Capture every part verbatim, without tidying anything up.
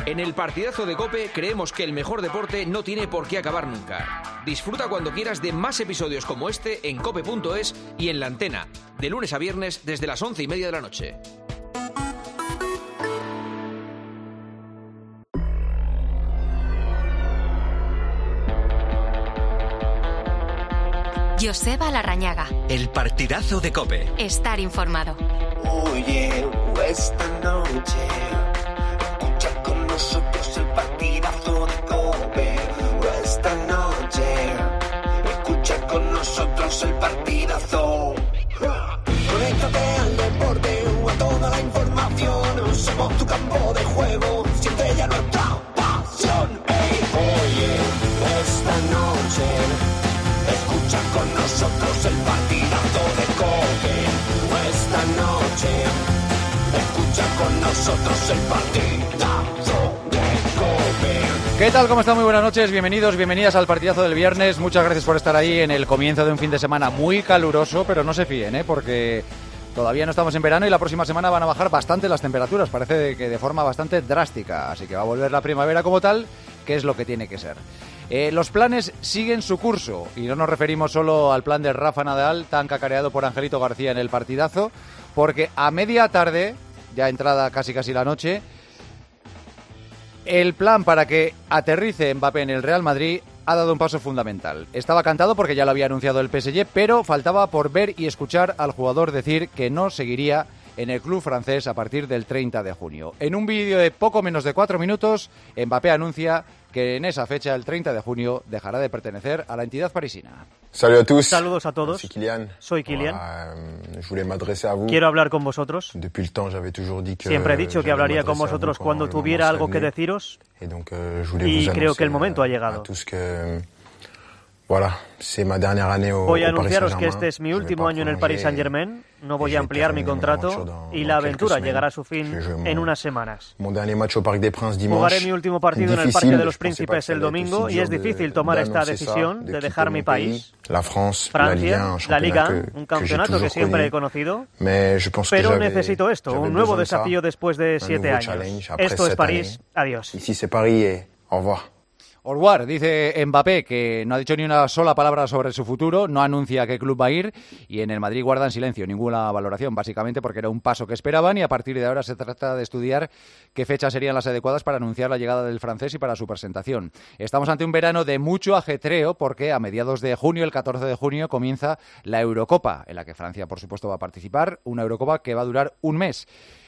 En el partidazo de COPE creemos que el mejor deporte no tiene por qué acabar nunca. Disfruta cuando quieras de más episodios como este en cope punto es y en La Antena, de lunes a viernes desde las once y media de la noche. Joseba Larrañaga. El partidazo de COPE. Estar informado. Oye, esta noche escucha con nosotros el partidazo de COPE. Esta noche escucha con nosotros el partidazo. Conéctate al deporte o a toda la información. Somos tu campo de juego, siempre ya nuestra pasión. Hey, oye, esta noche escucha con nosotros el partidazo de COPE. Esta noche escucha con nosotros el partidazo de COPE. ¿Qué tal? ¿Cómo están? Muy buenas noches, bienvenidos, bienvenidas al partidazo del viernes. Muchas gracias por estar ahí en el comienzo de un fin de semana muy caluroso, pero no se fíen, ¿eh? Porque todavía no estamos en verano y la próxima semana van a bajar bastante las temperaturas, parece que de forma bastante drástica, así que va a volver la primavera como tal, que es lo que tiene que ser. Eh, los planes siguen su curso y no nos referimos solo al plan de Rafa Nadal, tan cacareado por Angelito García en el partidazo, porque a media tarde, ya entrada casi casi la noche, el plan para que aterrice Mbappé en el Real Madrid ha dado un paso fundamental. Estaba cantado porque ya lo había anunciado el P S G, pero faltaba por ver y escuchar al jugador decir que no seguiría en el club francés a partir del treinta de junio. En un vídeo de poco menos de cuatro minutos, Mbappé anuncia que en esa fecha, el treinta de junio, dejará de pertenecer a la entidad parisina. Saludos a todos. Saludos a todos. Soy Kylian. Quiero hablar con vosotros. Siempre he dicho que hablaría con vosotros cuando tuviera algo que deciros. Y creo que el momento ha llegado. Voy a anunciaros que este es mi último año en el Paris Saint-Germain, no voy a ampliar mi contrato y la aventura llegará a su fin en unas semanas. Jugaré mi último partido en el Parque de los Príncipes el domingo y es difícil tomar esta decisión de dejar mi país, Francia, la Liga, un campeonato que siempre he conocido, pero necesito esto, un nuevo desafío después de siete años. Esto es París, adiós. Au revoir, dice Mbappé, que no ha dicho ni una sola palabra sobre su futuro, no anuncia a qué club va a ir y en el Madrid guardan silencio, ninguna valoración, básicamente porque era un paso que esperaban y a partir de ahora se trata de estudiar qué fechas serían las adecuadas para anunciar la llegada del francés y para su presentación. Estamos ante un verano de mucho ajetreo porque a mediados de junio, el catorce de junio, comienza la Eurocopa, en la que Francia, por supuesto, va a participar, una Eurocopa que va a durar un mes.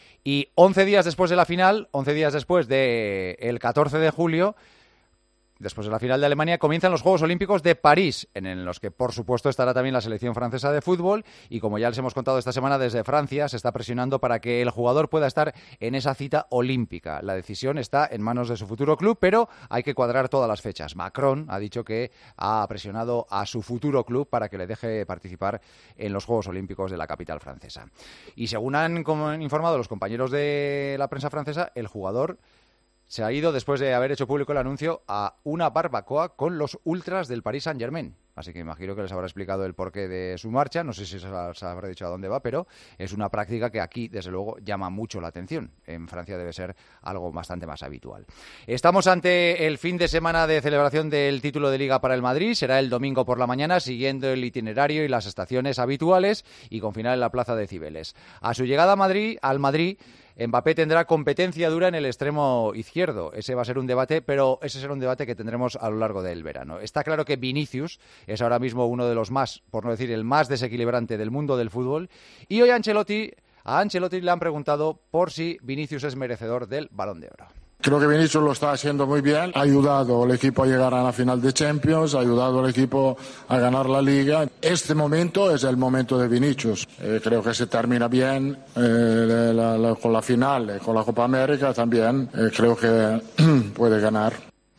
Y once días después de la final, once días después del catorce de julio, después de la final de Alemania, comienzan los Juegos Olímpicos de París, en los que, por supuesto, estará también la selección francesa de fútbol. Y como ya les hemos contado esta semana, desde Francia se está presionando para que el jugador pueda estar en esa cita olímpica. La decisión está en manos de su futuro club, pero hay que cuadrar todas las fechas. Macron ha dicho que ha presionado a su futuro club para que le deje participar en los Juegos Olímpicos de la capital francesa. Y según han informado los compañeros de la prensa francesa, el jugador se ha ido, después de haber hecho público el anuncio, a una barbacoa con los ultras del Paris Saint-Germain. Así que imagino que les habrá explicado el porqué de su marcha. No sé si se les habrá dicho a dónde va, pero es una práctica que aquí, desde luego, llama mucho la atención. En Francia debe ser algo bastante más habitual. Estamos ante el fin de semana de celebración del título de Liga para el Madrid. Será el domingo por la mañana, siguiendo el itinerario y las estaciones habituales y con final en la plaza de Cibeles. A su llegada a Madrid, al Madrid, Mbappé tendrá competencia dura en el extremo izquierdo. Ese va a ser un debate, pero ese será un debate que tendremos a lo largo del verano. Está claro que Vinicius es ahora mismo uno de los más, por no decir el más desequilibrante del mundo del fútbol. Y hoy a Ancelotti, a Ancelotti le han preguntado por si Vinicius es merecedor del Balón de Oro. Creo que Vinicius lo está haciendo muy bien, ha ayudado al equipo a llegar a la final de Champions, ha ayudado al equipo a ganar la Liga. Este momento es el momento de Vinicius. Eh, creo que se termina bien eh, la, la, con la final, eh, con la Copa América también. Eh, creo que puede ganar.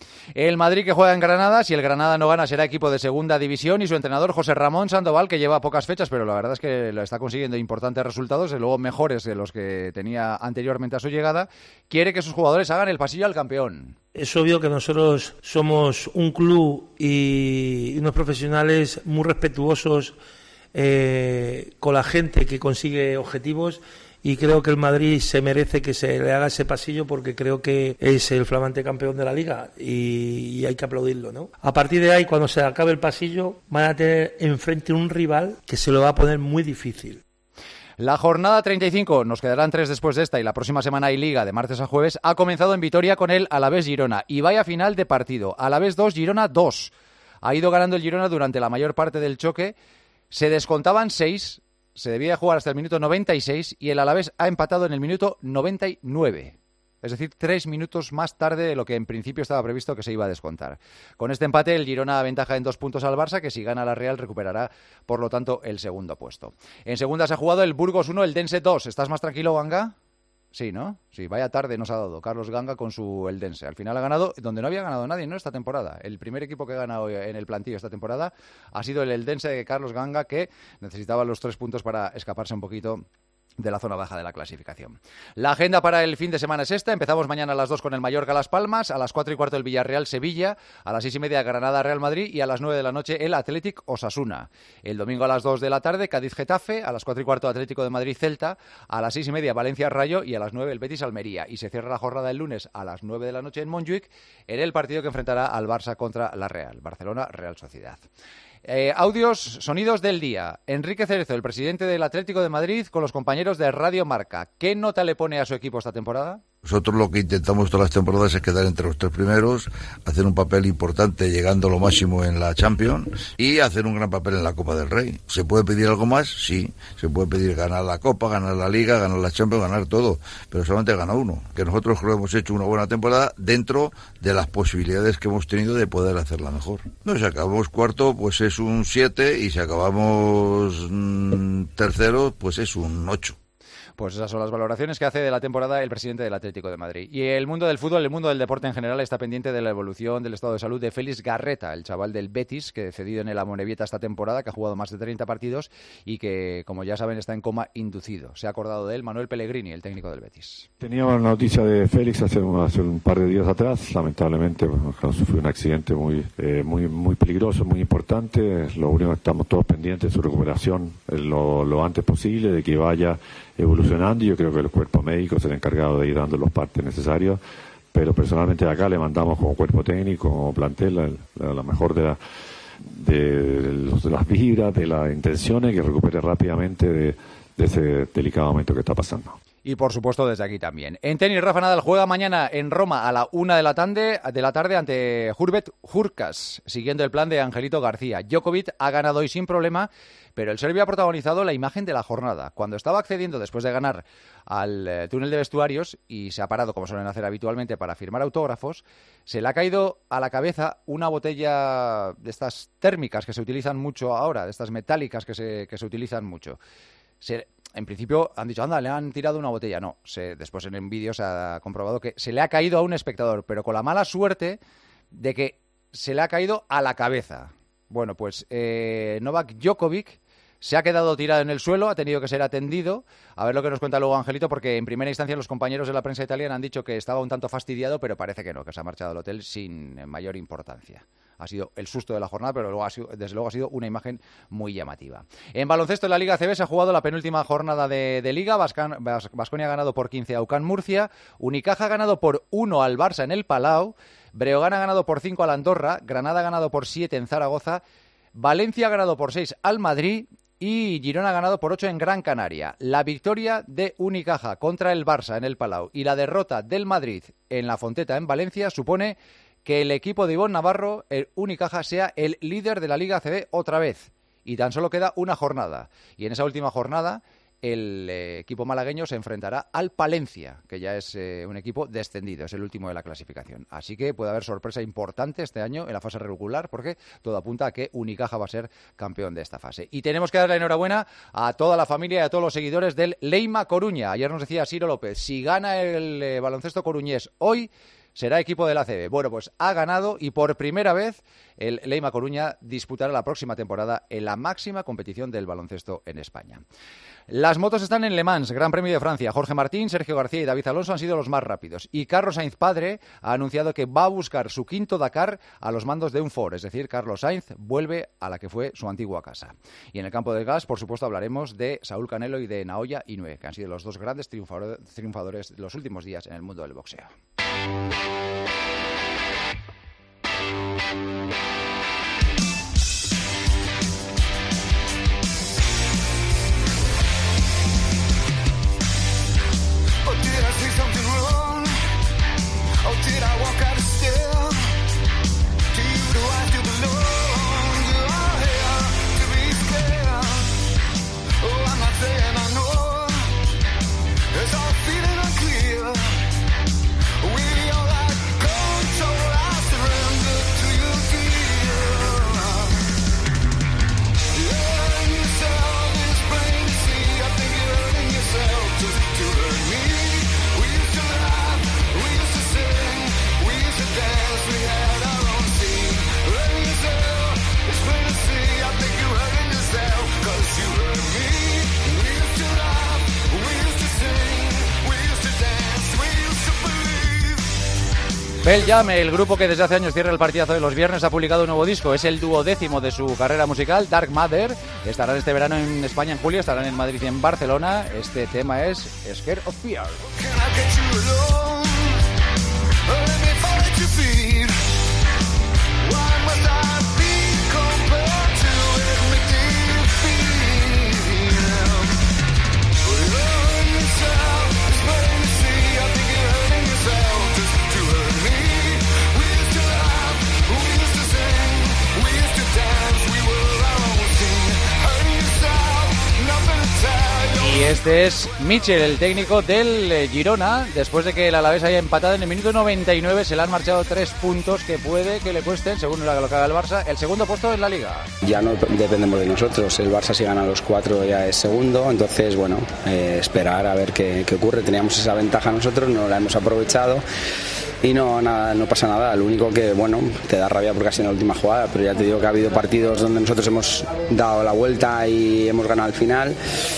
El Madrid que juega en Granada, si el Granada no gana será equipo de segunda división y su entrenador José Ramón Sandoval, que lleva pocas fechas, pero la verdad es que lo está consiguiendo importantes resultados, y luego mejores de los que tenía anteriormente a su llegada, quiere que sus jugadores hagan el pasillo al campeón. Es obvio que nosotros somos un club y unos profesionales muy respetuosos eh, con la gente que consigue objetivos y creo que el Madrid se merece que se le haga ese pasillo porque creo que es el flamante campeón de la Liga y, y hay que aplaudirlo, ¿no? A partir de ahí, cuando se acabe el pasillo, van a tener enfrente un rival que se lo va a poner muy difícil. La jornada treinta y cinco, nos quedarán tres después de esta y la próxima semana hay Liga de martes a jueves, ha comenzado en Vitoria con el Alavés Girona y vaya final de partido, Alavés dos, Girona dos. Ha ido ganando el Girona durante la mayor parte del choque, se descontaban seis, se debía jugar hasta el minuto noventa y seis y el Alavés ha empatado en el minuto noventa y nueve. Es decir, tres minutos más tarde de lo que en principio estaba previsto que se iba a descontar. Con este empate, el Girona aventaja en dos puntos al Barça, que si gana la Real recuperará, por lo tanto, el segundo puesto. En segunda se ha jugado el Burgos uno, el Dense dos. ¿Estás más tranquilo, Ganga? Sí, ¿no? Sí, vaya tarde nos ha dado Carlos Ganga con su Eldense. Al final ha ganado donde no había ganado nadie, ¿no? Esta temporada. El primer equipo que ha ganado en el plantillo esta temporada ha sido el Eldense de Carlos Ganga, que necesitaba los tres puntos para escaparse un poquito de la zona baja de la clasificación. La agenda para el fin de semana es esta. Empezamos mañana a las dos con el Mallorca Las Palmas, a las cuatro y cuarto el Villarreal Sevilla, a las seis y media Granada Real Madrid y a las nueve de la noche el Athletic Osasuna. El domingo a las dos de la tarde Cádiz Getafe, a las cuatro y cuarto Atlético de Madrid Celta, a las seis y media Valencia Rayo y a las nueve el Betis Almería. Y se cierra la jornada el lunes a las nueve de la noche en Montjuic en el partido que enfrentará al Barça contra la Real, Barcelona Real Sociedad. Eh, audios, sonidos del día. Enrique Cerezo, el presidente del Atlético de Madrid, con los compañeros de Radio Marca. ¿Qué nota le pone a su equipo esta temporada? Nosotros lo que intentamos todas las temporadas es quedar entre los tres primeros, hacer un papel importante llegando a lo máximo en la Champions y hacer un gran papel en la Copa del Rey. ¿Se puede pedir algo más? Sí. Se puede pedir ganar la Copa, ganar la Liga, ganar la Champions, ganar todo, pero solamente gana uno. Que nosotros creo que hemos hecho una buena temporada dentro de las posibilidades que hemos tenido de poder hacerla mejor. No, si acabamos cuarto, pues es un siete y si acabamos mmm, tercero, pues es un ocho. Pues esas son las valoraciones que hace de la temporada el presidente del Atlético de Madrid. Y el mundo del fútbol, el mundo del deporte en general, está pendiente de la evolución del estado de salud de Félix Garreta, el chaval del Betis, que cedido en el Amorebieta esta temporada, que ha jugado más de treinta partidos y que, como ya saben, está en coma inducido. Se ha acordado de él Manuel Pellegrini, el técnico del Betis. Teníamos la noticia de Félix hace un, hace un par de días atrás. Lamentablemente, bueno, sufrió un accidente muy, eh, muy, muy peligroso, muy importante. Lo único que estamos todos pendientes de su recuperación eh, lo, lo antes posible, de que vaya evolucionando. Yo creo que el cuerpo médico será encargado de ir dando los partes necesarios, pero personalmente de acá le mandamos como cuerpo técnico, como plantel, la, la, la mejor de, la, de, de las vibras, de las intenciones, que recupere rápidamente de, de ese delicado momento que está pasando. Y por supuesto desde aquí también. En tenis, Rafa Nadal juega mañana en Roma a la una de la tarde, de la tarde ante Hurbet Hurkacz, siguiendo el plan de Angelito García. Djokovic ha ganado hoy sin problema, pero el serbio ha protagonizado la imagen de la jornada. Cuando estaba accediendo después de ganar al eh, túnel de vestuarios y se ha parado, como suelen hacer habitualmente, para firmar autógrafos, se le ha caído a la cabeza una botella de estas térmicas que se utilizan mucho ahora, de estas metálicas que se, que se utilizan mucho. Se... En principio han dicho, anda, le han tirado una botella. No, se, después en el vídeo se ha comprobado que se le ha caído a un espectador, pero con la mala suerte de que se le ha caído a la cabeza. Bueno, pues eh, Novak Djokovic se ha quedado tirado en el suelo, ha tenido que ser atendido. A ver lo que nos cuenta luego Angelito, porque en primera instancia los compañeros de la prensa italiana han dicho que estaba un tanto fastidiado, pero parece que no, que se ha marchado al hotel sin mayor importancia. Ha sido el susto de la jornada, pero luego ha sido, desde luego ha sido una imagen muy llamativa. En baloncesto, en la Liga A C B se ha jugado la penúltima jornada de, de Liga. Baskonia ha ganado por quince a U C A M Murcia. Unicaja ha ganado por uno al Barça en el Palau. Breogán ha ganado por cinco al Andorra. Granada ha ganado por siete en Zaragoza. Valencia ha ganado por seis al Madrid. Y Girona ha ganado por ocho en Gran Canaria. La victoria de Unicaja contra el Barça en el Palau y la derrota del Madrid en la Fonteta en Valencia supone que el equipo de Ivón Navarro, el Unicaja, sea el líder de la Liga A C B otra vez. Y tan solo queda una jornada. Y en esa última jornada el eh, equipo malagueño se enfrentará al Palencia, que ya es eh, un equipo descendido, es el último de la clasificación. Así que puede haber sorpresa importante este año en la fase regular, porque todo apunta a que Unicaja va a ser campeón de esta fase. Y tenemos que dar la enhorabuena a toda la familia y a todos los seguidores del Leima Coruña. Ayer nos decía Ciro López, si gana el eh, baloncesto coruñés hoy, será equipo del A C B. Bueno, pues ha ganado y por primera vez el Leima Coruña disputará la próxima temporada en la máxima competición del baloncesto en España. Las motos están en Le Mans, Gran Premio de Francia. Jorge Martín, Sergio García y David Alonso han sido los más rápidos. Y Carlos Sainz padre ha anunciado que va a buscar su quinto Dakar a los mandos de un Ford. Es decir, Carlos Sainz vuelve a la que fue su antigua casa. Y en el campo del gas, por supuesto, hablaremos de Saúl Canelo y de Naoya Inoue, que han sido los dos grandes triunfadores de los últimos días en el mundo del boxeo. Pearl Jam, el grupo que desde hace años cierra el partidazo de los viernes, ha publicado un nuevo disco. Es el duodécimo de su carrera musical, Dark Matter. Estarán este verano en España en julio, estarán en Madrid y en Barcelona. Este tema es Scared of Fear. Y este es Michel, el técnico del Girona. Después de que el Alavés haya empatado en el minuto noventa y nueve, se le han marchado tres puntos que puede que le cuesten, según lo que haga el Barça, el segundo puesto en la Liga. Ya no dependemos de nosotros. El Barça, si gana los cuatro, ya es segundo. Entonces, bueno, eh, esperar a ver qué, qué ocurre. Teníamos esa ventaja nosotros, no la hemos aprovechado. Y no, nada, no pasa nada, lo único que, bueno, te da rabia porque ha sido la última jugada, pero ya te digo que ha habido partidos donde nosotros hemos dado la vuelta y hemos ganado al final,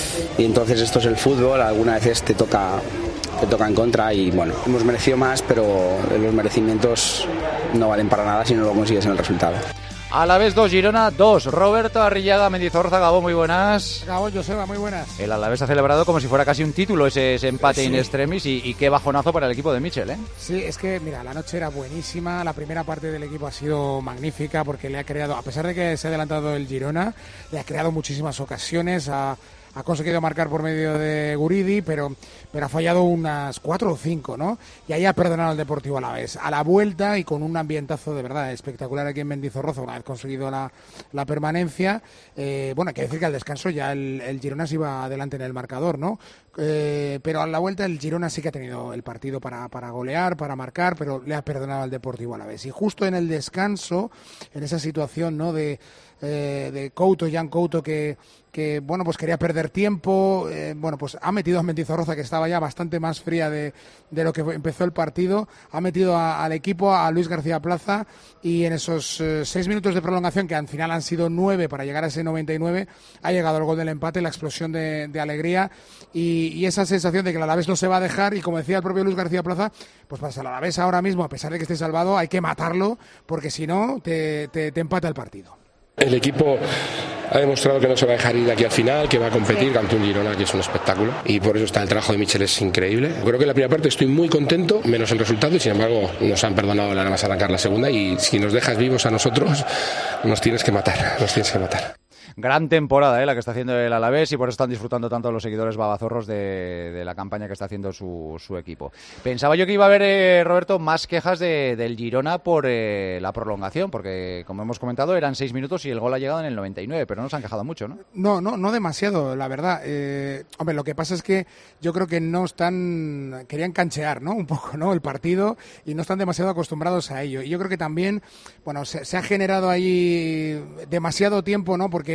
y entonces esto es el fútbol, algunas veces te toca, te toca en contra y, bueno, hemos merecido más, pero los merecimientos no valen para nada si no lo consigues en el resultado. Alavés dos, Girona dos. Roberto Arrillaga, Mendizorroza, Gabón, muy buenas. Gabón, Joseba, muy buenas. El Alavés ha celebrado como si fuera casi un título ese, ese empate sí. in extremis y, y qué bajonazo para el equipo de Michel, ¿eh? Sí, es que, mira, la noche era buenísima, la primera parte del equipo ha sido magnífica porque le ha creado, a pesar de que se ha adelantado el Girona, le ha creado muchísimas ocasiones, a ha conseguido marcar por medio de Guridi, pero, pero ha fallado unas cuatro o cinco, ¿no? Y ahí ha perdonado al Deportivo Alavés. A la vuelta y con un ambientazo de verdad espectacular aquí en Mendizorroza, una vez conseguido la, la permanencia, eh, bueno, hay que decir que al descanso ya el, el Girona se iba adelante en el marcador, ¿no? Eh, pero a la vuelta el Girona sí que ha tenido el partido para, para golear, para marcar, pero le ha perdonado al Deportivo Alavés. Y justo en el descanso, en esa situación, ¿no?, de, eh, de Couto, Jan Couto, que... que bueno, pues quería perder tiempo, eh, bueno, pues ha metido a Mendizorroza, que estaba ya bastante más fría de, de lo que empezó el partido, ha metido a, al equipo, a Luis García Plaza, y en esos eh, seis minutos de prolongación, que al final han sido nueve para llegar a ese noventa y nueve, ha llegado el gol del empate, la explosión de, de alegría, y, y esa sensación de que el Alavés no se va a dejar, y como decía el propio Luis García Plaza, pues para el Alavés ahora mismo, a pesar de que esté salvado, hay que matarlo, porque si no, te, te, te empata el partido. El equipo ha demostrado que no se va a dejar ir de aquí al final, que va a competir ante un Girona que es un espectáculo, y por eso está el trabajo de Michel, es increíble. Creo que en la primera parte estoy muy contento, menos el resultado, y sin embargo nos han perdonado nada más arrancar la segunda, y si nos dejas vivos a nosotros nos tienes que matar, nos tienes que matar. Gran temporada, ¿eh?, la que está haciendo el Alavés, y por eso están disfrutando tanto los seguidores babazorros de, de la campaña que está haciendo su, su equipo. Pensaba yo que iba a haber, eh, Roberto, más quejas de, del Girona por eh, la prolongación, porque, como hemos comentado, eran seis minutos y el gol ha llegado en el noventa y nueve, pero no se han quejado mucho, ¿no? No, no, no demasiado, la verdad. Eh, hombre, lo que pasa es que yo creo que no están... querían canchear, ¿no?, un poco, ¿no?, el partido, y no están demasiado acostumbrados a ello. Y yo creo que también, bueno, se, se ha generado ahí demasiado tiempo, ¿no?, porque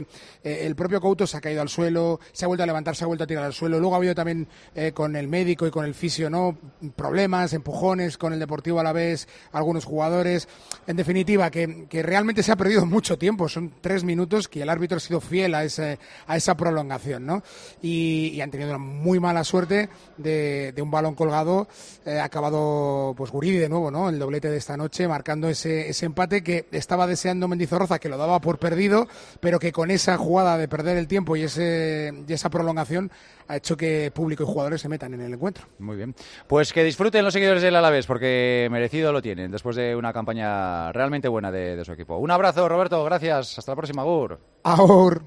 eh, el propio Couto se ha caído al suelo, se ha vuelto a levantar, se ha vuelto a tirar al suelo. Luego ha habido también eh, con el médico y con el fisio, ¿no?, problemas, empujones con el Deportivo Alavés, algunos jugadores. En definitiva, que, que realmente se ha perdido mucho tiempo. Son tres minutos que el árbitro ha sido fiel a, ese, a esa prolongación, ¿no? Y, y han tenido una muy mala suerte de, de un balón colgado. Eh, ha acabado pues Guridi de nuevo, ¿no?, el doblete de esta noche, marcando ese, ese empate que estaba deseando Mendizorroza, que lo daba por perdido, pero que con esa jugada de perder el tiempo y, ese, y esa prolongación ha hecho que público y jugadores se metan en el encuentro. Muy bien. Pues que disfruten los seguidores del Alavés, porque merecido lo tienen, después de una campaña realmente buena de, de su equipo. Un abrazo, Roberto, gracias. Hasta la próxima, Agur. Agur.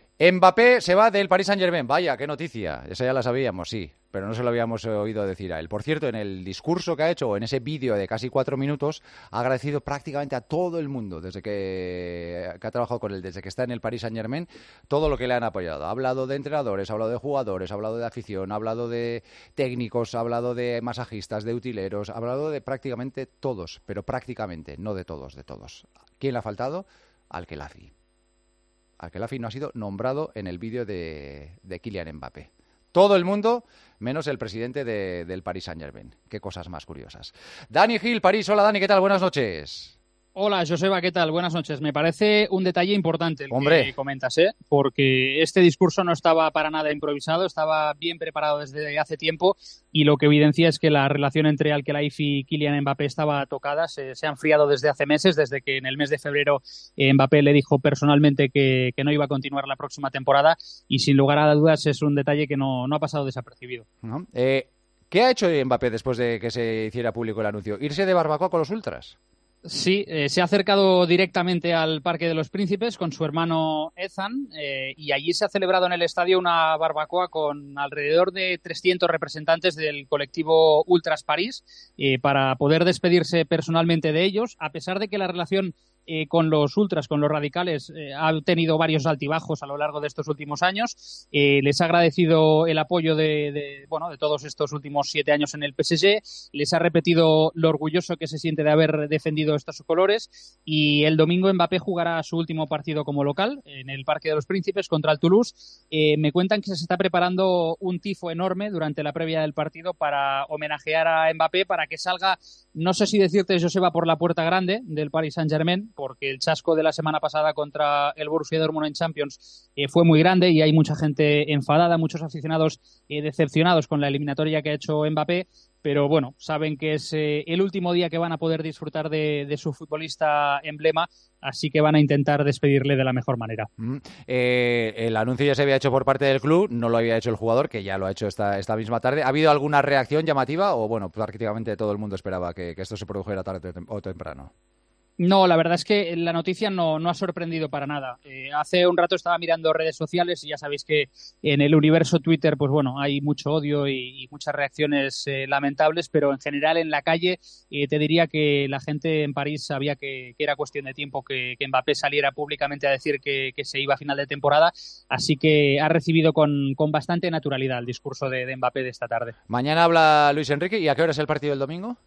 Mbappé se va del Paris Saint-Germain. Vaya, qué noticia. Esa ya la sabíamos, sí, pero no se lo habíamos oído decir a él. Por cierto, en el discurso que ha hecho, o en ese vídeo de casi cuatro minutos, ha agradecido prácticamente a todo el mundo desde que, que ha trabajado con él, desde que está en el Paris Saint-Germain, todo lo que le han apoyado. Ha hablado de entrenadores, ha hablado de jugadores, ha hablado de afición, ha hablado de técnicos, ha hablado de masajistas, de utileros, ha hablado de prácticamente todos, pero prácticamente, no de todos, de todos. ¿Quién le ha faltado? Al-Khelaifi. Al-Khelaifi no ha sido nombrado en el vídeo de, de Kylian Mbappé. Todo el mundo, menos el presidente de, del Paris Saint-Germain. Qué cosas más curiosas. Dani Gil, París. Hola, Dani, ¿qué tal? Buenas noches. Hola, Joseba, ¿qué tal? Buenas noches. Me parece un detalle importante el Hombre. que comentas, ¿eh? Porque este discurso no estaba para nada improvisado, estaba bien preparado desde hace tiempo y lo que evidencia es que la relación entre Al-Khelaifi y Kylian Mbappé estaba tocada, se, se ha enfriado desde hace meses, desde que en el mes de febrero eh, Mbappé le dijo personalmente que, que no iba a continuar la próxima temporada y sin lugar a dudas es un detalle que no, no ha pasado desapercibido. ¿No? Eh, ¿Qué ha hecho Mbappé después de que se hiciera público el anuncio? ¿Irse de barbacoa con los ultras? Sí, eh, se ha acercado directamente al Parque de los Príncipes con su hermano Ethan eh, y allí se ha celebrado en el estadio una barbacoa con alrededor de trescientos representantes del colectivo Ultras París eh, para poder despedirse personalmente de ellos, a pesar de que la relación Eh, con los ultras, con los radicales, eh, ha tenido varios altibajos a lo largo de estos últimos años. Eh, les ha agradecido el apoyo de, de, bueno, de todos estos últimos siete años en el P S G, les ha repetido lo orgulloso que se siente de haber defendido estos colores y el domingo Mbappé jugará su último partido como local en el Parque de los Príncipes contra el Toulouse. Eh, me cuentan que se está preparando un tifo enorme durante la previa del partido para homenajear a Mbappé, para que salga, no sé si decirte, Joseba, por la puerta grande del Paris Saint-Germain, porque el chasco de la semana pasada contra el Borussia Dortmund en Champions eh, fue muy grande y hay mucha gente enfadada, muchos aficionados eh, decepcionados con la eliminatoria que ha hecho Mbappé, pero bueno, saben que es eh, el último día que van a poder disfrutar de, de su futbolista emblema, así que van a intentar despedirle de la mejor manera. Mm. Eh, el anuncio ya se había hecho por parte del club, no lo había hecho el jugador, que ya lo ha hecho esta, esta misma tarde. ¿Ha habido alguna reacción llamativa o, bueno, prácticamente todo el mundo esperaba que, que esto se produjera tarde o temprano? No, la verdad es que la noticia no, no ha sorprendido para nada. Eh, hace un rato estaba mirando redes sociales y ya sabéis que en el universo Twitter, pues bueno, hay mucho odio y, y muchas reacciones eh, lamentables, pero en general en la calle eh, te diría que la gente en París sabía que, que era cuestión de tiempo que, que Mbappé saliera públicamente a decir que, que se iba a final de temporada, así que ha recibido con, con bastante naturalidad el discurso de, de Mbappé de esta tarde. Mañana habla Luis Enrique, ¿y a qué hora es el partido del domingo?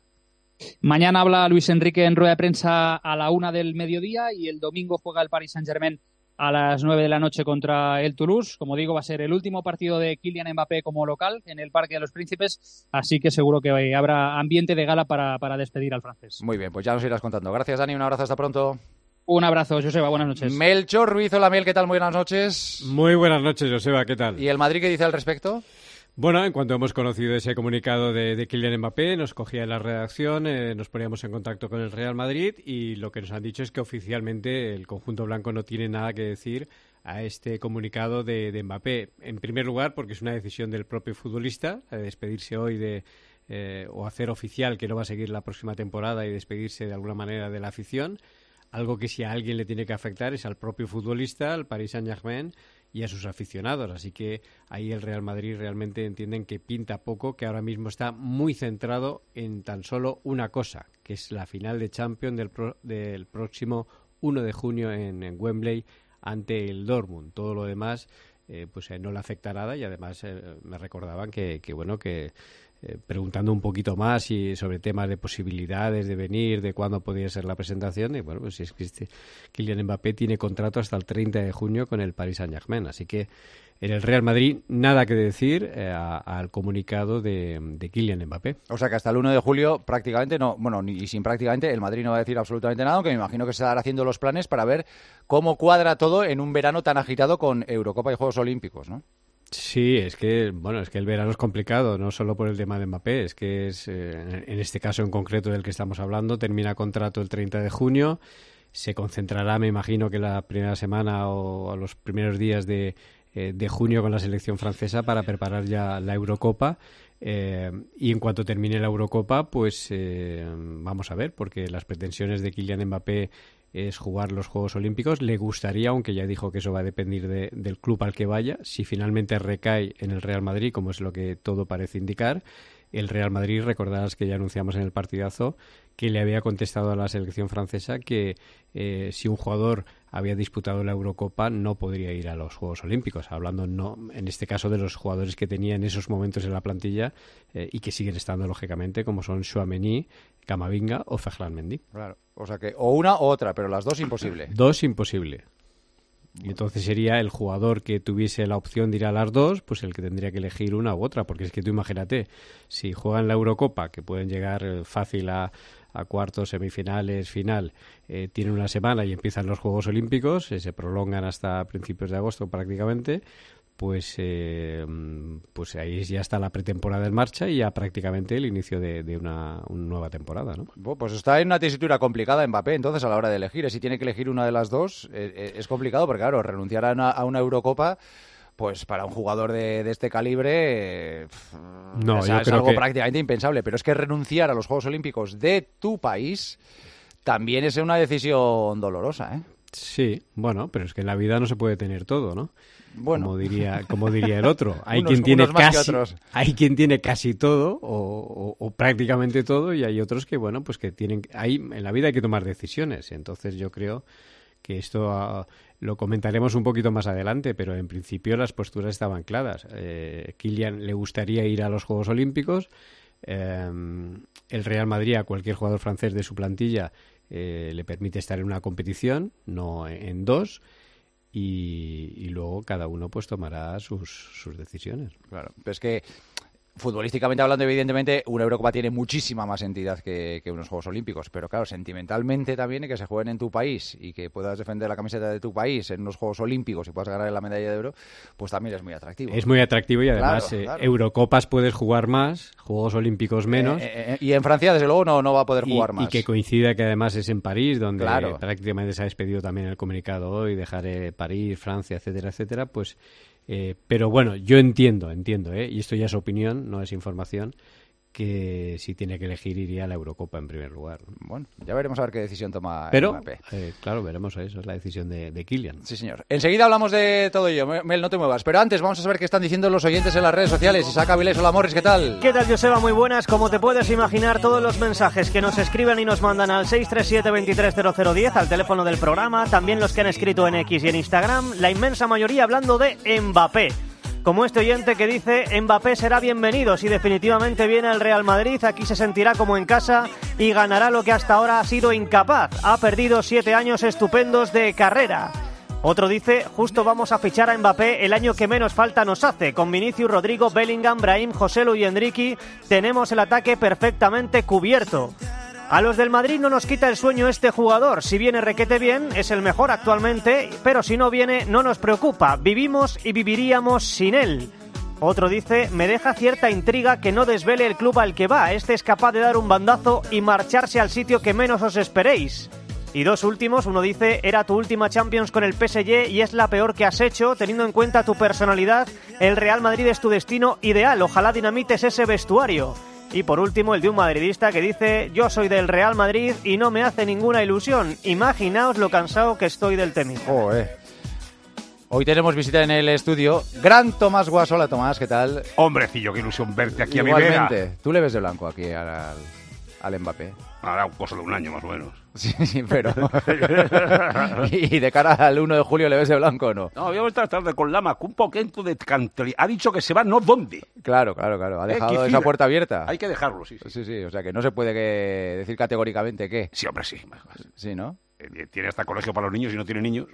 Mañana habla Luis Enrique en rueda de prensa a la una del mediodía y el domingo juega el Paris Saint-Germain a las nueve de la noche contra el Toulouse. Como digo, va a ser el último partido de Kylian Mbappé como local en el Parque de los Príncipes, así que seguro que habrá ambiente de gala para, para despedir al francés. Muy bien, pues ya nos irás contando. Gracias, Dani, un abrazo, hasta pronto. Un abrazo, Joseba, buenas noches. Melchor Ruiz, hola Mel, ¿qué tal? Muy buenas noches. Muy buenas noches, Joseba, ¿qué tal? ¿Y el Madrid qué dice al respecto? Bueno, en cuanto hemos conocido ese comunicado de, de Kylian Mbappé, nos cogía la redacción, eh, nos poníamos en contacto con el Real Madrid y lo que nos han dicho es que oficialmente el conjunto blanco no tiene nada que decir a este comunicado de, de Mbappé. En primer lugar, porque es una decisión del propio futbolista, eh, despedirse hoy de eh, o hacer oficial que no va a seguir la próxima temporada y despedirse de alguna manera de la afición. Algo que si a alguien le tiene que afectar es al propio futbolista, al Paris Saint-Germain y a sus aficionados. Así que ahí el Real Madrid realmente entienden que pinta poco, que ahora mismo está muy centrado en tan solo una cosa, que es la final de Champions del, pro, del próximo uno de junio en, en Wembley ante el Dortmund. Todo lo demás eh, pues eh, no le afecta nada y además eh, me recordaban que, que bueno que eh, preguntando un poquito más y sobre temas de posibilidades de venir, de cuándo podría ser la presentación. Y bueno, pues si es que este Kylian Mbappé tiene contrato hasta el treinta de junio con el Paris Saint-Germain. Así que en el Real Madrid nada que decir eh, a, al comunicado de, de Kylian Mbappé. O sea que hasta el uno de julio prácticamente no, bueno, ni sin prácticamente, el Madrid no va a decir absolutamente nada, aunque me imagino que se estarán haciendo los planes para ver cómo cuadra todo en un verano tan agitado con Eurocopa y Juegos Olímpicos, ¿no? Sí, es que bueno, es que el verano es complicado, no solo por el tema de Mbappé, es que es eh, en este caso en concreto del que estamos hablando, termina contrato el treinta de junio, se concentrará, me imagino que la primera semana o a los primeros días de de junio con la selección francesa para preparar ya la Eurocopa, eh, y en cuanto termine la Eurocopa pues eh, vamos a ver, porque las pretensiones de Kylian Mbappé es jugar los Juegos Olímpicos. Le gustaría, aunque ya dijo que eso va a depender de, del club al que vaya, si finalmente recae en el Real Madrid, como es lo que todo parece indicar. El Real Madrid, recordarás que ya anunciamos en el partidazo que le había contestado a la selección francesa que eh, si un jugador había disputado la Eurocopa no podría ir a los Juegos Olímpicos, hablando no en este caso de los jugadores que tenía en esos momentos en la plantilla eh, y que siguen estando lógicamente, como son Tchouaméni, Camavinga o Ferland Mendy. Claro, o sea que o una u otra, pero las dos imposible. Dos imposible. Y entonces sería el jugador que tuviese la opción de ir a las dos, pues el que tendría que elegir una u otra, porque es que tú imagínate, si juegan la Eurocopa, que pueden llegar fácil a, a cuartos, semifinales, final, eh, tienen una semana y empiezan los Juegos Olímpicos, eh, se prolongan hasta principios de agosto prácticamente, pues eh, pues ahí ya está la pretemporada en marcha y ya prácticamente el inicio de, de una, una nueva temporada, ¿no? Bueno, pues está en una tesitura complicada Mbappé, entonces a la hora de elegir, si tiene que elegir una de las dos, eh, es complicado, porque claro, renunciar a una, a una Eurocopa, pues para un jugador de, de este calibre eh, no, es, yo es creo algo que... prácticamente impensable, pero es que renunciar a los Juegos Olímpicos de tu país también es una decisión dolorosa, ¿eh? Sí, bueno, pero es que en la vida no se puede tener todo, ¿no? Bueno. Como diría, como diría el otro. Hay unos, quien tiene casi, hay quien tiene casi todo o, o, o prácticamente todo, y hay otros que, bueno, pues que tienen, hay, en la vida hay que tomar decisiones. Entonces yo creo que esto uh, lo comentaremos un poquito más adelante, pero en principio las posturas estaban claras. Eh, Kylian le gustaría ir a los Juegos Olímpicos. Eh, el Real Madrid, a cualquier jugador francés de su plantilla, eh, le permite estar en una competición, no en dos. Y, y luego cada uno pues tomará sus, sus decisiones. Claro, pero es que futbolísticamente hablando, evidentemente, una Eurocopa tiene muchísima más entidad que, que unos Juegos Olímpicos, pero claro, sentimentalmente también que se jueguen en tu país y que puedas defender la camiseta de tu país en unos Juegos Olímpicos y puedas ganar la medalla de oro, pues también es muy atractivo. Es muy atractivo y además claro, claro. Eh, Eurocopas puedes jugar más, Juegos Olímpicos menos. Eh, eh, y en Francia, desde luego, no, no va a poder y, jugar más. Y que coincida que además es en París, donde claro. prácticamente se ha despedido también el comunicado hoy, dejar eh, París, Francia, etcétera, etcétera, pues... Eh, pero bueno, yo entiendo, entiendo, ¿eh? y esto ya es opinión, no es información, que si tiene que elegir iría a la Eurocopa en primer lugar. Bueno, ya veremos a ver qué decisión toma Pero, Mbappé. Eh, claro, veremos eso, es la decisión de, de Kylian. Sí, señor. Enseguida hablamos de todo ello, Mel, no te muevas. Pero antes vamos a saber qué están diciendo los oyentes en las redes sociales. Isaac Avilés, hola Morris, ¿qué tal? ¿Qué tal, Joseba? Muy buenas. Como te puedes imaginar, todos los mensajes que nos escriben y nos mandan al seis tres siete, veintitrés cero cero diez, al teléfono del programa, también los que han escrito en X y en Instagram, la inmensa mayoría hablando de Mbappé. Como este oyente que dice, Mbappé será bienvenido si definitivamente viene al Real Madrid, aquí se sentirá como en casa y ganará lo que hasta ahora ha sido incapaz. Ha perdido siete años estupendos de carrera. Otro dice, justo vamos a fichar a Mbappé el año que menos falta nos hace. Con Vinicius, Rodrigo, Bellingham, Brahim, Joselu y Endricky tenemos el ataque perfectamente cubierto. A los del Madrid no nos quita el sueño este jugador. Si viene requete bien, es el mejor actualmente, pero si no viene, no nos preocupa. Vivimos y viviríamos sin él. Otro dice, me deja cierta intriga que no desvele el club al que va. Este es capaz de dar un bandazo y marcharse al sitio que menos os esperéis. Y dos últimos, uno dice, era tu última Champions con el P S G y es la peor que has hecho, teniendo en cuenta tu personalidad. El Real Madrid es tu destino ideal, ojalá dinamites ese vestuario. Y por último, el de un madridista que dice, yo soy del Real Madrid y no me hace ninguna ilusión. Imaginaos lo cansado que estoy del temita. Oh, eh. Hoy tenemos visita en el estudio. Gran Tomás Guas. Hola, Tomás, ¿qué tal? Hombrecillo, qué ilusión verte aquí. Igualmente. A mi vera. Tú le ves de blanco aquí al... al Mbappé. Ahora un cosa de un año más o menos. Sí, sí, pero... ¿Y de cara al uno de julio le ves de blanco o no? No, voy a estar tarde con Lama, un poquito de cantri. Ha dicho que se va, no dónde. Claro, claro, claro. Ha dejado esa puerta abierta. Hay que dejarlo, sí. Sí, sí, sí. O sea, que no se puede que decir categóricamente que... Sí, hombre, sí. Sí, ¿no? Tiene hasta colegio para los niños y no tiene niños.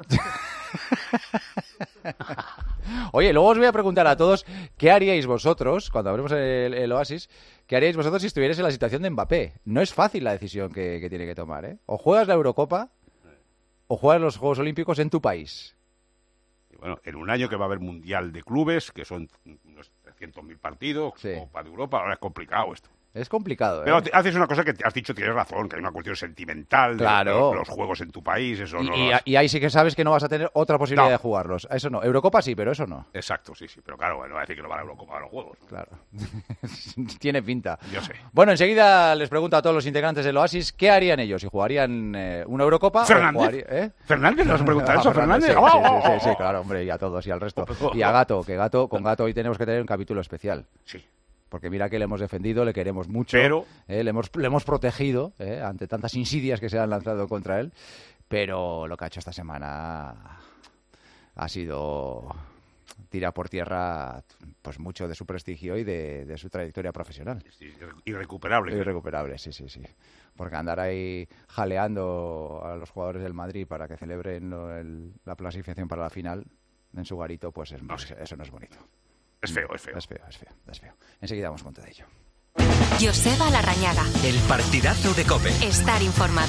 Oye, luego os voy a preguntar a todos qué haríais vosotros, cuando hablemos el, el Oasis, qué haríais vosotros si estuvierais en la situación de Mbappé. No es fácil la decisión que, que tiene que tomar, ¿eh? O juegas la Eurocopa o juegas los Juegos Olímpicos en tu país. Y bueno, en un año que va a haber Mundial de Clubes, que son unos trescientos mil partidos, sí. Copa de Europa, ahora es complicado esto. Es complicado, ¿eh? Pero haces una cosa que has dicho, tienes razón, que hay una cuestión sentimental claro. de, de los juegos en tu país, eso y, no. Y, has... y ahí sí que sabes que no vas a tener otra posibilidad no. de jugarlos. Eso no. Eurocopa sí, pero eso no. Exacto, sí, sí. Pero claro, bueno, va a decir que no van a Eurocopa a los juegos, ¿no? Claro. Tiene pinta. Yo sé. Bueno, enseguida les pregunto a todos los integrantes del Oasis qué harían ellos, si jugarían eh, una Eurocopa ¿Fernández? o jugaría, ¿eh? ¿Fernández? ¿Nos pregunta eso, Fernández? Sí, sí, sí, sí, sí, claro, hombre, y a todos y al resto. Y a Gato, que Gato, con Gato hoy tenemos que tener un capítulo especial. Sí. Porque mira que le hemos defendido, le queremos mucho, pero... eh, le, hemos, le hemos protegido eh, ante tantas insidias que se han lanzado contra él, pero lo que ha hecho esta semana ha sido tirar por tierra pues mucho de su prestigio y de, de su trayectoria profesional. Sí, irrecuperable. Irrecuperable, sí, sí, sí. Porque andar ahí jaleando a los jugadores del Madrid para que celebren el, la clasificación para la final en su garito, pues es, no sé. Eso no es bonito. Es feo, es feo. Es feo, es feo, es feo. Enseguida vamos con todo ello. Joseba Larrañaga. El partidazo de COPE. Estar informado.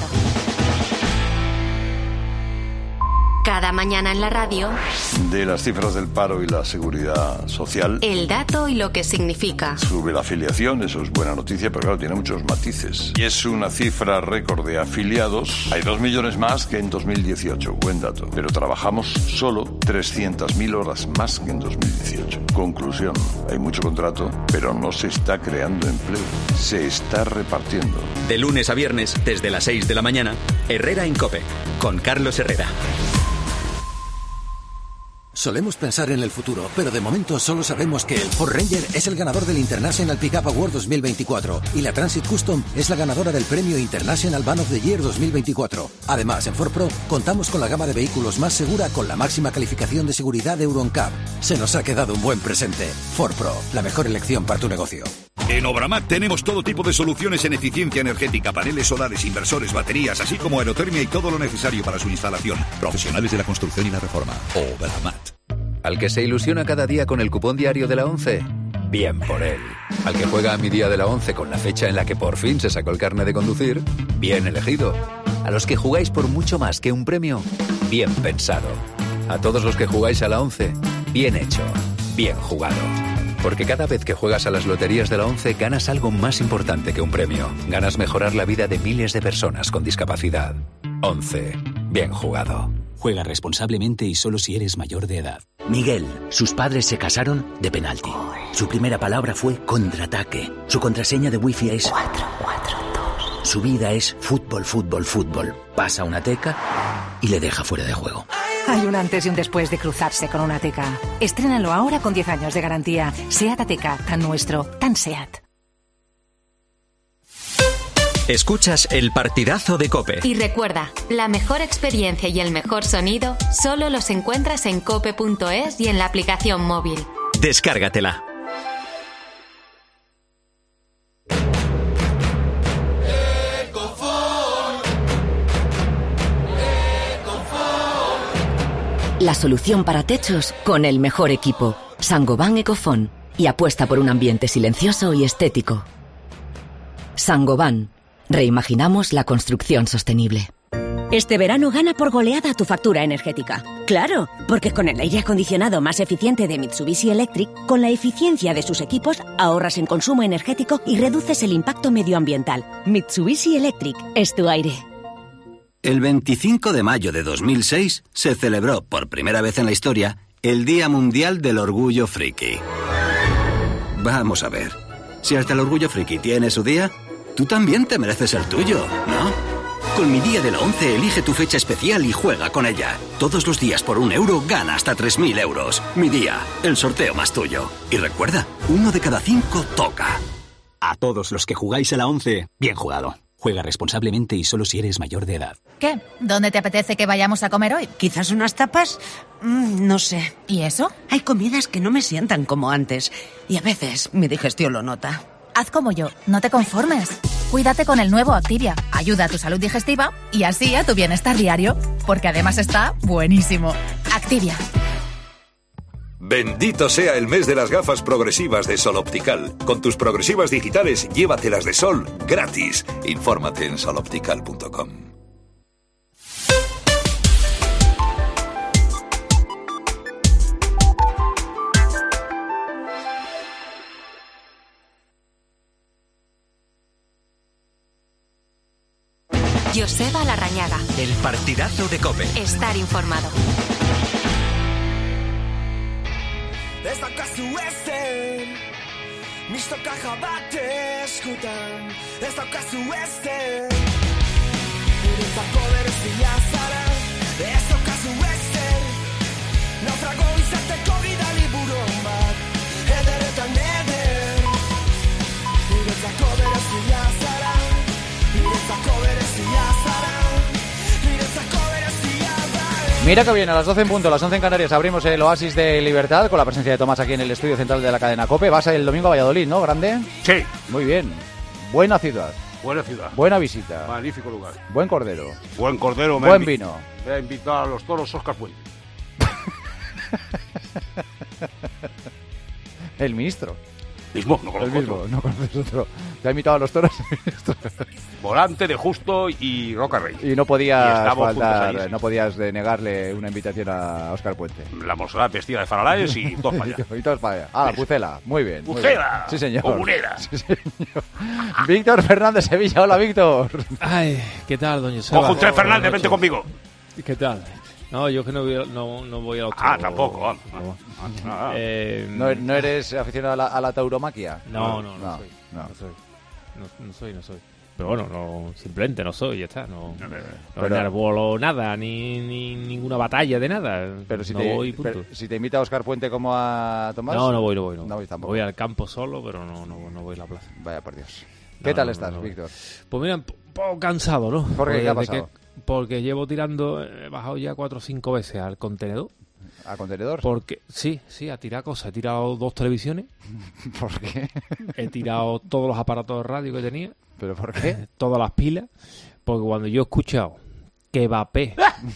Cada mañana en la radio. De las cifras del paro y la seguridad social. El dato y lo que significa. Sube la afiliación, eso es buena noticia, pero claro, tiene muchos matices. Y es una cifra récord de afiliados. Hay dos millones más que en dos mil dieciocho, buen dato. Pero trabajamos solo trescientas mil horas más que en dos mil dieciocho. Conclusión, hay mucho contrato, pero no se está creando empleo. Se está repartiendo. De lunes a viernes, desde las seis de la mañana, Herrera en COPE, con Carlos Herrera. Solemos pensar en el futuro, pero de momento solo sabemos que el Ford Ranger es el ganador del International Pickup Award dos mil veinticuatro y la Transit Custom es la ganadora del premio International Van of the Year dos mil veinticuatro. Además, en Ford Pro contamos con la gama de vehículos más segura con la máxima calificación de seguridad de Euro N C A P. Se nos ha quedado un buen presente. Ford Pro, la mejor elección para tu negocio. En Obramat tenemos todo tipo de soluciones en eficiencia energética, paneles solares, inversores, baterías, así como aerotermia y todo lo necesario para su instalación. Profesionales de la construcción y la reforma. Obramat. ¿Al que se ilusiona cada día con el cupón diario de la ONCE? Bien por él. ¿Al que juega a mi día de la ONCE con la fecha en la que por fin se sacó el carnet de conducir? Bien elegido. A los que jugáis por mucho más que un premio, bien pensado. A todos los que jugáis a la ONCE, bien hecho, bien jugado. Porque cada vez que juegas a las loterías de la ONCE ganas algo más importante que un premio. Ganas mejorar la vida de miles de personas con discapacidad. ONCE. Bien jugado. Juega responsablemente y solo si eres mayor de edad. Miguel, sus padres se casaron de penalti. Su primera palabra fue contraataque. Su contraseña de wifi es cuatro cuatro dos. Su vida es fútbol, fútbol, fútbol. Pasa una teca y le deja fuera de juego. Hay un antes y un después de cruzarse con una Ateca. Estrénalo ahora con diez años de garantía. SEAT Ateca, tan nuestro, tan SEAT. Escuchas el partidazo de COPE. Y recuerda, la mejor experiencia y el mejor sonido solo los encuentras en cope punto es y en la aplicación móvil. Descárgatela. La solución para techos con el mejor equipo. Saint-Gobain Ecofon. Y apuesta por un ambiente silencioso y estético. Saint-Gobain. Reimaginamos la construcción sostenible. Este verano gana por goleada tu factura energética. ¡Claro! Porque con el aire acondicionado más eficiente de Mitsubishi Electric, con la eficiencia de sus equipos, ahorras en consumo energético y reduces el impacto medioambiental. Mitsubishi Electric es tu aire. El veinticinco de mayo de dos mil seis se celebró por primera vez en la historia el Día Mundial del Orgullo Friki. Vamos a ver, si hasta el Orgullo Friki tiene su día, tú también te mereces el tuyo, ¿no? Con mi día de la ONCE elige tu fecha especial y juega con ella. Todos los días por un euro gana hasta tres mil euros. Mi día, el sorteo más tuyo. Y recuerda, uno de cada cinco toca. A todos los que jugáis a la once, bien jugado. Juega responsablemente y solo si eres mayor de edad. ¿Qué? ¿Dónde te apetece que vayamos a comer hoy? ¿Quizás unas tapas? Mm, no sé. ¿Y eso? Hay comidas que no me sientan como antes. Y a veces mi digestión lo nota. Haz como yo, no te conformes. Cuídate con el nuevo Activia. Ayuda a tu salud digestiva y así a tu bienestar diario. Porque además está buenísimo. Activia. Bendito sea el mes de las gafas progresivas de Sol Optical. Con tus progresivas digitales, llévatelas de sol gratis. Infórmate en sol optical punto com. Joseba Larrañaga. El partidazo de COPE. Estar informado. Ez daukazu ezen, mistoka jabate eskutan. Ez daukazu ezen, niretzako berezia zara. Ez daukazu ezen, naufrago izateko gidali buron bat. Ederretan eder, niretzako berezia zara. Niretzako berezia zara. Niretzako berezia zara. Mira que bien, a las doce en punto, a las once en Canarias, abrimos el Oasis de Libertad con la presencia de Tomás aquí en el estudio central de la cadena COPE. Vas el domingo a Valladolid, ¿no, Grande? Sí. Muy bien. Buena ciudad. Buena ciudad. Buena visita. Magnífico lugar. Buen cordero. Buen cordero. Buen vino. Me ha invitado a los toros Óscar Puente. El ministro. Mismo, no conozco El mismo, otro. no conoces otro. Te ha invitado a los toros. Volante de Justo y Roca Rey. Y no podías Y faltar, ahí, sí. no podías negarle una invitación a Óscar Puente. La Monserrat vestida de faralaes y todos para allá. Y todos para allá. Ah, la Pucela. Muy bien. muy Pucela. bien. Sí, señor. Comunera. Sí, señor. Víctor Fernández Sevilla. Hola, Víctor. Ay, ¿qué tal, doña Seba? Ojo, Tres Fernández, vente conmigo. ¿Qué tal? No, yo es que no voy, no, no voy a los Ah, toros. tampoco. Ah, No. ah, ah. Eh, ¿No, no eres aficionado a la, a la tauromaquia? No, no, no, no, soy. no. No soy. No, no soy, no soy. Pero bueno, no, simplemente no soy, ya está. No, no, Pero- enarbolo nada, ni, ni ninguna batalla de nada. Pero si, no te, voy, punto. pero si te invita a Óscar Puente como a Tomás... No, no voy, no voy. No, No voy tampoco. Voy al campo solo, pero no, no, no voy a la plaza. Vaya por Dios. ¿Qué No, tal no, estás, no, no voy. Víctor? Pues mira, un poco cansado, ¿no? ¿Por qué? ¿Qué ha Desde pasado? que- porque llevo tirando, he bajado ya cuatro o cinco veces al contenedor. ¿A contenedor? Porque sí, sí, a tirar cosas. He tirado dos televisiones. ¿Por qué? He tirado todos los aparatos de radio que tenía. ¿Pero por qué? Todas las pilas. Porque cuando yo he escuchado que Mbappé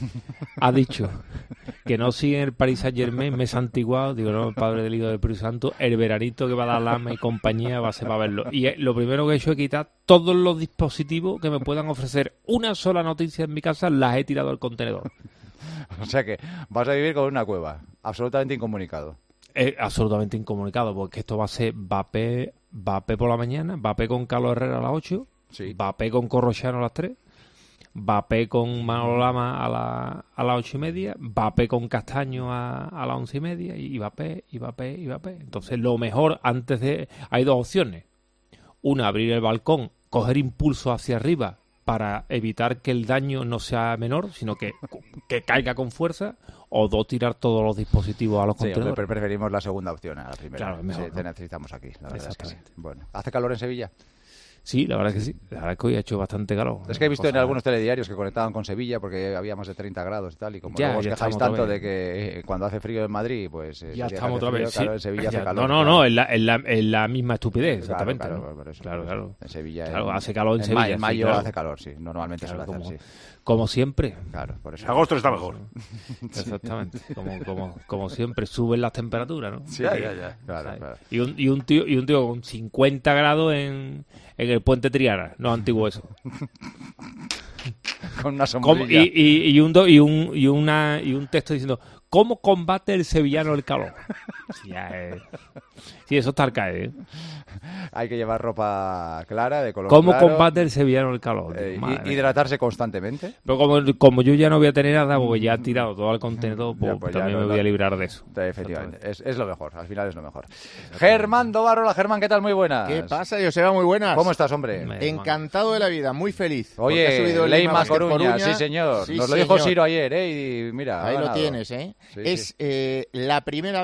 ha dicho que no sigue en el Paris Saint-Germain, me he santiguado. Digo, no, el Padre del Hijo del Espíritu Santo, el veranito que va a dar Lama y compañía va a ser para verlo. Y eh, lo primero que he hecho es quitar todos los dispositivos que me puedan ofrecer una sola noticia en mi casa, las he tirado al contenedor. O sea que vas a vivir con una cueva, absolutamente incomunicado. Es absolutamente incomunicado, porque esto va a ser Mbappé, Mbappé por la mañana, Mbappé con Carlos Herrera a las ocho, Sí. Mbappé con Corrochano a las tres, Mbappé con Manolo Lama a, la, a las ocho y media, Mbappé con Castaño a, a las once y media, y Mbappé, y Mbappé, y Mbappé. Entonces lo mejor antes de... Hay dos opciones. Una, abrir el balcón, coger impulso hacia arriba para evitar que el daño no sea menor, sino que, que caiga con fuerza, o dos, tirar todos los dispositivos a los Sí, hombre, contenedores. pero preferimos la segunda opción a la primera. Claro, es mejor, Sí, ¿no? te necesitamos aquí, la verdad es que sí. Exactamente. Bueno, ¿hace calor en Sevilla? Sí, la verdad es que sí. La verdad es que hoy ha hecho bastante calor. Es que he visto en Cosa- algunos telediarios que conectaban con Sevilla porque había más de treinta grados y tal, y como Ya, luego os ya quejáis estamos tanto otra de vez. que eh, cuando hace frío en Madrid, pues... eh, Ya Sevilla que estamos hace otra frío, vez, claro, sí. en Sevilla Ya, hace calor. No, no, claro. no, es la, es la, es la misma estupidez, exactamente. Claro, ¿no? claro, por eso, claro, por eso. claro. En Sevilla... Claro, en- hace calor en, en Sevilla. ma- En sí, mayo claro. hace calor, sí, normalmente Claro, suele hacer, como, sí. como siempre. Claro, por eso. Agosto está mejor. Exactamente. Como, como, como siempre, suben las temperaturas, ¿no? Sí, Ya, ya, ya. Claro, ¿sabes? claro. Y, un, y, un tío, y un tío con cincuenta grados en, en el puente Triana, no antiguo eso. Con una ¿Cómo- sombrilla. y, y, y, un do- y, un, y, una, y un texto diciendo ¿cómo combate el sevillano el calor? Sí, ya, eh. Sí, eso está al caer, ¿eh? Hay que llevar ropa clara, de color ¿Cómo claro. combate el sevillano el calor? Eh, Madre hi- mía. hidratarse constantemente. Pero como, como yo ya no voy a tener nada, porque ya he tirado todo al contenedor, pues, Ya, pues ya también no- me voy a no- librar de eso. Efectivamente, es, es lo mejor, al final es lo mejor. Germán Dobarrola, Germán, ¿qué tal? Muy buenas. ¿Qué pasa, Joseba? Muy buenas. ¿Cómo estás, hombre? Encantado de la vida, muy feliz. porque ha Oye, subido el Leima Basket Coruña, sí señor. Sí, Nos lo dijo señor. Siro ayer, ¿eh? Y mira, ha Ahí lo ganado. tienes, ¿eh? Sí, es sí. eh, la primera vez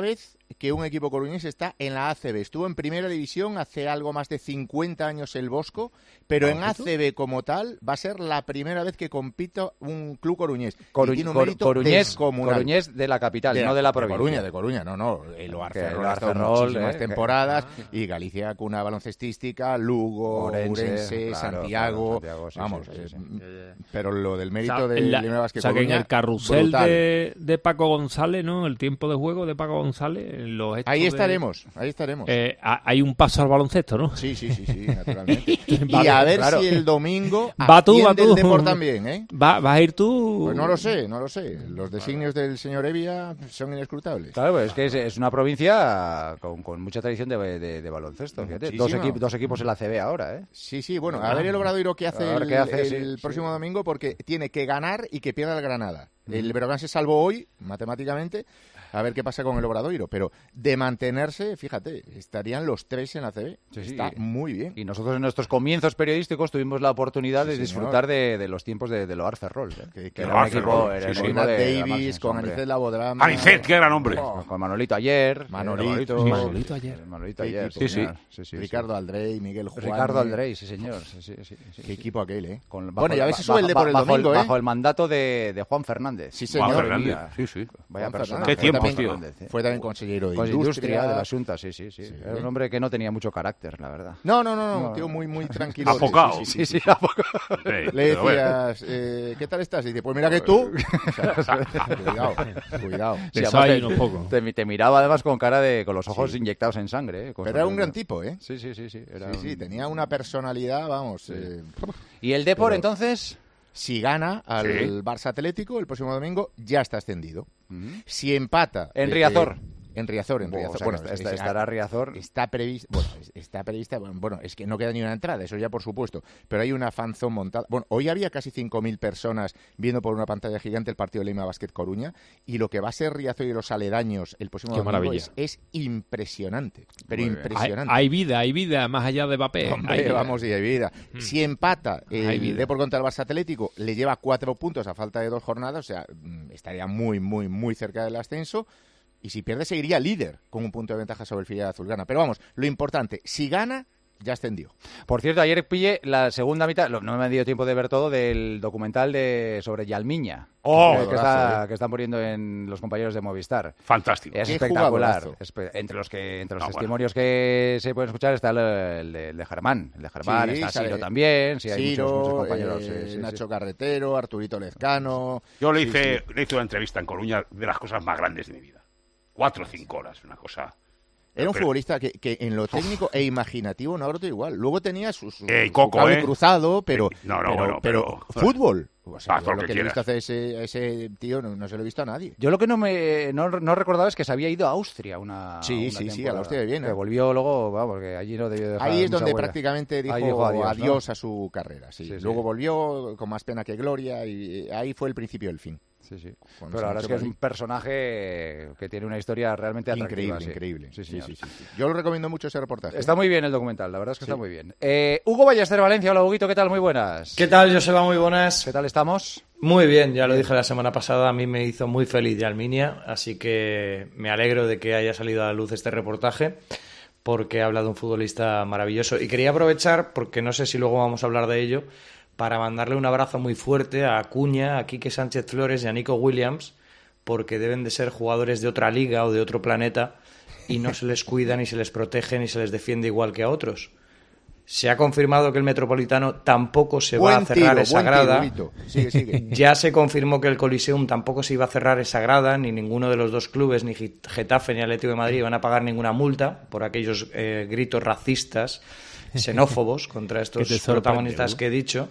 que un equipo coruñés está en la A C B. Estuvo en primera división hace algo más de cincuenta años el Bosco, pero en A C B como tal va a ser la primera vez que compita un club coruñés. Coru tiene un Cor mérito Coruñés, descomunal. Coruñés de la capital, de la, no de la de provincia. Coruña, de Coruña, no, no. El Oarferrol ha estado muchísimas eh, temporadas que... y Galicia cuna baloncestística, Lugo, Orense, Urense, claro, Santiago, claro, Santiago sí, vamos. Sí, sí, sí, sí. Eh, pero lo del mérito o sea, de la, Lima Basket o sea, Coruña, que en el carrusel de, de Paco González, ¿no? El tiempo de juego de Paco González, en los ahí estaremos, de, ahí estaremos. Eh, hay un paso al baloncesto, ¿no? Sí, sí, sí, sí, naturalmente. Y a ver claro. si el domingo va tú, va tú. el Depor también, ¿eh? ¿Va, ¿Vas a ir tú? Pues no lo sé, no lo sé. Los designios del señor Evia son inescrutables. Claro, pues es que es, es una provincia con, con mucha tradición de, de, de baloncesto. Fíjate. Dos, equip dos equipos en la C B ahora, ¿eh? Sí, sí, bueno, a ver el Obradoiro qué hace el, qué hace, el sí, próximo sí. domingo, porque tiene que ganar y que pierda el Granada. Mm. El Breogán se salvó hoy, matemáticamente. A ver qué pasa con el Obradoiro, pero de mantenerse, fíjate, estarían los tres en la C B. Sí, sí. Está muy bien. Y nosotros en nuestros comienzos periodísticos tuvimos la oportunidad sí, de disfrutar de, de los tiempos de, de lo Arferrol. ¿eh? Que, que era un equipo, era sí, el equipo de Davis, con Anicet Labodrama. Anicet, qué gran hombre. Oh, con Manolito ayer. Manolito. Sí, Manolito ayer. Manolito ayer, sí, sí, sí. sí. Ricardo Aldrey, Miguel Juan. Ricardo Aldrey, sí, señor. Sí, sí, sí, sí, qué equipo aquel, ¿eh? Con, bajo, bueno, y a ver si sube el de por el bajo domingo, el, ¿eh? Bajo el mandato de, de Juan Fernández. Sí, señor. Juan Fernández, sí, sí. Vaya persona. Qué tiempo, tío. Fue también consejero de Con industria. industria de la Asunta, sí, sí, sí, sí. Era un hombre que no tenía mucho carácter, la verdad. No, no, no, no, no. Tío muy, muy tranquilo. Apocado. Sí, sí, sí, sí, sí apocado. Sí, le decías, eh, ¿qué tal estás? Y dice, pues mira que tú. O sea, cuidado, cuidado. Sí, te, un poco. Te, te miraba además con cara de, con los ojos sí. inyectados en sangre. ¿eh? Pero era un gran tipo, ¿eh? Sí, sí, sí, sí. Era sí, sí, un... tenía una personalidad, vamos. Sí. Eh, ¿Y el Depor pero... entonces? Si gana al sí. Barça Atlético el próximo domingo, ya está ascendido. Uh-huh. Si empata... En Riazor. Eh, En Riazor, en Riazor. O sea, bueno, está, está, estará Riazor. Está prevista, bueno, está prevista, bueno, es que no queda ni una entrada, eso ya por supuesto, pero hay una fanzone montada. Bueno, hoy había casi cinco mil personas viendo por una pantalla gigante el partido de Lima Basket Coruña, y lo que va a ser Riazor y los aledaños el próximo Qué domingo es, es impresionante, pero Muy impresionante. Hay, hay vida, hay vida, más allá de papel. Hombre, hay vamos, y hay vida. Mm. Si empata el Depor contra el Barça Atlético, le lleva cuatro puntos a falta de dos jornadas, o sea, estaría muy, muy, muy cerca del ascenso. Y si pierde, seguiría líder con un punto de ventaja sobre el filial azulgrana. Pero vamos, lo importante, si gana, ya ascendió. Por cierto, ayer pillé la segunda mitad, no me ha dado tiempo de ver todo, del documental de sobre Yalmiña. Oh, que, que, está, que están poniendo en los compañeros de Movistar. Fantástico. Es espectacular. Espe entre los que entre los no, testimonios bueno. que se pueden escuchar está el, el, de, el de Germán. El de Germán, sí, está Ciro también. Sí, hay Ciro, muchos, muchos compañeros. Eh, sí, sí, Nacho sí. Carretero, Arturito Lezcano. Yo le hice, sí, sí. le hice una entrevista en Coruña de las cosas más grandes de mi vida. Cuatro o cinco horas, una cosa... Era un pero, futbolista que, que en lo técnico uf. e imaginativo no brotó igual. Luego tenía su, su, eh, Coco, su cable eh. cruzado, pero, no, no, pero, bueno, pero, pero fútbol. O sea, ah, lo que, que le he visto hacer ese, ese tío no, no se lo he visto a nadie. Yo lo que no me no, no recordaba es que se había ido a Austria una Sí, una sí, temporada. sí, a la Austria de Viena. Que volvió luego, vamos, porque allí no debió dejar Ahí es donde huella. prácticamente dijo, dijo adiós, adiós ¿no? a su carrera. Sí. Sí, sí. Luego volvió con más pena que gloria y ahí fue el principio del fin. Sí, sí. Cuando Pero la verdad es que es un personaje que tiene una historia realmente atractiva. Increíble, sí. increíble. Sí, sí, sí, sí, sí. Yo lo recomiendo mucho ese reportaje. Está muy bien el documental, la verdad es que sí. está muy bien. Eh, Hugo Ballester Valencia, hola Huguito, ¿qué tal? Muy buenas. ¿Qué tal, Joseba? Muy buenas. ¿Qué tal estamos? Muy bien, ya lo dije la semana pasada, a mí me hizo muy feliz Yalminia, así que me alegro de que haya salido a la luz este reportaje, porque habla de un futbolista maravilloso. Y quería aprovechar, porque no sé si luego vamos a hablar de ello, para mandarle un abrazo muy fuerte a Acuña, a Quique Sánchez Flores y a Nico Williams, porque deben de ser jugadores de otra liga o de otro planeta y no se les cuida, ni se les protege, ni se les defiende igual que a otros. Se ha confirmado que el Metropolitano tampoco se buen va a cerrar tiro, esa grada. Sigue, sigue. Ya se confirmó que el Coliseum tampoco se iba a cerrar esa grada, ni ninguno de los dos clubes, ni Getafe ni Atlético de Madrid, van a pagar ninguna multa por aquellos eh, gritos racistas, xenófobos contra estos protagonistas que he dicho.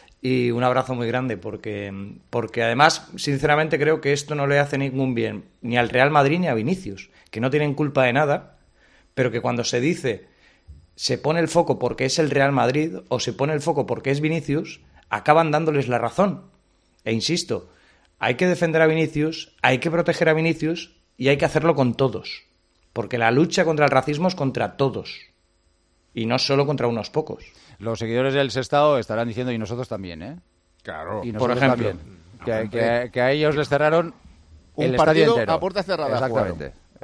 Y un abrazo muy grande, porque, porque además, sinceramente, creo que esto no le hace ningún bien ni al Real Madrid ni a Vinicius, que no tienen culpa de nada, pero que cuando se dice, se pone el foco porque es el Real Madrid o se pone el foco porque es Vinicius, acaban dándoles la razón. E insisto, hay que defender a Vinicius, hay que proteger a Vinicius y hay que hacerlo con todos, porque la lucha contra el racismo es contra todos y no solo contra unos pocos. Los seguidores del Sestao estarán diciendo, y nosotros también, ¿eh? Claro. Y por ejemplo. También, que, que, que a ellos les cerraron un el partido estadio entero. A puerta cerrada. Exactamente.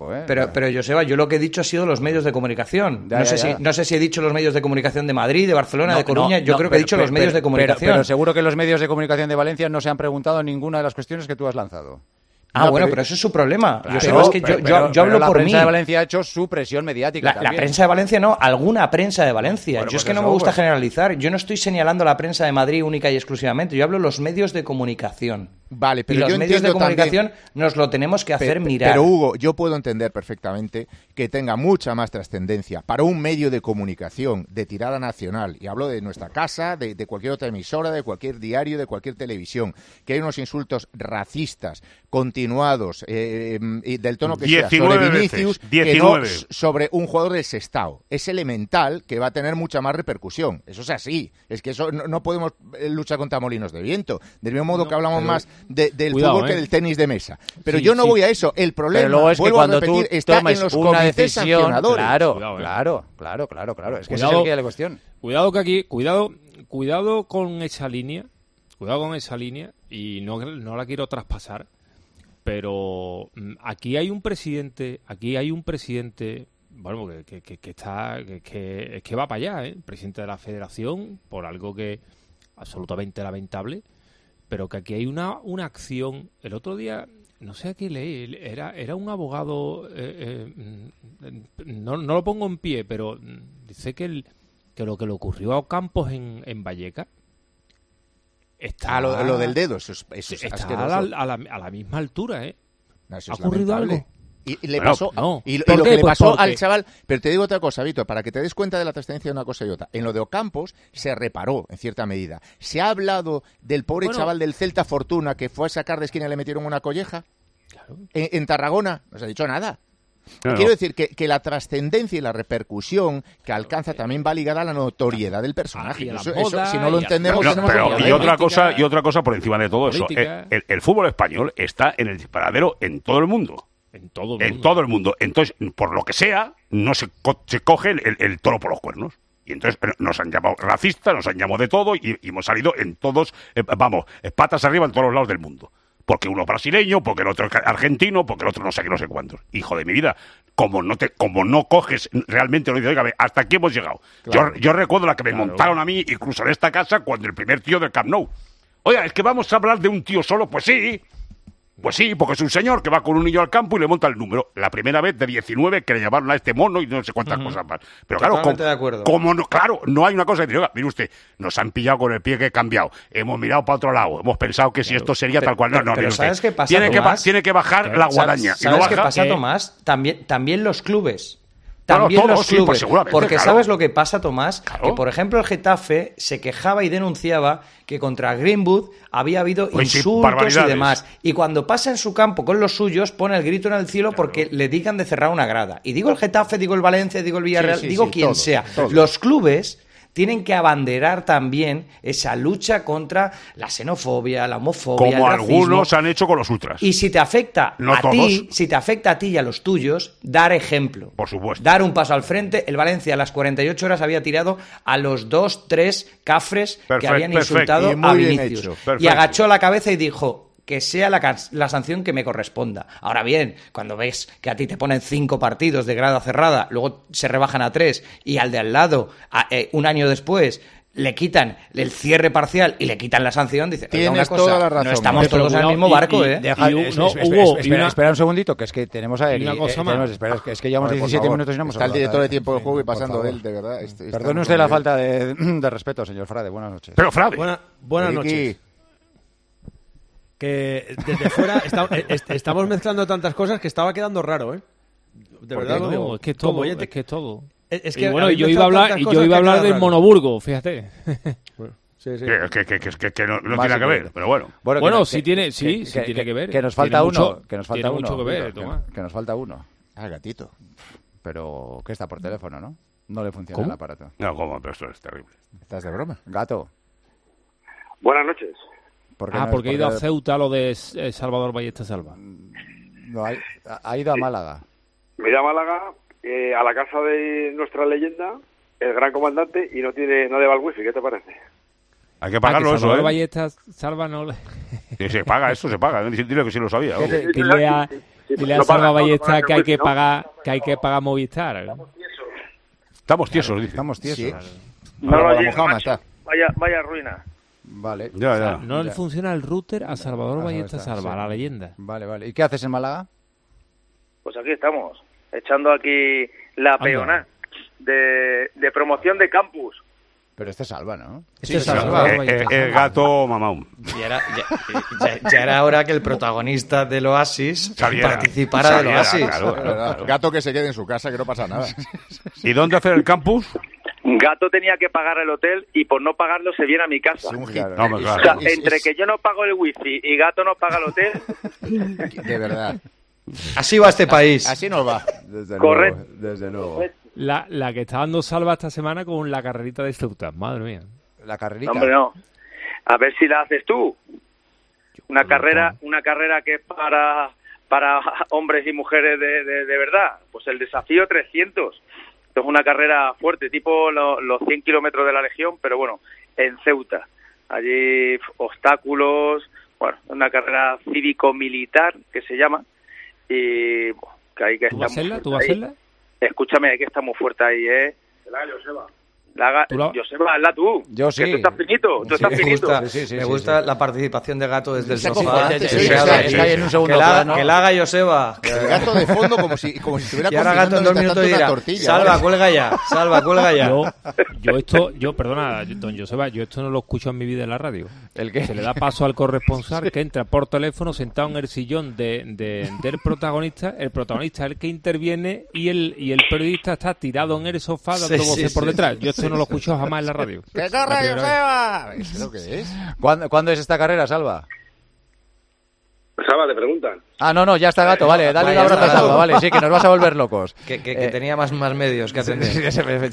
tiempo, ¿eh? Pero, pero Joseba, yo lo que he dicho ha sido los medios de comunicación. Ya, no, ya, sé ya. Si, no sé si he dicho los medios de comunicación de Madrid, de Barcelona, No, de Coruña. no, yo no, creo que pero, he dicho pero, los medios pero, de comunicación. Pero, pero seguro que los medios de comunicación de Valencia no se han preguntado ninguna de las cuestiones que tú has lanzado. Ah, No, bueno, pero- pero eso es su problema. Claro, yo sé más que yo, pero- yo, pero- yo hablo pero la por prensa mí. de Valencia ha hecho su presión mediática La, la también. prensa de Valencia no, alguna prensa de Valencia. Bueno, yo es pues que no eso, me gusta pues. generalizar. Yo no estoy señalando a la prensa de Madrid única y exclusivamente. Yo hablo de los medios de comunicación. Vale, pero y los yo medios de entiendo también- comunicación nos lo tenemos que hacer Pe- mirar. Pero Hugo, yo puedo entender perfectamente que tenga mucha más trascendencia para un medio de comunicación de tirada nacional, y hablo de nuestra casa, de, de cualquier otra emisora, de cualquier diario, de cualquier televisión, que hay unos insultos racistas continuados eh, y del tono que sea diecinueve sobre veces, Vinicius, que no diecinueve. s- sobre un jugador del Sestao. Es elemental que va a tener mucha más repercusión. Eso es así. Es que eso no, no podemos eh, luchar contra molinos de viento. Del mismo modo que hablamos pero- más de- del Cuidado, fútbol que ¿eh? del tenis de mesa. Pero Sí, yo no sí. voy a eso. El problema, Pero luego es que vuelvo cuando a repetir, tú está tomes en los una comités decisión, sancionadores. claro, Cuidado, ¿eh? claro, claro, claro, claro. Es que ese es Cuidado, el quid de la cuestión. Cuidado que aquí, cuidado, cuidado con esa línea, cuidado con esa línea, y no, no la quiero traspasar, pero mm, aquí hay un presidente, aquí hay un presidente, bueno, que, que, que- que está, que, que, es que va para allá, ¿eh? Presidente de la Federación, por algo que absolutamente lamentable, pero que aquí hay una, una acción. El otro día, no sé a qué leí, era, era un abogado, eh, eh, no, no lo pongo en pie, pero mm, dice que, el, que lo que le ocurrió a Ocampos en, en Vallecas está... Ah, lo, lo del dedo, eso es, eso es está asqueroso. a la, a, la, a la misma altura, ¿eh? No, eso ¿Ha es ocurrido lamentable. algo? Y, y le Bueno, pasó, no. y, y ¿Por lo qué? que le Pues pasó porque- al chaval, pero te digo otra cosa, Víctor, para que te des cuenta de la trascendencia de una cosa y otra. En lo de Ocampos se reparó, en cierta medida. Se ha hablado del pobre Bueno. chaval del Celta Fortuna que fue a sacar de esquina y le metieron una colleja. En, en Tarragona, no se ha dicho nada. Claro. Quiero decir que, que la trascendencia y la repercusión que alcanza también va ligada a la notoriedad del personaje. Y a la Eso- eso, moda, si no lo y a- entendemos, No, tenemos pero, un y problema. otra cosa y otra cosa por encima de todo eso, política. el, el- el fútbol español está en el disparadero en todo el mundo. En todo el En mundo. todo el mundo. Entonces, por lo que sea, no se, co- se coge el, el- el toro por los cuernos. Y entonces eh, nos han llamado racistas, nos han llamado de todo y, y hemos salido en todos, eh, vamos, eh, patas arriba en todos los lados del mundo. Porque uno es brasileño, porque el otro es argentino, porque el otro no sé qué, no sé cuántos. Hijo de mi vida, como no te, como no coges realmente, lo dices, oiga, hasta aquí hemos llegado. Claro. Yo, yo recuerdo la que me Claro. montaron a mí, incluso en esta casa, cuando el primer tío del Camp Nou. Oiga, es que vamos a hablar de un tío solo, pues sí. Pues sí, porque es un señor que va con un niño al campo y le monta el número. La primera vez de diecinueve que le llamaron a este mono y no sé cuántas Ujú. cosas más. Pero claro, Totalmente como, de acuerdo. como no, claro, no hay una cosa de decir, oiga, mire usted, nos han pillado con el pie que he cambiado, hemos mirado para otro lado, hemos pensado que si esto sería Pero- tal cual. No, pero- no, pero mire usted, ¿sabes qué pasa, tiene, que, ba- Tomás? tiene que bajar ¿Sabes- la guadaña. Y no ¿Sabes qué baja. pasa, ¿Qué? Tomás? También, también los clubes. Bueno, También todos, los sí, clubes. pues seguramente, porque claro. ¿sabes lo que pasa, Tomás? Que, por ejemplo, el Getafe se quejaba y denunciaba que contra Greenwood había habido Pues sí, insultos y barbaridades. demás. Y cuando pasa en su campo con los suyos, pone el grito en el cielo porque le digan de cerrar una grada. Y digo el Getafe, digo el Valencia, digo el Villarreal, Sí, sí, digo sí, quien todos, sea. todos. Los clubes tienen que abanderar también esa lucha contra la xenofobia, la homofobia, Como el racismo. algunos han hecho con los ultras. Y si te afecta No a todos. ti, si te afecta a ti y a los tuyos, dar ejemplo. Por supuesto. Dar un paso al frente. El Valencia a las cuarenta y ocho horas había tirado a los dos, tres cafres que Perfecto, habían perfecto. insultado Y muy a bien Vinicius. hecho. Y Perfecto. agachó la cabeza y dijo que sea la, can- la sanción que me corresponda. Ahora bien, cuando ves que a ti te ponen cinco partidos de grada cerrada, luego se rebajan a tres y al de al lado, a- eh, un año después, le quitan el cierre parcial y le quitan la sanción, dice, oiga, Tienes una cosa, toda la razón, no estamos Pero todos en el cuidado, mismo y- barco, y ¿eh? Deja, Y un- es- no, es- Hugo, espera, y espera, una- espera un segundito, que es que tenemos a y una Eri, cosa eh, más. tenemos- espera, es que- es que llevamos Hombre, por diecisiete favor. minutos y no hemos Está el hablado. director de tiempo de juego y Por pasando favor. de él, de verdad. Estoy- está Perdone muy usted la confundido. falta de, de respeto, señor Frade. Buenas noches. Pero, Frade, Buena- buenas Ricky, noches. Que desde fuera está- eh, est- estamos mezclando tantas cosas que estaba quedando raro, ¿eh? De ¿Por verdad qué lo no? digo. Es que es Como todo, oyente- es que es todo. Es- es Y que bueno, habéis yo iba a mezclado hablar, tantas y yo cosas iba a que hablar queda del raro. Monoburgo, fíjate. Bueno, sí, sí. que, que, que, que, que- que no, no Más tiene nada que si ver, pero bueno. Bueno, que no- sí que- tiene- sí, sí tiene que ver. Que nos falta Tiene uno. mucho- que nos falta tiene uno. mucho que ver, Víctor, Tomás. que, que nos falta uno. Ah, gatito. Pero que está por teléfono, ¿no? No le funciona ¿Cómo? el aparato. No, ¿cómo? Pero esto es terrible. ¿Estás de broma? Gato. Buenas noches. ¿por qué Ah, no- porque ha ido a porque- Ceuta lo de eh, Salvador Ballesta Salva. No, ha, ha ido a Málaga. Me iré a Málaga, eh, a la casa de nuestra leyenda, el gran comandante, y no tiene no deba el wifi. ¿Qué te parece? Hay que Ah, pagarlo que eso, Salvador ¿eh? Ballesta Salva no le... Sí, se paga, eso se paga. Dile que sí lo sabía. ¿Qué oye. te- Dile a, dile a No paga, Salva no, no Ballesta paga que el hay que wifi, ¿no? pagar que hay que pagar Movistar. ¿eh? Estamos tiesos, dice. Estamos tiesos. Sí. No lo Ahora, llega, Mojama macho. está. Vaya, vaya ruina. Vale. Ya, O sea, ya. no le Ya. funciona el router a Salvador Ah, Ballesta está, Salva, sí. la leyenda. Vale, vale. ¿Y qué haces en Málaga? Pues aquí estamos, echando aquí la Anda. peona de, de promoción de campus. Pero este es Alba, ¿no? Este es Alba. Eh, eh, el gato mamón. Ya era, ya, ya- ya era hora que el protagonista del Oasis Saliera. participara Saliera, del Oasis. claro, claro, claro. Gato que se quede en su casa, que no pasa nada. ¿Y dónde hacer el campus? Gato tenía que pagar el hotel y por no pagarlo se viene a mi casa. No, hombre, O claro. sea, entre que yo no pago el wifi y Gato no paga el hotel, De verdad. Así va este país. Así nos va. Desde Correcto. luego, desde luego. La, la que está dando Salva esta semana con la carrerita de Ceuta, madre mía. La carrerita. hombre, no. A ver si la haces tú. Una carrera, una carrera que es para para hombres y mujeres de, de, de verdad. Pues el desafío trescientos. Esto es una carrera fuerte, tipo lo- los cien kilómetros de la Legión, pero bueno, en Ceuta. Allí f- obstáculos, bueno, una carrera cívico-militar que se llama. Y bueno, que hay que ¿Tú vas a estar muy hacerla? ¿Tú fuerte vas a ahí. hacerla? Escúchame, hay que estar muy fuerte ahí, ¿eh? La Joseba. La haga... ¿Tú la- Joseba, hazla tú. Yo Que sí. tú estás finito, tú estás Me finito. gusta, Sí, sí, sí, me sí, gusta la participación de Gato desde el Está sofá. acojonante, Que sí, sea está- de- está ahí en un segundo que la, plano. que la haga Joseba. El gato de fondo como si, como si estuviera Y ahora Gato en cocinando dos mientras minutos tanto una dirá, tortilla. Salva, ¿vale? cuelga ya, Salva, cuelga ya. Yo, yo esto, yo, perdona, don Joseba, yo esto no lo escucho en mi vida en la radio. ¿El qué? Se le da paso al corresponsal que entra por teléfono sentado en el sillón de, de- del protagonista, el protagonista es el que interviene y el, y el periodista está tirado en el sofá dando Sí, voces sí, por sí, detrás. sí, Yo esto sí, no lo sí. escucho jamás en la radio. ¡Que La corre, primera vez. Joseba! ¿Eso es lo que es? ¿Cuándo, cuándo es esta carrera, Salva? Salva, te preguntan. Ah, no, no, ya está Gato, vale, dale un Vaya, abrazo a está Salva, Gato. vale, sí, que nos vas a volver locos. Que, que, que Eh, tenía más, más medios que atender. Sí, ese me-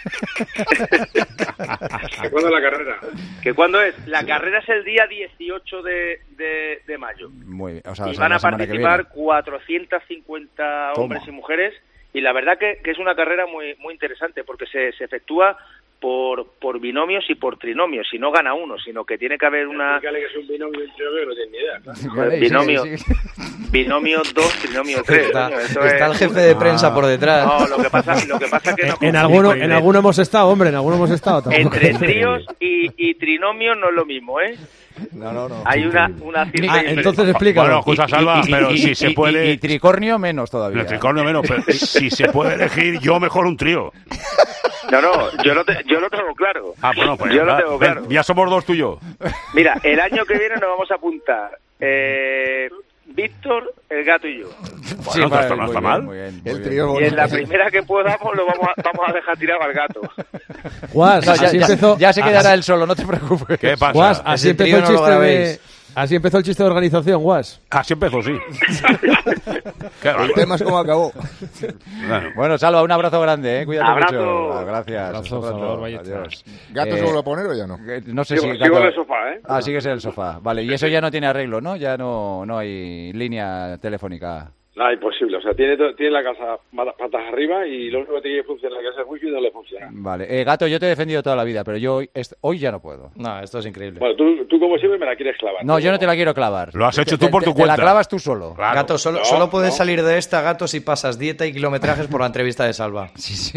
¿Cuándo es la carrera? ¿Que cuándo es? La carrera es el día dieciocho de, de, de mayo. Muy bien, o sea, Y o sea, van la a semana que participar viene. cuatrocientos cincuenta Toma. hombres y mujeres. Y la verdad que, que es una carrera muy muy interesante porque se, se efectúa por, por binomios y por trinomios. Y no gana uno, sino que tiene que haber una... Explícale que es un binomio y un trinomio, no tienes ni idea. claro. Vale, sí, binomio. sí. Binomio dos, trinomio tres. Está, coño, eso está es- el jefe de prensa Ah. por detrás. No, lo que pasa, lo que pasa que no... En alguno, en alguno hemos estado, hombre, en alguno hemos estado. tampoco. Entre tríos y, y trinomios no es lo mismo, ¿eh? No, no, no. Hay una, una cierta Ah, diferencia. entonces explícalo. Bueno, escucha, Salva, pero si se puede... Y, y tricornio menos todavía. El tricornio menos, pero si se puede elegir, yo mejor un trío. No, no, yo lo, te- yo lo tengo claro. Ah, bueno, pues yo lo ya, tengo ven, claro. ya somos dos tú y yo. Mira, el año que viene nos vamos a apuntar eh, Víctor, el Gato y yo. Bueno, no está- no muy está bien, mal. muy bien, muy El bien. trío Y en la bonito. primera que podamos lo vamos a, vamos a dejar tirado al Gato. Guas, No, ya, así ya- empezó. ya se quedará así- él solo, no te preocupes. ¿Qué pasa? Guas, así Ese empezó trío el no lo chiste de. grabéis. Así empezó el chiste de organización, Guas. Así empezó, sí. Qué El raro. tema es cómo acabó. Bueno, Bueno, Salva, un abrazo grande, ¿eh? Cuídate Abrazo. mucho. Ah, gracias. Abrazo, Hasta pronto. Salvador Ballesta. Adiós. ¿Gato Eh, se vuelve a poner o ya no? eh, No sé Sigo, si sigo Gato- en el sofá, ¿eh? Ah, sigues en el sofá. Vale, y eso ya no tiene arreglo, ¿no? Ya no, no hay línea telefónica. No, imposible. O sea, tiene, to- tiene la casa matas- patas arriba y lo único que tiene que funcionar es el wifi y no le funciona. Vale. Eh, Gato, yo te he defendido toda la vida, pero yo hoy, est- hoy ya no puedo. No, esto es increíble. Bueno, tú, tú como siempre me la quieres clavar. No, yo no te la quiero clavar. Lo has hecho Te- tú por te- tu te cuenta. la clavas tú solo. claro. Gato, solo, No, solo puedes no. salir de esta, Gato, si pasas dieta y kilometrajes por la entrevista de Salva. Sí, sí.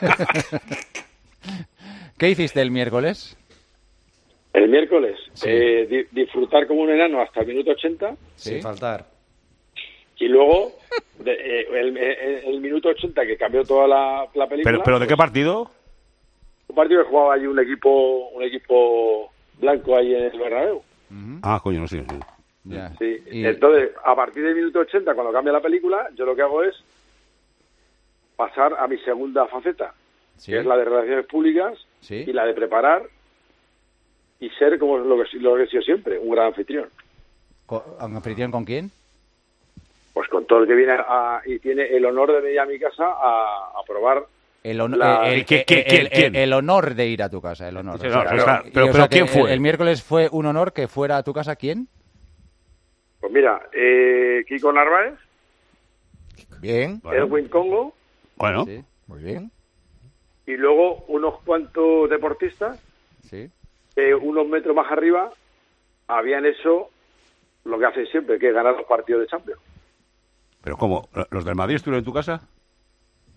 ¿Qué hiciste el miércoles? El miércoles, Sí. eh, di- disfrutar como un enano hasta el minuto ochenta Sí. Sin faltar. y luego de- eh, el, el- el minuto ochenta que cambió toda la, la película. Pero, pero ¿de qué partido? Un partido que jugaba ahí un equipo un equipo blanco ahí en el Bernabéu. Ah, coño, no sé. Sí. Ya. Sí. Y- Entonces, a partir del minuto ochenta, cuando cambia la película, yo lo que hago es pasar a mi segunda faceta, Sí. que es la de relaciones públicas Sí. y la de preparar y ser como lo que, lo que he sido siempre, un gran anfitrión. Co- ¿Anfitrión con quién? Pues con todo el que viene a- y tiene el honor de venir a mi casa a, a probar. El, honor- La- el- ¿Qué- qué- el- quién- el- quién? el honor de ir a tu casa, el honor. Sí, O sea, no, pero está- y- pero- y, o pero sea, que ¿quién fue? El, el miércoles fue un honor que fuera a tu casa, ¿quién? Pues mira, eh, Kiko Narváez, Bien. Bueno, Edwin Congo bueno. Sí, Muy bien. y luego unos cuantos deportistas sí. que unos metros más arriba habían hecho lo que hacen siempre, que es ganar los partidos de Champions. Pero ¿cómo? ¿Los del Madrid estuvieron en tu casa?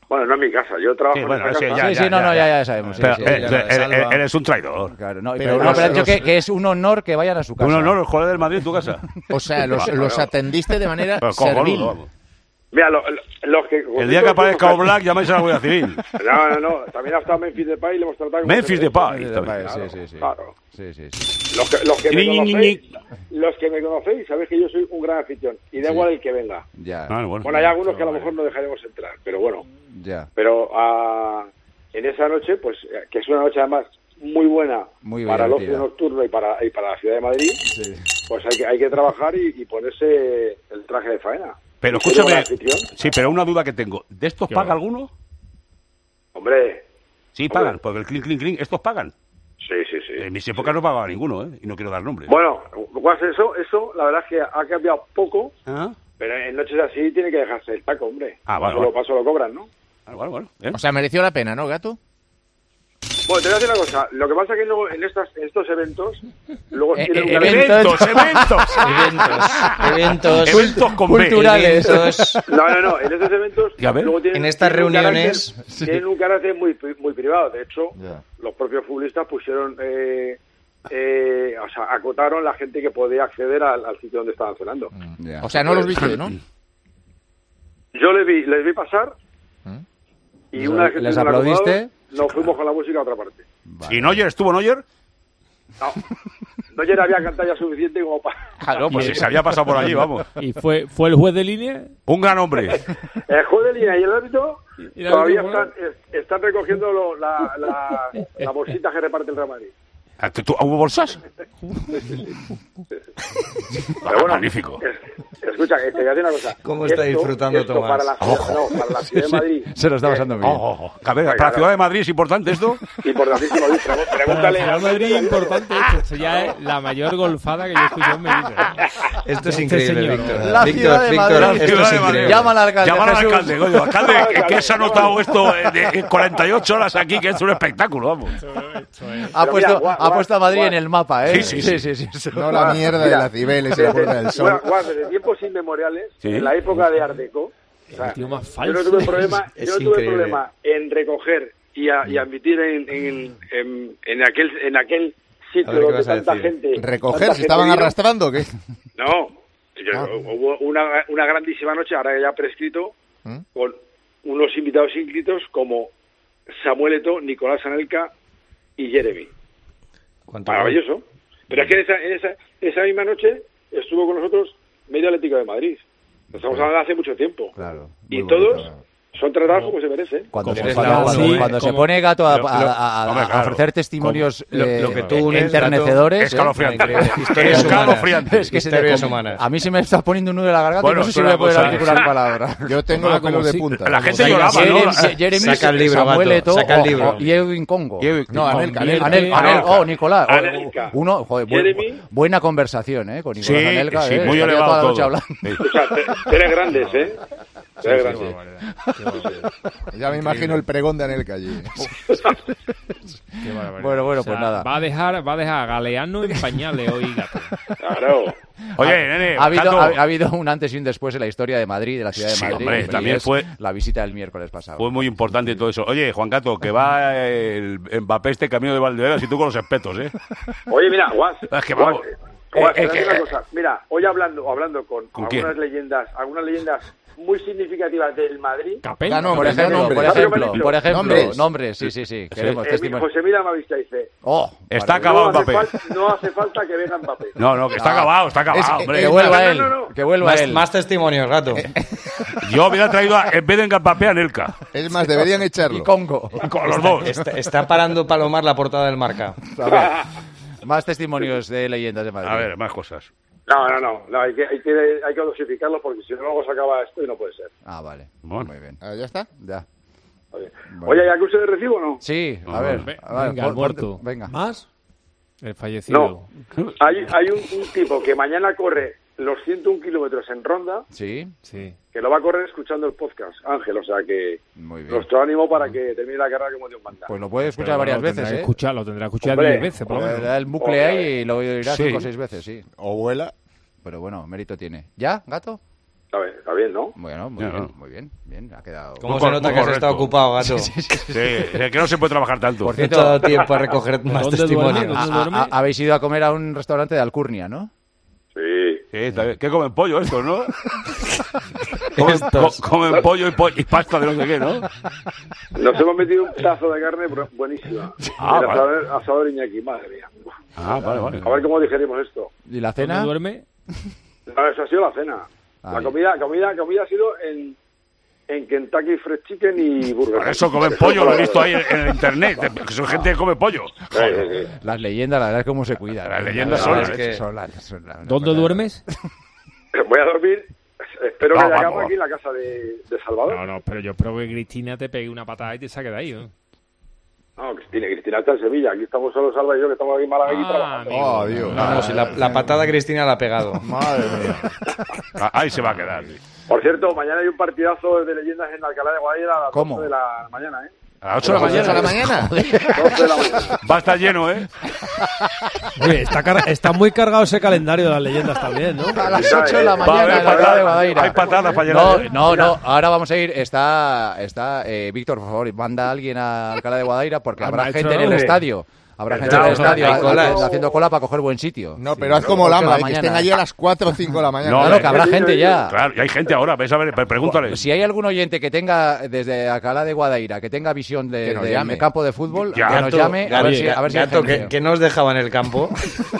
Bueno, no en mi casa, yo trabajo Sí, en bueno, esta sí, casa. ya, Sí, ya, sí, no, ya, no, ya. ya, ya sabemos. sí, Pero, sí, eh, sí. eh, eres, eres un traidor. Claro, no, Pero pero, no, los- pero ha dicho los- que, que es un honor que vayan a su casa. Un honor, los jugadores del Madrid en tu casa. O sea, los, los atendiste de manera Pero cojonudo, servil. vamos. Mira, lo- lo- los que... El día que aparezca Oblak llamáis a la Guardia Civil. No, no, no, también ha estado Memphis Depay y le hemos tratado como... Memphis Depay. Sí, también. sí, sí, sí. Claro. Sí, sí, sí. Los que, los que me Ñi, ñi, ñi, conocéis, los que me conocéis, sabéis que yo soy un gran anfitrión y da Sí. igual el que venga. Ya, Ah, bueno. Bueno, hay algunos que a lo mejor no dejaremos entrar, pero bueno. ya. Pero ah, en esa noche, pues, eh, que es una noche además muy buena Muy para el ocio divertida. nocturno y para, y para la ciudad de Madrid, Sí. pues hay que, hay que trabajar y, y ponerse el traje de faena. Pero Y ser un escúchame, anfitrión, sí, pero una duda que tengo. ¿De estos Qué paga va. alguno? hombre, Sí, pagan, porque el clink, clink, clink, estos pagan. sí, sí, sí. En mis épocas no pagaba ninguno, ¿eh? Y no quiero dar nombres. Bueno, Guas, eso, eso, la verdad es que ha cambiado poco, ¿Ah? pero en noches así tiene que dejarse el taco, hombre. Ah, vale, Paso lo vale. paso lo cobran, ¿no? Ah, bueno, bueno. bien. O sea, mereció la pena, ¿no, Gato? Bueno, te voy a decir una cosa. Lo que pasa es que luego en, estas, en estos eventos, luego Eh, tienen eh, un ¡Eventos, eventos! Eventos. Eventos con B. Culturales. Eventos. No, no, no. En estos eventos, Y a ver. luego tienen, En estas tienen un reuniones- carácter- tienen un carácter muy, pri- muy privado. De hecho, Ya. los propios futbolistas pusieron, eh, eh, o sea, acotaron la gente que podía acceder al, al sitio donde estaban cenando. Ya. O sea, no los viste, ¿no? Yo les vi, les vi pasar y ¿Les- una vez que les estuvieron aplaudiste? acomodados, nos fuimos con la música a otra parte. ¿Y Neuer estuvo Neuer? No, no ya había cantado ya suficiente como para... Claro, pues si se había pasado por allí, vamos. ¿Y fue, fue el juez de línea? Un gran hombre. El juez de línea y el árbitro ¿Y el todavía árbitro están, es- están recogiendo lo- la, la, la bolsita que reparte el Real Madrid. Ah, ¿tú- tú- ¿Hubo bolsas? Pero bueno, Magnífico. es- escucha, que te voy a decir una cosa. ¿Cómo está Esto- disfrutando esto Tomás? Para la, ciudad- no, para la ciudad de Madrid. Se lo está pasando bien. Oh, oh, oh. A ver, ¿para la ciudad de Madrid es importante esto? Importantísimo, Luis. Pre- Para la Pregúntale. Ciudad de Madrid importante esto. Esto ya es la mayor golfada que yo he escuchado en mi vida. Esto es Este increíble, señor. Víctor. La Víctor, ciudad de Víctor, Madrid. esto Ciudad es de Madrid. increíble. Llama al alcalde. Llamar al Jesús. alcalde, coño. Alcalde, que, que se ha notado esto eh, de, en cuarenta y ocho horas aquí, que es un espectáculo, vamos. Ha Pero puesto, mira, guau, ha puesto a Madrid guau. en el mapa, ¿eh? Sí, sí, sí. No la mierda de Mira, las Cibeles y la Puerta del Desde, Sol. Guau, desde tiempos inmemoriales, Sí. en la época de Art Deco, o sea, El tío más yo falso. no tuve problema, Es yo no tuve increíble. problema en recoger y, a, y admitir en, en, en, en aquel en aquel A sitio ver, ¿qué donde vas a tanta decir? gente ¿Recoger? tanta ¿Se gente estaban vino. arrastrando o qué? No, yo- Ah. hubo una, una grandísima noche, ahora ya prescrito, ¿Mm? con unos invitados inscritos como Samuel Eto'o, Nicolás Anelka y Jeremy. ¿Cuánto Maravilloso. Pero es que en esa, en esa, esa misma noche estuvo con nosotros medio Atlético de Madrid. Estamos hablando de hace mucho tiempo. Claro. Y muy todos bonito. son tratados como se merecen. Cuando, se, Eres cuando- la- cuando- sí, cuando se como- pone Gato a, lo- a- lo- a- a- hombre, a claro. ofrecer testimonios Lo- eh, lo que tú unes, enternecedores, Gato, escalofriante. increíble. Historias Escalofriante. Es que se Historias te- humanas. A mí se me está poniendo un nudo en la garganta Bueno, y no sé si es voy a una poder cosa, articular sí. palabra. Yo tengo Tomás, los pelos como de sí. punta. La gente Como lloraba, Saika- ¿no? Jeremy, Jeremy, Saca el libro, Samuel Gato, Eto'o saca el o- libro. o- y Edwin Congo. Y- No, Anelka, Anelka. Anel- Anel- oh, Nicolás. oh, Anelka. Uno, joder, buen- Jeremy. buena conversación, ¿eh? Con Nicolás Sí, Anelka. sí, eh, muy estaría elevado toda la noche todo. hablando. Sí. O sea, te- tres grandes, ¿eh? Tres grandes. Ya me imagino el pregón de Anelka allí. Qué barbaridad. Bueno, bueno, O sea, pues nada. Va a dejar, va a dejar a Galeano en pañales hoy, Gato. Claro. Oye, nene, Ha habido, Gato, ha, ha habido un antes y un después en la historia de Madrid, de la ciudad de Sí, Madrid. hombre, y también es fue- la visita del miércoles pasado. fue muy importante todo eso. Oye, Juan Gato, que va el Mbappé este camino de Valdeveras y tú con los espetos, ¿eh? Oye, mira, Guas. Es que Guas, vamos. eh, Guas, Eh, te voy a eh, decir una eh, cosa. Mira, hoy hablando, hablando con, ¿Con algunas quién? leyendas, algunas leyendas muy significativas del Madrid. Capella. Da nombre, Por da ejemplo, nombre. por ¿Sabes lo que ejemplo, me han dicho? por ejemplo, Nombres. nombres, sí, sí, sí, queremos Eh, testimonio. José Mira Mavista dice, Oh, Está vale. acabado no hace, Mbappé. fal- no hace falta que venga Mbappé. No, no, que está Ah. acabado, está acabado, Es- hombre. Que vuelva no, él, no, no. que vuelva Más, él. más testimonios, Gato. Yo hubiera traído, a, en vez de Mbappé, a Anelka. Es más, deberían Y echarlo. Congo. Con los dos. Está, está parando Palomar la portada del Marca. A ver, más testimonios de leyendas de Madrid. A ver, más cosas. No, no, no, no, hay, que, hay, que, hay que dosificarlo porque si no luego se acaba esto y no puede ser. Ah, vale. Bueno. Muy bien. Ah, ¿ya está? Ya. Oye, Bueno. Oye, ¿hay acuse de recibo o no? Sí, a Ah, ver. Ve- a ver, venga, pon- el muerto. ponte- Venga. ¿Más? El fallecido. No. Hay, hay un, un tipo que mañana corre los ciento un kilómetros en ronda, Sí, Sí. que lo va a correr escuchando el podcast, Ángel, o sea que muy bien. nuestro ánimo para que termine la carrera como Dios manda. Pues lo puede escuchar Pero varias lo tendrá veces, que ¿eh? escuchar, lo tendrá que escuchar Hombre, diez veces, por lo Le menos. da el bucle ahí y lo oirá Sí. cinco o seis veces, sí. O vuela. Pero bueno, mérito tiene. ¿Ya, gato? A ver, a ver. bien, ¿no? Bueno, muy Ya, bien, no. muy bien, bien, ha quedado... ¿Cómo Muy se cor- nota muy que has correcto. estado ocupado, Gato? Sí, es que no se puede trabajar tanto. Por No te ha cierto, dado tiempo a recoger más ¿Dónde testimonios. duerme? ¿Dónde duerme? a- a- habéis ido a comer a un restaurante de Alcurnia, ¿no? Sí. Sí, está bien. ¿Qué comen pollo estos, no? comen, co- comen pollo y, po- y pasta de no sé qué, ¿no? Nos hemos metido un pedazo de carne bru- buenísima. Ah, El vale. asador, asador Iñaki, madre mía. Uf. Ah, vale, vale. A ver cómo digerimos esto. ¿Y la ¿Dónde cena? duerme? No, eso ha sido la cena. Ah, La bien. comida, comida, comida ha sido en, en Kentucky Fried Chicken y Burger. Por eso comen pollo, lo he visto ahí en, en el internet. Que son gente que come pollo. Sí, sí, sí. Las leyendas, la verdad es cómo se cuidan. Las leyendas son verdad las es que- son las- son las- ¿Dónde una duermes? Voy a dormir. Espero que Vamos, haya vamos. cama aquí en la casa de, de Salvador. No, no, pero yo espero que Cristina te pegue una patada y te saque de ahí, ¿no? No, Cristina, Cristina está en Sevilla. Aquí estamos solo Salva y yo, que estamos aquí en Málaga y Ah, trabajando. amigo. Oh, Dios. No, no, si la, la patada Cristina la ha pegado. Madre mía. Ah, Ahí se va a quedar. Por cierto, mañana hay un partidazo de leyendas en Alcalá de Guadaira a las ¿Cómo? doce de la mañana, ¿eh? A las ocho de la mañana. ¿A la mañana? doce de la mañana. Va a estar lleno, ¿eh? Oye, está, car- está muy cargado ese calendario de las leyendas también, ¿no? A las ocho de la Va a mañana haber en Alcalá de patadas, Guadaira. hay patadas para No, llenar. ¿eh? no, no, ahora vamos a ir. Está, está eh, Víctor, por favor, manda a alguien a Alcalá de Guadaira porque Al habrá maestro, gente en el hombre. estadio. Habrá gente Claro, en el estadio hay ha- colas. haciendo cola para coger buen sitio. No, pero haz como ocho de Lama, la eh, que mañana. estén allí a las cuatro o cinco de la mañana. No, Claro, eh, que habrá sí, gente sí, ya. Claro, y hay gente ahora. Ves a ver, pre- pregúntale. Si hay algún oyente que tenga desde Alcalá de Guadaira que tenga visión de, Que nos de- llame. de campo de fútbol, Ya. que nos Gato, llame a ver si, a ver si hay Gato, gente. que, que no os dejaba en el campo.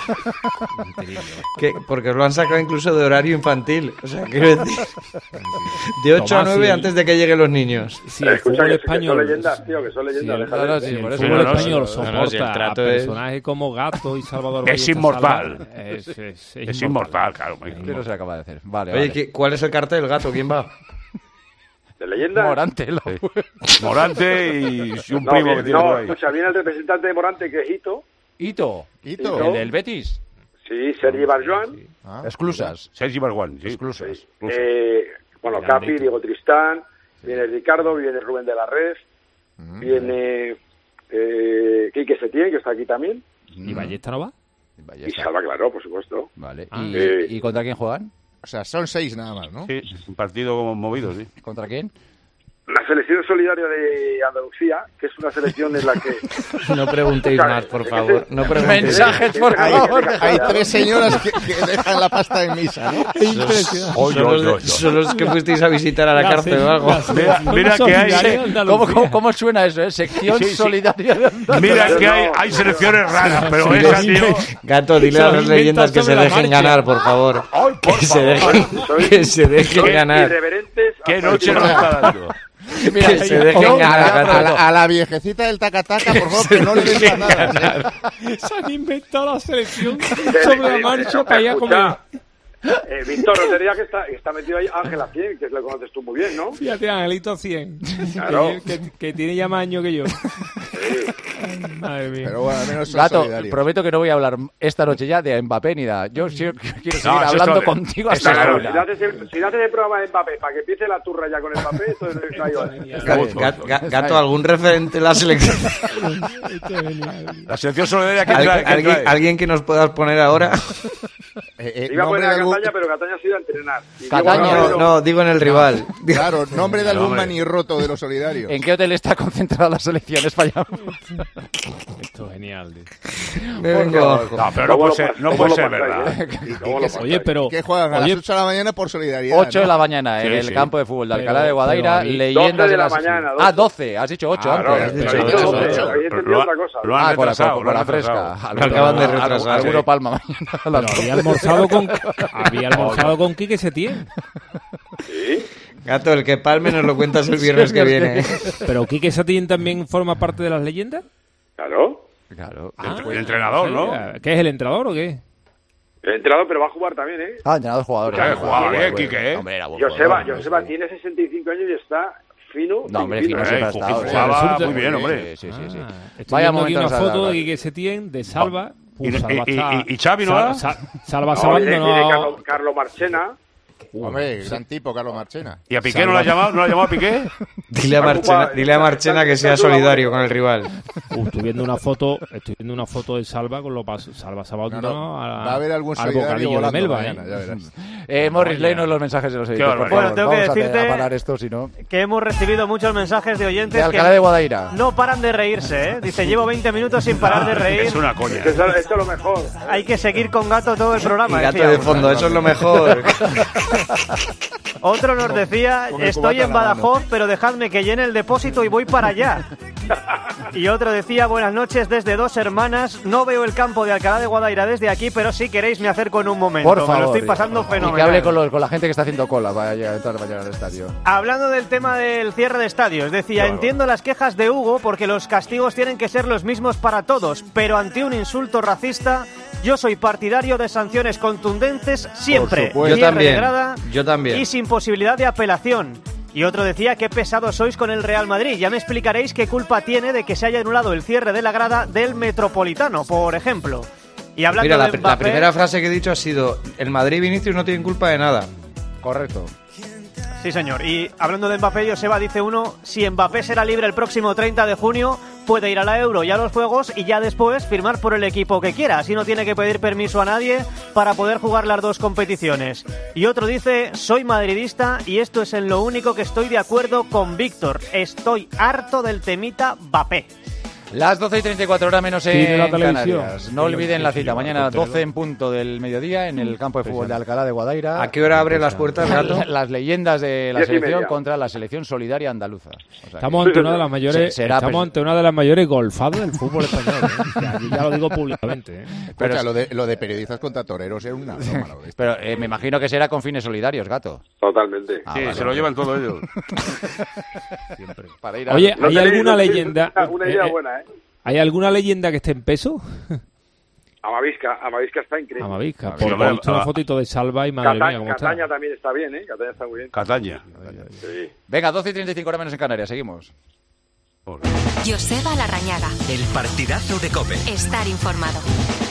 Que- porque os lo han sacado incluso de horario infantil. O sea, quiero decir, de ocho a Tomás, nueve sí. antes de que lleguen los niños. Si el Escucha, fútbol que, que son español... leyendas, tío, que son si leyendas. el, déjale. no, no, sí, si el por eso fútbol no, no, español no, soporta no, si el a trato es- personajes como Gato y Salvador Es Ballesta inmortal. Salva, Es, es, Es inmortal, claro. Que no se acaba de hacer. Vale, Oye, vale. ¿qué- ¿cuál es el cartel, Gato? ¿Quién va? ¿De leyendas? Morante, lo- Morante y, y un No, primo que bien, tiene no, por ahí. escucha, viene el representante de Morante, que es Hito. Hito, Hito. el del Betis. Sí, Sergi Barjuan. Ah, Exclusas. Sergi Barguán, sí. Exclusas. Exclusas. Eh, bueno, Grandito. Capi, Diego Tristán. Viene Ricardo, viene Rubén de la Red. mm. Viene eh, Quique Setién, que está aquí también. ¿Y Ballesta no va? Vaya Y está. Salva, claro, por supuesto. Vale. Ah. ¿Y, Eh. ¿Y contra quién juegan? O sea, son seis nada más, ¿no? Sí, un partido como movido, sí. ¿Contra quién? La selección solidaria de Andalucía, que es una selección en la que... No preguntéis más, por favor. No preguntéis. Mensajes, por Hay- favor. Hay tres señoras que, que dejan la pasta en misa, ¿no? Son los, de- son los que fuisteis a visitar a la cárcel o algo. Mira, mira que hay, ¿Cómo, cómo, cómo suena eso? Eh? Sección Sí, sí. solidaria de Andalucía. mira que hay, hay selecciones raras, pero esa, tío. Gato, dile a las leyendas que se dejen ganar, por favor. Ay, por Que se favor. dejen, que se dejen Sois ganar. irreverentes. Qué noche nos está dando. Mira, Que se yo- dejen yo- ganar, ya, Gato. A la, a la viejecita del tacataca, por favor, que no le den nada. Se han inventado la selección Eh, sobre la eh, marcha eh, para ir a comer. escucha, Eh, Víctor, no te digas que está, que está metido ahí Ángela cien, que lo conoces tú muy bien, ¿no? Fíjate, Angelito cien. Claro. Que, que- que tiene ya más años que yo. Ay, madre mía. Pero bueno, al menos son Gato, solidarios. prometo que no voy a hablar esta noche ya de Mbappé ni nada. Yo sí quiero seguir eso hablando es- contigo eso hasta es la Claro, claro. si le una. haces el, si le haces el programa de Mbappé para que empiece la turra ya con Mbappé, entonces no hay hora. Ga- ga- ga- Gato, ¿algún referente de la selección? Esto es genial. La selección solidaria que ¿Al- trae. que ¿Alguien, trae? alguien que nos puedas poner ahora? Eh, eh, Iba a nombre poner a de algún- Cataña, pero Cataña ha ido a entrenar. Y Cataña, Diego No, Guerrero- no, digo en el rival. Claro, nombre de algún hombre. manirroto de los solidarios. ¿En qué hotel está concentrada la selección española? Esto es genial, tío. Me vengo abajo. No, pero no ¿Cómo puede lo ser, pas- no cómo puede lo ser pasáis, verdad. eh? ¿Y- y ¿Cómo qué lo se- Oye, pero... ¿Qué juegan a oye, las ocho de la mañana por solidaridad? ocho de ¿no? la mañana en Sí, el sí. campo de fútbol de Pero- Alcalá de Guadaira, pero a mí- leyendas doce de la las- mañana, Ah, doce. doce, has dicho ocho Claro, antes. has dicho Habéis ocho. dicho ocho. doce, habéis Lo, entendido ha- otra cosa. lo han Ah, con la, retrasado. con lo la han fresca. retrasado. Alguno- acaban de alguno- retrasar, Alguno sí. palma mañana. a las Pero doce. había almorzado con... Había almorzado con Quique Setién. Sí. Gato, el que palme nos lo cuentas el viernes que viene. Pero Quique Setién también forma parte de las leyendas. Claro. Claro. El entrenador, ¿no? ¿Qué es el entrenador o qué? He entrado, pero va a jugar también, ¿eh? Ah, entrenador jugadores. Claro, jugaba bien, Bueno, Quique, ¿eh? Hombre, era buen Joseba, jugador, Joseba sí. tiene sesenta y cinco años y está fino. No, hombre, fino, fino ¿eh? siempre ha Eh, estado. jugaba resulta- muy bien, hombre. Sí, sí, sí. sí. Ah, estoy Vaya viendo aquí momento una nos ha foto dado. de Quique Setién, de Salva. Y- Uf, Salva y- está- y- y Xavi no Sal- va? Sal- Salva No, se ha viene, viene abandonado. Carlo, Carlo Marchena. Hombre, gran tipo, Carlos Marchena. ¿Y a Piqué no lo ha llamado? ¿No lo ha llamado a Piqué? Dile a Marchena, dile a Marchena que sea solidario con el rival. Uh, estoy viendo una foto, estoy viendo una foto de Salva con los pasos. Salva Sabato No, no. a, Va a haber algún al solidario bocadillo de volando Melba, mañana, ¿eh? ya verás. Eh, Morris, léenos los mensajes de los editores, por Bueno, favor. tengo que Vamos a te- decirte a parar esto, si no. que hemos recibido muchos mensajes de oyentes De Alcalá que de Guadaira. no paran de reírse, ¿eh? Dice, llevo veinte minutos sin parar de reír. Es una coña. Esto, esto es lo mejor. Hay que seguir con Gato todo el programa. Y Gato decíamos. de fondo, eso es lo mejor. Otro nos decía, con el estoy cubata en en la Badajoz, pero dejadme que llene el depósito y voy para allá. Y otro decía, buenas noches desde Dos Hermanas, no veo el campo de Alcalá de Guadaira desde aquí, pero si queréis me acerco en un momento. Por favor. Me lo estoy pasando Y fenomenal. que hable con, los- con la gente que está haciendo cola para ya- entrar mañana al estadio. Hablando del tema del cierre de estadios, decía, entiendo las quejas de Hugo porque los castigos tienen que ser los mismos para todos, pero ante un insulto racista, yo soy partidario de sanciones contundentes siempre. supuesto. Yo Cierre también, de grada yo también. Y sin posibilidad de apelación. Y otro decía, qué pesados sois con el Real Madrid. Ya me explicaréis qué culpa tiene de que se haya anulado el cierre de la grada del Metropolitano, por ejemplo. Y hablando Mira, la, de la Mbappé, primera frase que he dicho ha sido: el Madrid y Vinicius no tienen culpa de nada. Correcto. Sí, señor. Y hablando de Mbappé, Joseba dice uno, si Mbappé será libre el próximo treinta de junio, puede ir a la Euro y a los Juegos y ya después firmar por el equipo que quiera. Así no tiene que pedir permiso a nadie para poder jugar las dos competiciones. Y otro dice, soy madridista y esto es en lo único que estoy de acuerdo con Víctor. Estoy harto del temita Mbappé. Las doce y treinta y cuatro horas menos Tiene la en televisión. Canarias. No olviden la cita. Mañana contenedor. doce en punto del mediodía en el campo de fútbol de Alcalá de Guadaira. ¿A qué hora abre las puertas, Gato? Las leyendas de la Diez y selección media. contra la selección solidaria andaluza. O sea, Estamos que- ante una de las mayores, Se- será estamos pres- ante una de las mayores golfadas del fútbol español. ¿eh? O sea, yo ya lo digo públicamente. ¿eh? Pero lo, de, lo de periodistas contra toreros era una broma. lo de esto. Pero eh, me imagino que será con fines solidarios, Gato. Totalmente. Ah, Sí, vale, se lo vale. llevan todos ellos. Para ir a- Oye, No ¿hay tenéis- alguna no tenéis leyenda? Una, una idea eh, eh, buena, ¿eh? ¿Hay alguna leyenda que esté en peso? Amavisca, Amavisca está increíble. Amavisca. Sí, Por hombre, he visto una ah, fotito de Salva y madre Cata- mía, cómo está. Cataña también está bien, ¿eh? Cataña está muy bien. Cataña. Sí. Venga, doce y treinta y cinco horas menos en Canarias. Seguimos. Joseba Larrañaga. El partidazo de COPE. Estar informado.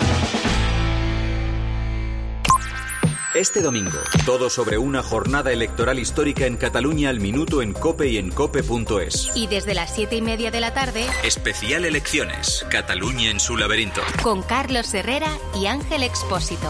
Este domingo, todo sobre una jornada electoral histórica en Cataluña al minuto en COPE y en cope punto es. Y desde las siete y media de la tarde, Especial Elecciones. Cataluña en su laberinto. con Carlos Herrera y Ángel Expósito.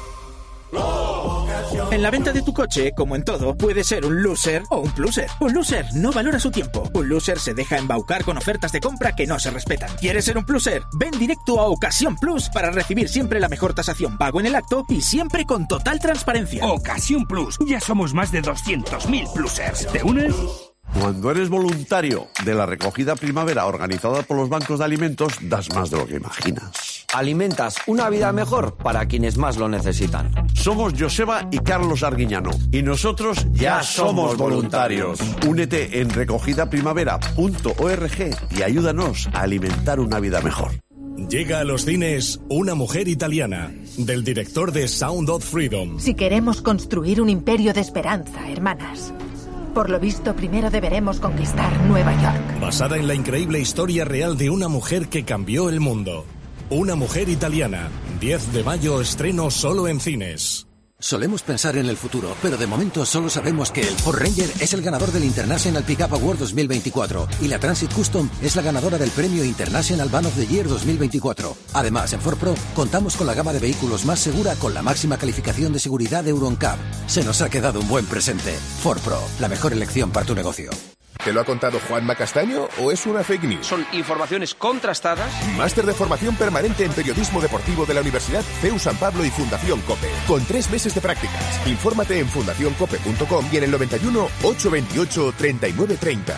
En la venta de tu coche, como en todo, puede ser un loser o un pluser. Un loser no valora su tiempo. Un loser se deja embaucar con ofertas de compra que no se respetan. ¿Quieres ser un pluser? Ven directo a Ocasión Plus para recibir siempre la mejor tasación pago en el acto y siempre con total transparencia. Ocasión Plus. Ya somos más de doscientos mil plusers. ¿Te unes? Cuando eres voluntario de la recogida primavera organizada por los bancos de alimentos, das más de lo que imaginas. Alimentas una vida mejor para quienes más lo necesitan. Somos Joseba y Carlos Arguiñano y nosotros ya somos voluntarios. Únete en recogida primavera punto org y ayúdanos a alimentar una vida mejor. Llega a los cines Una mujer italiana, del director de Sound of Freedom. Si queremos construir un imperio de esperanza, hermanas, por lo visto primero deberemos conquistar Nueva York. Basada en la increíble historia real de una mujer que cambió el mundo. Una mujer italiana, diez de mayo, estreno solo en cines. Solemos pensar en el futuro, pero de momento solo sabemos que el Ford Ranger es el ganador del International Pickup Award dos mil veinticuatro y la Transit Custom es la ganadora del premio International Van of the Year dos mil veinticuatro. Además, en Ford Pro contamos con la gama de vehículos más segura con la máxima calificación de seguridad de Euro N C A P. Se nos ha quedado un buen presente. Ford Pro, la mejor elección para tu negocio. ¿Te lo ha contado Juanma Castaño o es una fake news? Son informaciones contrastadas. Máster de formación permanente en periodismo deportivo de la Universidad C E U San Pablo y Fundación COPE. Con tres meses de prácticas. Infórmate en fundación cope punto com y en el noventa y uno, ochocientos veintiocho, treinta y nueve treinta.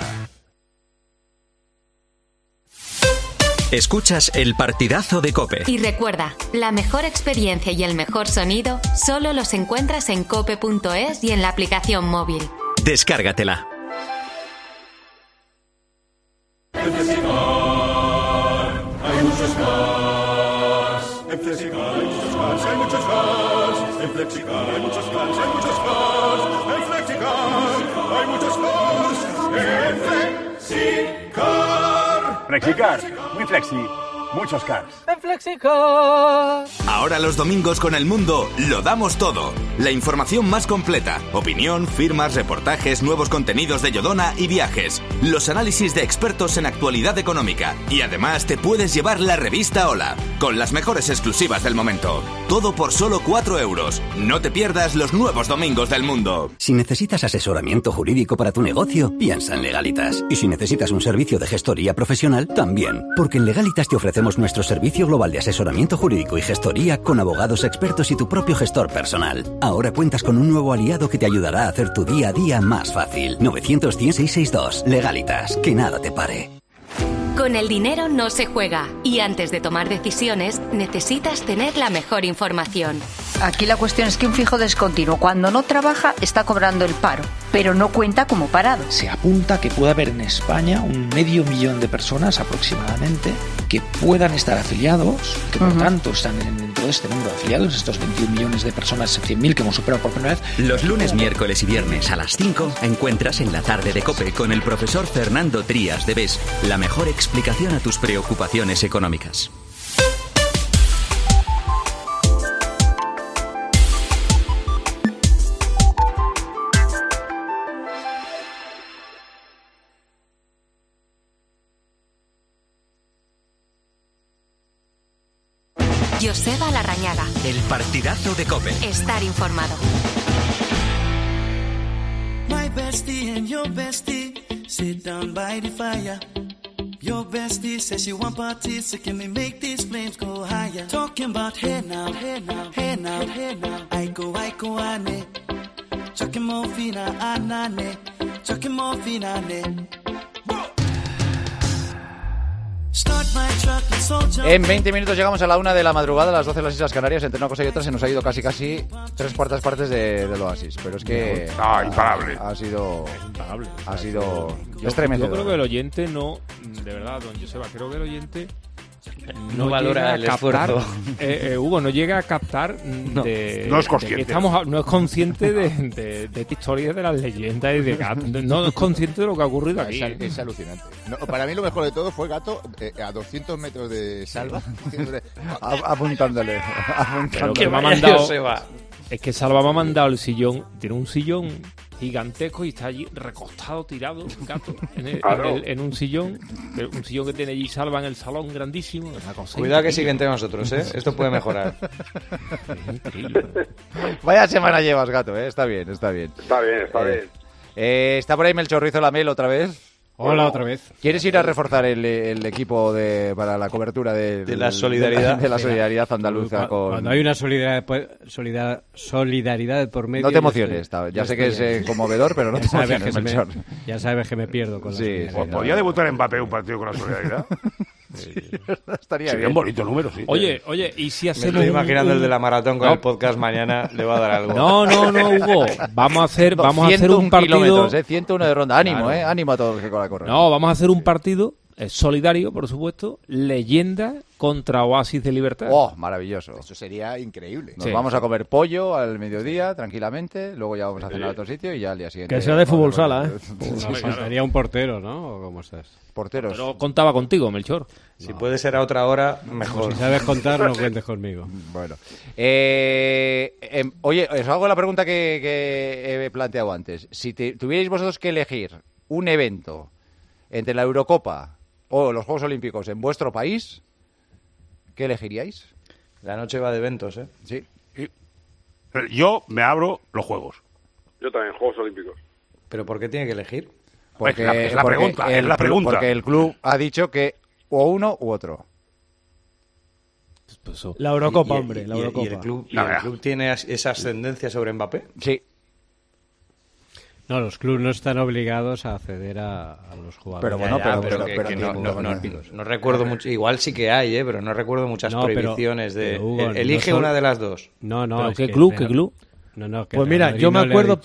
Escuchas el partidazo de COPE. Y recuerda, la mejor experiencia y el mejor sonido solo los encuentras en cope punto es y en la aplicación móvil. Descárgatela. En Flexicar hay muchos cars. En Flexicar hay muchos cars, hay muchos cars. En Flexicar hay muchos cars, hay muchos cars. En Flexicar hay muchos cars. En Flexicar. Flexicar, muy flexi, muchos cars. En FlexiCar. Ahora los domingos con El Mundo lo damos todo. La información más completa, opinión, firmas, reportajes, nuevos contenidos de Yodona y viajes. Los análisis de expertos en actualidad económica. Y además te puedes llevar la revista Hola, con las mejores exclusivas del momento. Todo por solo cuatro euros. No te pierdas los nuevos domingos del Mundo. Si necesitas asesoramiento jurídico para tu negocio, piensa en Legalitas. Y si necesitas un servicio de gestoría profesional, también. Porque en Legalitas te ofrecemos nuestro servicio global de asesoramiento jurídico y gestoría con abogados expertos y tu propio gestor personal. Ahora cuentas con un nuevo aliado que te ayudará a hacer tu día a día más fácil. novecientos, cien, seiscientos sesenta y dos. Legalitas. Que nada te pare. Con el dinero no se juega y antes de tomar decisiones necesitas tener la mejor información. Aquí la cuestión es que un fijo discontinuo cuando no trabaja está cobrando el paro, pero no cuenta como parado. Se apunta que puede haber en España un medio millón de personas aproximadamente que puedan estar afiliados, que por uh-huh. tanto están en todo este número de afiliados, estos veintiún millones de personas, cien mil que hemos superado por primera vez. Los lunes, miércoles y viernes a las cinco encuentras en la tarde de COPE con el profesor Fernando Trías de B E S la mejor explicación a tus preocupaciones económicas. Joseba Larrañaga. El partidazo de COPE. Estar informado. My bestie and your bestie sit down by the fire. Your bestie says she want parties, so can we make these flames go higher? Talking about hey now, hey now, hey now, hey now. I go, I go, ane. Chucking more fina, anane. Chucking more fina, ane. En veinte minutos llegamos a la una de la madrugada, a las doce de las Islas Canarias. Entre una cosa y otra se nos ha ido casi casi tres cuartas partes de, del Oasis. Pero es que ah, imparable. Ha, ha sido imparable. Ha sido yo, estremecedor. Yo creo que el oyente no, de verdad, don Joseba, creo que el oyente no, no valora el captar, esfuerzo. Eh, eh, Hugo no llega a captar no, de, no es consciente. De que estamos, no es consciente de, de, de esta historia de las leyendas y de Gato. No es consciente de lo que ha ocurrido aquí. Es, es alucinante. No, para mí lo mejor de todo fue Gato eh, a doscientos metros de Salva apuntándole. apuntándole. Que me ha mandado, es que Salva me ha mandado el sillón. Tiene un sillón gigantesco y está allí recostado, tirado, Gato, en, el, claro. en, el, en un sillón, un sillón que tiene allí Salva en el salón, grandísimo. Una cosa Cuidado increíble. Que sigue entre nosotros, ¿eh? Esto puede mejorar. Vaya semana llevas, Gato, ¿eh? Está bien, está bien. Está bien, está eh, bien. Eh, ¿Está por ahí Melchor Ruiz Lamel otra vez? Hola, otra vez. ¿Quieres ir a reforzar el, el equipo de, para la cobertura de, de la solidaridad de la solidaridad andaluza? Con... Cuando hay una solidaridad, solidar, solidaridad por medio... No te emociones, ya, ya sé que es eh, conmovedor, pero no te emociones, Melchor. Me, ya sabes que me pierdo con la sí, solidaridad. ¿Podría debutar Mbappé un partido con la solidaridad? Sí, estaría Sería bien. un bonito número, sí. Oye, oye, ¿y si hacemos... Me estoy imaginando un... el de la maratón con no. el podcast mañana, le va a dar algo. No, no, no, Hugo. Vamos a hacer, vamos a hacer un partido... Eh, ciento uno de ronda. Ánimo, claro. eh. Ánimo a todos los que con la corren. No, vamos a hacer un partido eh, solidario, por supuesto. Leyenda contra Oasis de Libertad. Oh, maravilloso. Eso sería increíble. Nos sí. vamos a comer pollo al mediodía, tranquilamente. Luego ya vamos a cenar a otro sitio y ya al día siguiente... Que sea de fútbol sala, ¿eh? Sí, Sería un portero, ¿no? ¿O cómo estás? Porteros. Pero contaba contigo, Melchor. Si no. puede ser a otra hora, mejor. Si sabes contar, no cuentes conmigo. Bueno. Eh, eh, oye, os hago la pregunta que, que he planteado antes. Si te, tuvierais vosotros que elegir un evento entre la Eurocopa o los Juegos Olímpicos en vuestro país, ¿qué elegiríais? La noche va de eventos, ¿eh? Sí. Yo me abro los Juegos. Yo también, Juegos Olímpicos. ¿Pero por qué tiene que elegir? Porque, es la, es la pregunta, el, es la pregunta. Porque el club ha dicho que o uno u otro. La Eurocopa, y, y, hombre. La y, Eurocopa. ¿Y el club, y el club tiene esa ascendencia sobre Mbappé? Sí. No, los clubes no están obligados a acceder a, a los jugadores. Pero bueno, ya, pero, pero, pero, que, pero que que no, no, no, no recuerdo mucho. Igual sí que hay, ¿eh? Pero no recuerdo muchas no, prohibiciones pero, de... pero Hugo, Elige no son... una de las dos. No, no. ¿Pero es qué que, club? pero... ¿Qué club? No, no, que pues mira, Madrid yo me no acuerdo...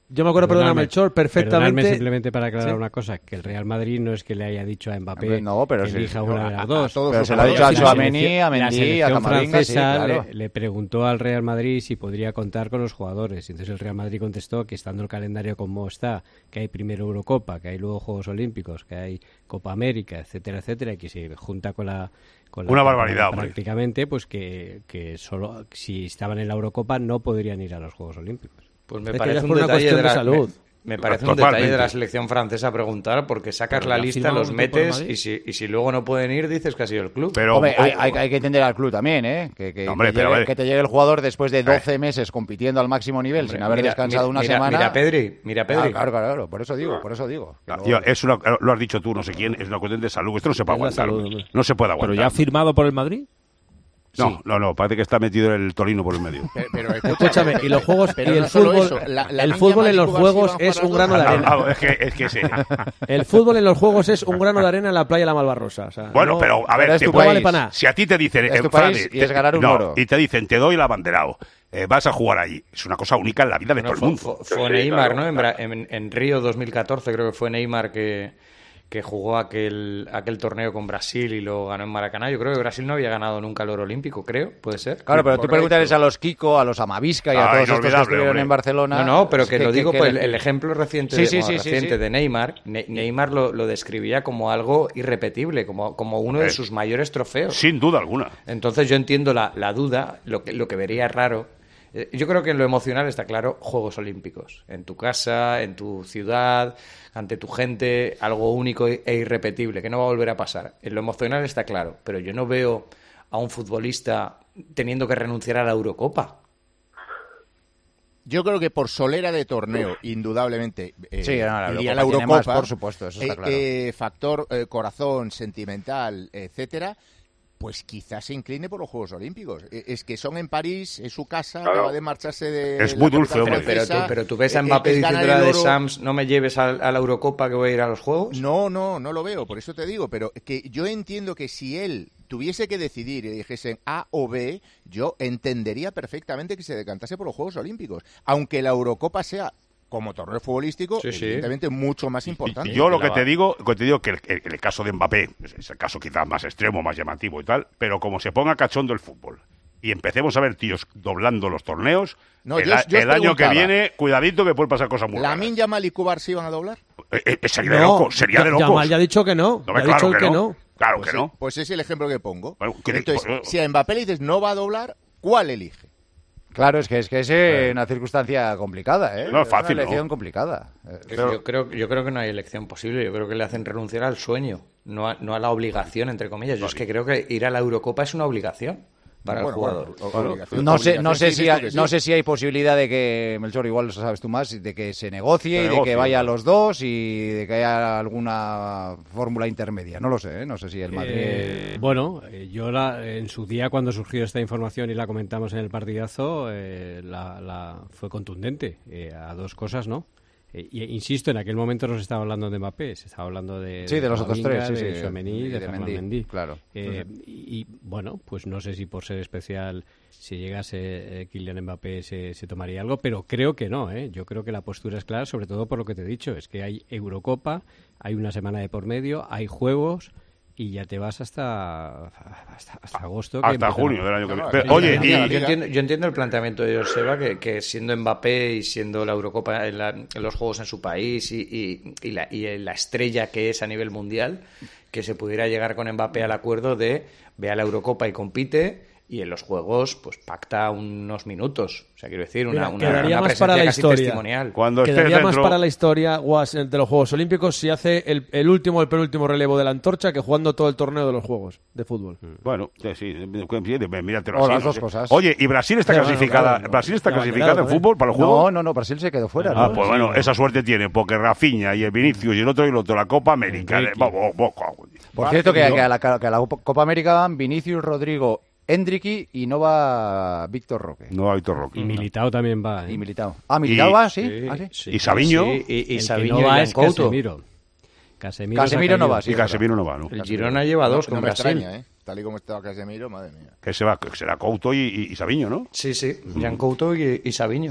Yo me acuerdo, perdóname, Melchor, perfectamente... Perdonadme simplemente para aclarar ¿Sí? una cosa, que el Real Madrid no es que le haya dicho a Mbappé Hombre, no, pero que sí, elija sí, una a- de las a- dos. a todos Pero se lo ha dicho a Tchouaméni, a Mendy, la a selección Camavinga, sí, francesa claro. le, le preguntó al Real Madrid si podría contar con los jugadores. Entonces el Real Madrid contestó que estando el calendario como está, que hay primero Eurocopa, que hay luego Juegos Olímpicos, que hay Copa América, etcétera, etcétera, y que se junta con la... Con la Una barbaridad, hombre. prácticamente, pues que, que solo si estaban en la Eurocopa no podrían ir a los Juegos Olímpicos. Pues me Es que parece ya es un por una detalle cuestión de de la salud. Me, me parece un Totalmente. detalle de la selección francesa preguntar, porque sacas Pero la ya lista, firmado los tú por el metes Madrid. y si, y si luego no pueden ir, dices que ha sido el club. Hombre, hay, hay- hay que entender al club también, ¿eh? Que, que, Hombre, que pero, llegue, eh. que te llegue el jugador después de doce meses compitiendo al máximo nivel Hombre, sin haber mira, descansado mira, una mira, semana. mira Pedri, mira Pedri. Claro, claro, claro, por eso digo, por eso digo. Que Ah, luego- tío, es una, lo has dicho tú, no sé quién, es una cuestión de salud. Esto no se puede Es la aguantar. salud, hombre. hombre. No se puede aguantar. ¿Pero ya ha firmado por el Madrid? No, no, no, parece que está metido el Torino por el medio. Pero, Escúchame, y los juegos Pero y el no solo fútbol, eso, la- la el niña fútbol en los Maliku juegos García es van un para grano de los arena. Ah, es que, es que sí. El fútbol en los juegos es un grano de arena en la playa de la Malvarrosa. O sea, Bueno, no- pero a ver, no te no puede- vale para nada. si a ti te dicen, Es eh, tu Fran, país y te- es ganar un no, oro. y te dicen, te doy el abanderado, eh, vas a jugar allí. Es una cosa única en la vida de todo el mundo. Fue, fue Neymar, ¿no? En, Bra- en- en Río dos mil catorce creo que fue Neymar que, que jugó aquel, aquel torneo con Brasil y lo ganó en Maracaná. Yo creo que Brasil no había ganado nunca el oro olímpico, creo, puede ser. Claro, pero tú pregúntales a los Kiko, a los Amavisca y a Ah, todos estos que inolvidable, estuvieron hombre. en Barcelona. No, no, pero es que, lo digo que por le- el, el ejemplo reciente, Sí, de, sí, bueno, sí, sí, reciente sí. de Neymar. Ne- Neymar lo, lo describía como algo irrepetible, como, como uno de Eh, sus mayores trofeos. Sin duda alguna. Entonces yo entiendo la, la duda, lo que, lo que vería raro. Eh, Yo creo que en lo emocional está claro Juegos Olímpicos. En tu casa, en tu ciudad, ante tu gente, algo único e irrepetible, que no va a volver a pasar. En lo emocional está claro, pero yo no veo a un futbolista teniendo que renunciar a la Eurocopa. Yo creo que por solera de torneo, indudablemente, eh, Sí, no, la iría Eurocopa la tiene Eurocopa, más, por supuesto, eso está eh, claro. eh, factor eh, corazón, sentimental, etcétera, pues quizás se incline por los Juegos Olímpicos. Eh, Es que son en París, es su casa, Claro. acaba de marcharse de Es la muy capital dulce, hombre. Pero, pero, tú, francesa, pero tú ves a eh, Mbappé es ganar diciendo el de oro. Sams, no me lleves a, a la Eurocopa que voy a ir a los Juegos. No, no, no lo veo, por eso te digo, pero que yo entiendo que si él tuviese que decidir y dijesen A o B, yo entendería perfectamente que se decantase por los Juegos Olímpicos, aunque la Eurocopa sea, como torneo futbolístico, Sí, sí. evidentemente mucho más importante. Yo lo que te digo, lo que te digo que el, el- el caso de Mbappé es es el caso quizás más extremo, más llamativo y tal, pero como se ponga cachondo el fútbol y empecemos a ver tíos doblando los torneos, No, el, yo- a- yo os el año que preguntaba. viene, cuidadito que puede pasar cosas muy raras. ¿Lamin, Yamal y Cubar se iban a doblar? Eh, eh, sería de loco, sería de locos. Yamal ya ha dicho que no. No, Ya ha claro dicho que que no. no. Claro Pues que sí, no. Pues es el ejemplo que pongo. que- Entonces, pues, si a Mbappé le dices no va a doblar, ¿cuál elige? Claro, es que es que es eh, una circunstancia complicada, ¿eh? No es fácil, una elección ¿no? complicada. Eh, Yo, yo creo, yo creo que no hay elección posible. Yo creo que le hacen renunciar al sueño, no a, no a la obligación, entre comillas. Yo es que creo que ir a la Eurocopa es una obligación para Bueno, el jugador. bueno, o- obligación. No sé, no sé Obligación, si sí, hay, que sí. no sé si hay posibilidad de que, Melchor, igual lo sabes tú más, de que se negocie Se y de negocie, que vaya a ¿no? los dos y de que haya alguna fórmula intermedia. No lo sé, ¿eh? No sé si el Madrid... Eh, bueno, eh, yo la- en su día cuando surgió esta información y la comentamos en el partidazo, eh, la, la- fue contundente eh, a dos cosas, ¿no? Eh, y, insisto, en aquel momento no se estaba hablando de Mbappé, se estaba hablando de Sí, de los otros Camavinga, tres, sí, de sí, Tchouaméni, y de, de Ferland Mendy, Mendy. claro. Eh, Sí, y, y, bueno, pues no sé si por ser especial, si llegase eh, Kylian Mbappé se, se tomaría algo, pero creo que no, ¿eh? Yo creo que la postura es clara, sobre todo por lo que te he dicho, es que hay Eurocopa, hay una semana de por medio, hay juegos y ya te vas hasta hasta, hasta agosto. que Hasta empiezan- junio del año que viene. No, Pero, yo- oye, yo, y- yo entiendo, yo entiendo el planteamiento de Joseba que, que siendo Mbappé y siendo la Eurocopa en, la- en los Juegos en su país y, y- y la, y la estrella que es a nivel mundial, que se pudiera llegar con Mbappé al acuerdo de ve a la Eurocopa y compite y en los Juegos pues pacta unos minutos. O sea, quiero decir, una, Mira, una, quedaría una más para presencia la casi historia. testimonial. Cuando estés Quedaría más dentro- para la historia Guas, de los Juegos Olímpicos si hace el, el último o el penúltimo relevo de la antorcha que jugando todo el torneo de los Juegos de fútbol. Bueno, sí, sí, míratelo O así, las no dos sé. cosas. Oye, ¿y Brasil está Claro, clasificada? claro. ¿Brasil está Ya, clasificada claro, en fútbol para los Juegos? No, no, no, Brasil se quedó fuera. Ah, ¿no? pues bueno, esa suerte tiene, porque Rafinha y el Vinicius y el otro y el otro, la Copa América. Enrique. Vamos, vamos, vamos. Por cierto, que, que a la, que a la Copa América van Vinicius, Rodrigo, Endricky y no va Víctor Roque. No va Víctor Roque. Y Militao también va, ¿eh? Y Militao. Ah, Militao Y- va, sí. Sí, Ah, sí. sí. ¿Y Savinho? Sí, y, y El Savinho que no y va es Couto. Casemiro. Casemiro, Casemiro se ha no caído. va, sí. Y Casemiro no va, ¿no? El Girona lleva dos no, con no me Brasil. extraña, ¿eh? Tal y como estaba Casemiro, madre mía. Que se va, que será Couto y, y, y Savinho, ¿no? Sí, sí, Jan Couto y, y Savinho.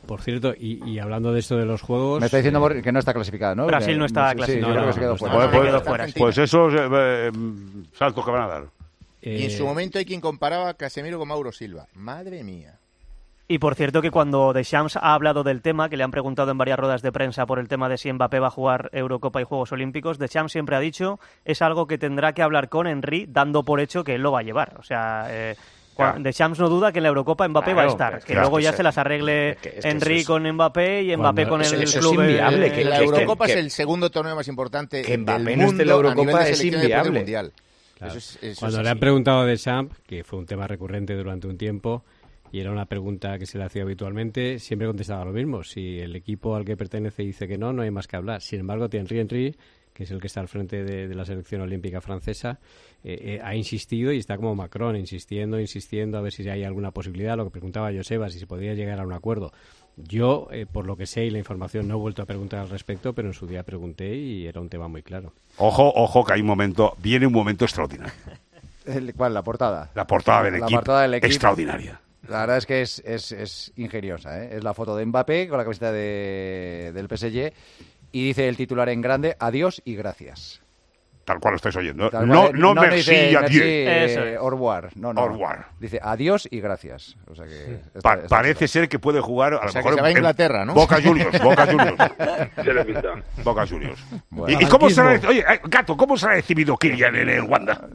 Por cierto, y, y hablando de esto de los juegos... Me está diciendo eh, que no está clasificado, ¿no? Brasil que, no está sí, clasificado. Sí, yo no, creo que se quedó no, fuera. Pues, se pues, quedó fuera. pues esos eh, saltos que van a dar. Y en su momento hay quien comparaba a Casemiro con Mauro Silva. Madre mía. Y por cierto que cuando Deschamps ha hablado del tema, que le han preguntado en varias ruedas de prensa por el tema de si Mbappé va a jugar Eurocopa y Juegos Olímpicos, Deschamps siempre ha dicho es algo que tendrá que hablar con Henry, dando por hecho que él lo va a llevar. O sea, eh, claro. Deschamps no duda que en la Eurocopa Mbappé claro, va a estar, que claro, luego ya que se las arregle es que, es que Henry es... con Mbappé y Mbappé Cuando, con el eso, club. Eso es inviable. Eh, Que, la que, Eurocopa que, es el segundo torneo más importante que Mbappé del no mundo esté en la Eurocopa a nivel de es inviable. inviable. Claro. Eso es, eso Cuando es le así. han preguntado a Deschamps, que fue un tema recurrente durante un tiempo, y era una pregunta que se le hacía habitualmente, siempre contestaba lo mismo. Si el equipo al que pertenece dice que no, no hay más que hablar. Sin embargo, Thierry Henry, que es el que está al frente de, de la selección olímpica francesa, eh, eh, ha insistido y está como Macron, insistiendo, insistiendo, a ver si hay alguna posibilidad. Lo que preguntaba Joseba, si se podría llegar a un acuerdo. Yo, eh, por lo que sé y la información, no he vuelto a preguntar al respecto, pero en su día pregunté y era un tema muy claro. Ojo, ojo, que hay un momento, viene un momento extraordinario. El, ¿Cuál? ¿La portada? La portada del la equipo, portada del equipo extraordinaria. La verdad es que es, es, es ingeniosa, ¿eh? Es la foto de Mbappé con la camiseta de, del P S G y dice el titular en grande, adiós y gracias. Tal cual lo estáis oyendo. Tal No, cual, no, no merci dice y adieu. merci, eh, au revoir. No, no. Au revoir. Dice adiós y gracias. O sea que está, Pa- está parece chulo. ser que puede jugar a O lo sea, que mejor se va a en- Inglaterra, ¿no? Boca Juniors, Boca Juniors. Se le pinta. Boca Juniors. Bueno. ¿Y, y cómo será, oye, eh, Gato, cómo será recibido Kylian en el Wanda?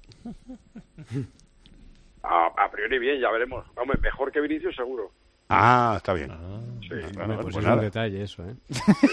A, a priori bien, ya veremos. Hombre, mejor que Vinicius seguro. Ah, está bien. Sí. Bueno, pues pues es nada. un detalle eso, ¿eh?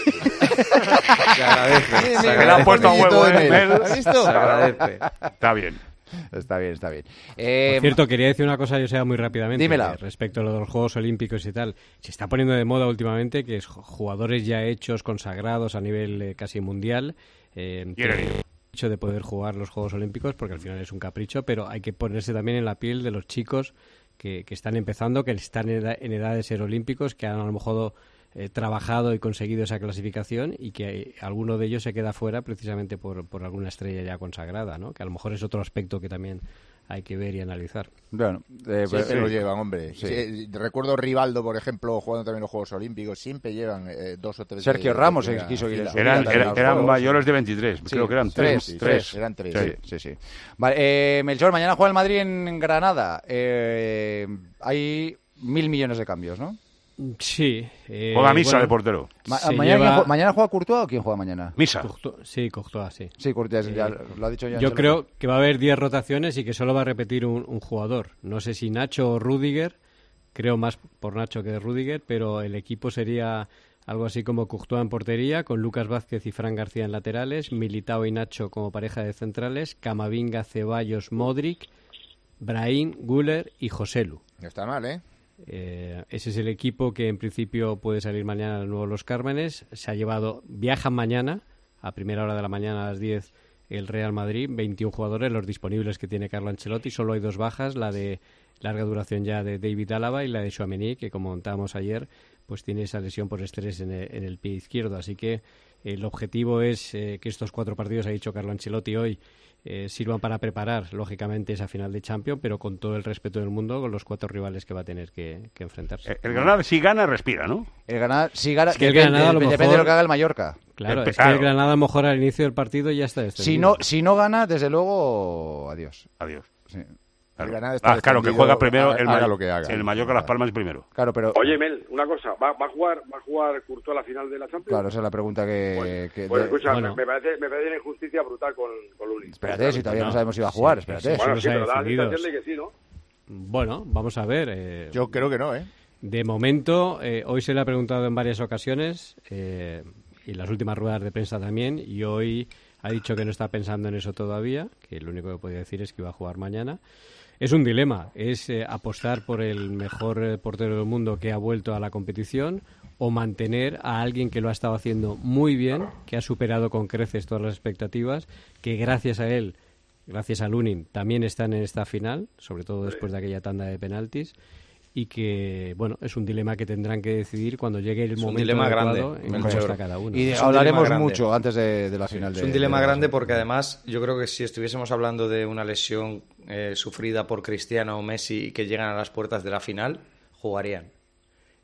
Se agradece. Sí, se Que le han puesto a huevo, de ¿eh? Mel. Mel. ¿Has visto? Se agradece. Está bien. Está bien, está bien. Eh, Por cierto, quería decir una cosa, yo sea muy rápidamente. Dímela. eh, Respecto a lo de los Juegos Olímpicos y tal. Se está poniendo de moda últimamente que es jugadores ya hechos, consagrados a nivel eh, casi mundial. Eh, Quieren que- ir. el hecho de poder jugar los Juegos Olímpicos, porque al final es un capricho, pero hay que ponerse también en la piel de los chicos que, que están empezando, que están en edad, en edad de ser olímpicos, que han a lo mejor eh, trabajado y conseguido esa clasificación y que eh, alguno de ellos se queda fuera precisamente por, por alguna estrella ya consagrada, ¿no? Que a lo mejor es otro aspecto que también hay que ver y analizar. Bueno, eh, Siempre pues, lo sí. llevan, hombre. Sí. Sí, recuerdo Rivaldo, por ejemplo, jugando también los Juegos Olímpicos. Siempre llevan eh, dos o tres. Sergio eh, Ramos de eh, quiso ir en fila. su Eran, vida eran, también a eran los Juegos. mayores de veintitrés, Sí, creo que eran tres, tres. tres, eran tres. Sí, sí, sí. Vale, eh, Melchor, mañana juega el Madrid en Granada. Eh, hay mil millones de cambios, ¿no? Sí. Eh, Juega Misa bueno, de portero. Ma- se mañana, lleva- ¿quién jue- ¿Mañana juega Courtois o quién juega mañana? Misa. Courtois- sí, Courtois, sí. Sí, Courtois, ya Eh, lo ha dicho ya. Yo Ancelotti. creo que va a haber diez rotaciones y que solo va a repetir un, un jugador. No sé si Nacho o Rudiger, creo más por Nacho que de Rudiger, pero el equipo sería algo así como Courtois en portería, con Lucas Vázquez y Fran García en laterales, Militao y Nacho como pareja de centrales, Camavinga, Ceballos, Modric, Brahim, Güler y Joselu. No está mal, ¿eh? Eh, ese es el equipo que en principio puede salir mañana de nuevo Los Cármenes. Se ha llevado, viajan mañana, a primera hora de la mañana a las diez, el Real Madrid, veintiún jugadores, los disponibles que tiene Carlo Ancelotti. Solo hay dos bajas, la de larga duración ya de David Álava y la de Tchouaméni, que como contábamos ayer, pues tiene esa lesión por estrés en el, en el pie izquierdo. Así que eh, el objetivo es eh, que estos cuatro partidos, ha dicho Carlo Ancelotti hoy, Eh, sirvan para preparar, lógicamente, esa final de Champions, pero con todo el respeto del mundo, con los cuatro rivales que va a tener que, que enfrentarse. El Granada, si gana, respira, ¿no? El Granada, si gana, Es que el depende, Granada a lo depende mejor- de lo que haga el Mallorca. Claro, Empe- es que el claro. Granada a lo mejor al inicio del partido ya está descendido. Si no, si no gana, desde luego, adiós. Adiós. Sí. Claro, Granada está Ah, claro, que defendido, juega primero haga- el, haga May- lo que haga. el Mallorca Las Palmas primero. Claro, pero Oye, Mel, una cosa, ¿va, va a jugar va a jugar Courtois a la final de la Champions? claro, esa es la pregunta que... Pues, que- pues de- escucha, bueno. me, me parece, me parece una injusticia brutal con, con Lunin. Espérate, si todavía no, No, sabemos si va a jugar, sí, espérate. sí, Bueno, los sí, ha pero da la decidido. sensación de que sí, ¿no? Bueno, vamos a ver. eh, Yo creo que no, ¿eh? De momento, eh, hoy se le ha preguntado en varias ocasiones, eh, y las últimas ruedas de prensa también, y hoy ha dicho que no está pensando en eso todavía, que lo único que podía decir es que iba a jugar mañana. Es un dilema, es eh, apostar por el mejor eh, portero del mundo que ha vuelto a la competición o mantener a alguien que lo ha estado haciendo muy bien, que ha superado con creces todas las expectativas, que gracias a él, gracias a Lunin, también están en esta final, sobre todo después de aquella tanda de penaltis, y que, bueno, es un dilema que tendrán que decidir cuando llegue el Es un momento dilema adecuado grande, en cómo Melchor. está cada uno. Y Es un hablaremos dilema grande. mucho antes de, de la final. Es de- un dilema de la- grande porque además yo creo que si estuviésemos hablando de una lesión eh, sufrida por Cristiano o Messi y que llegan a las puertas de la final, jugarían.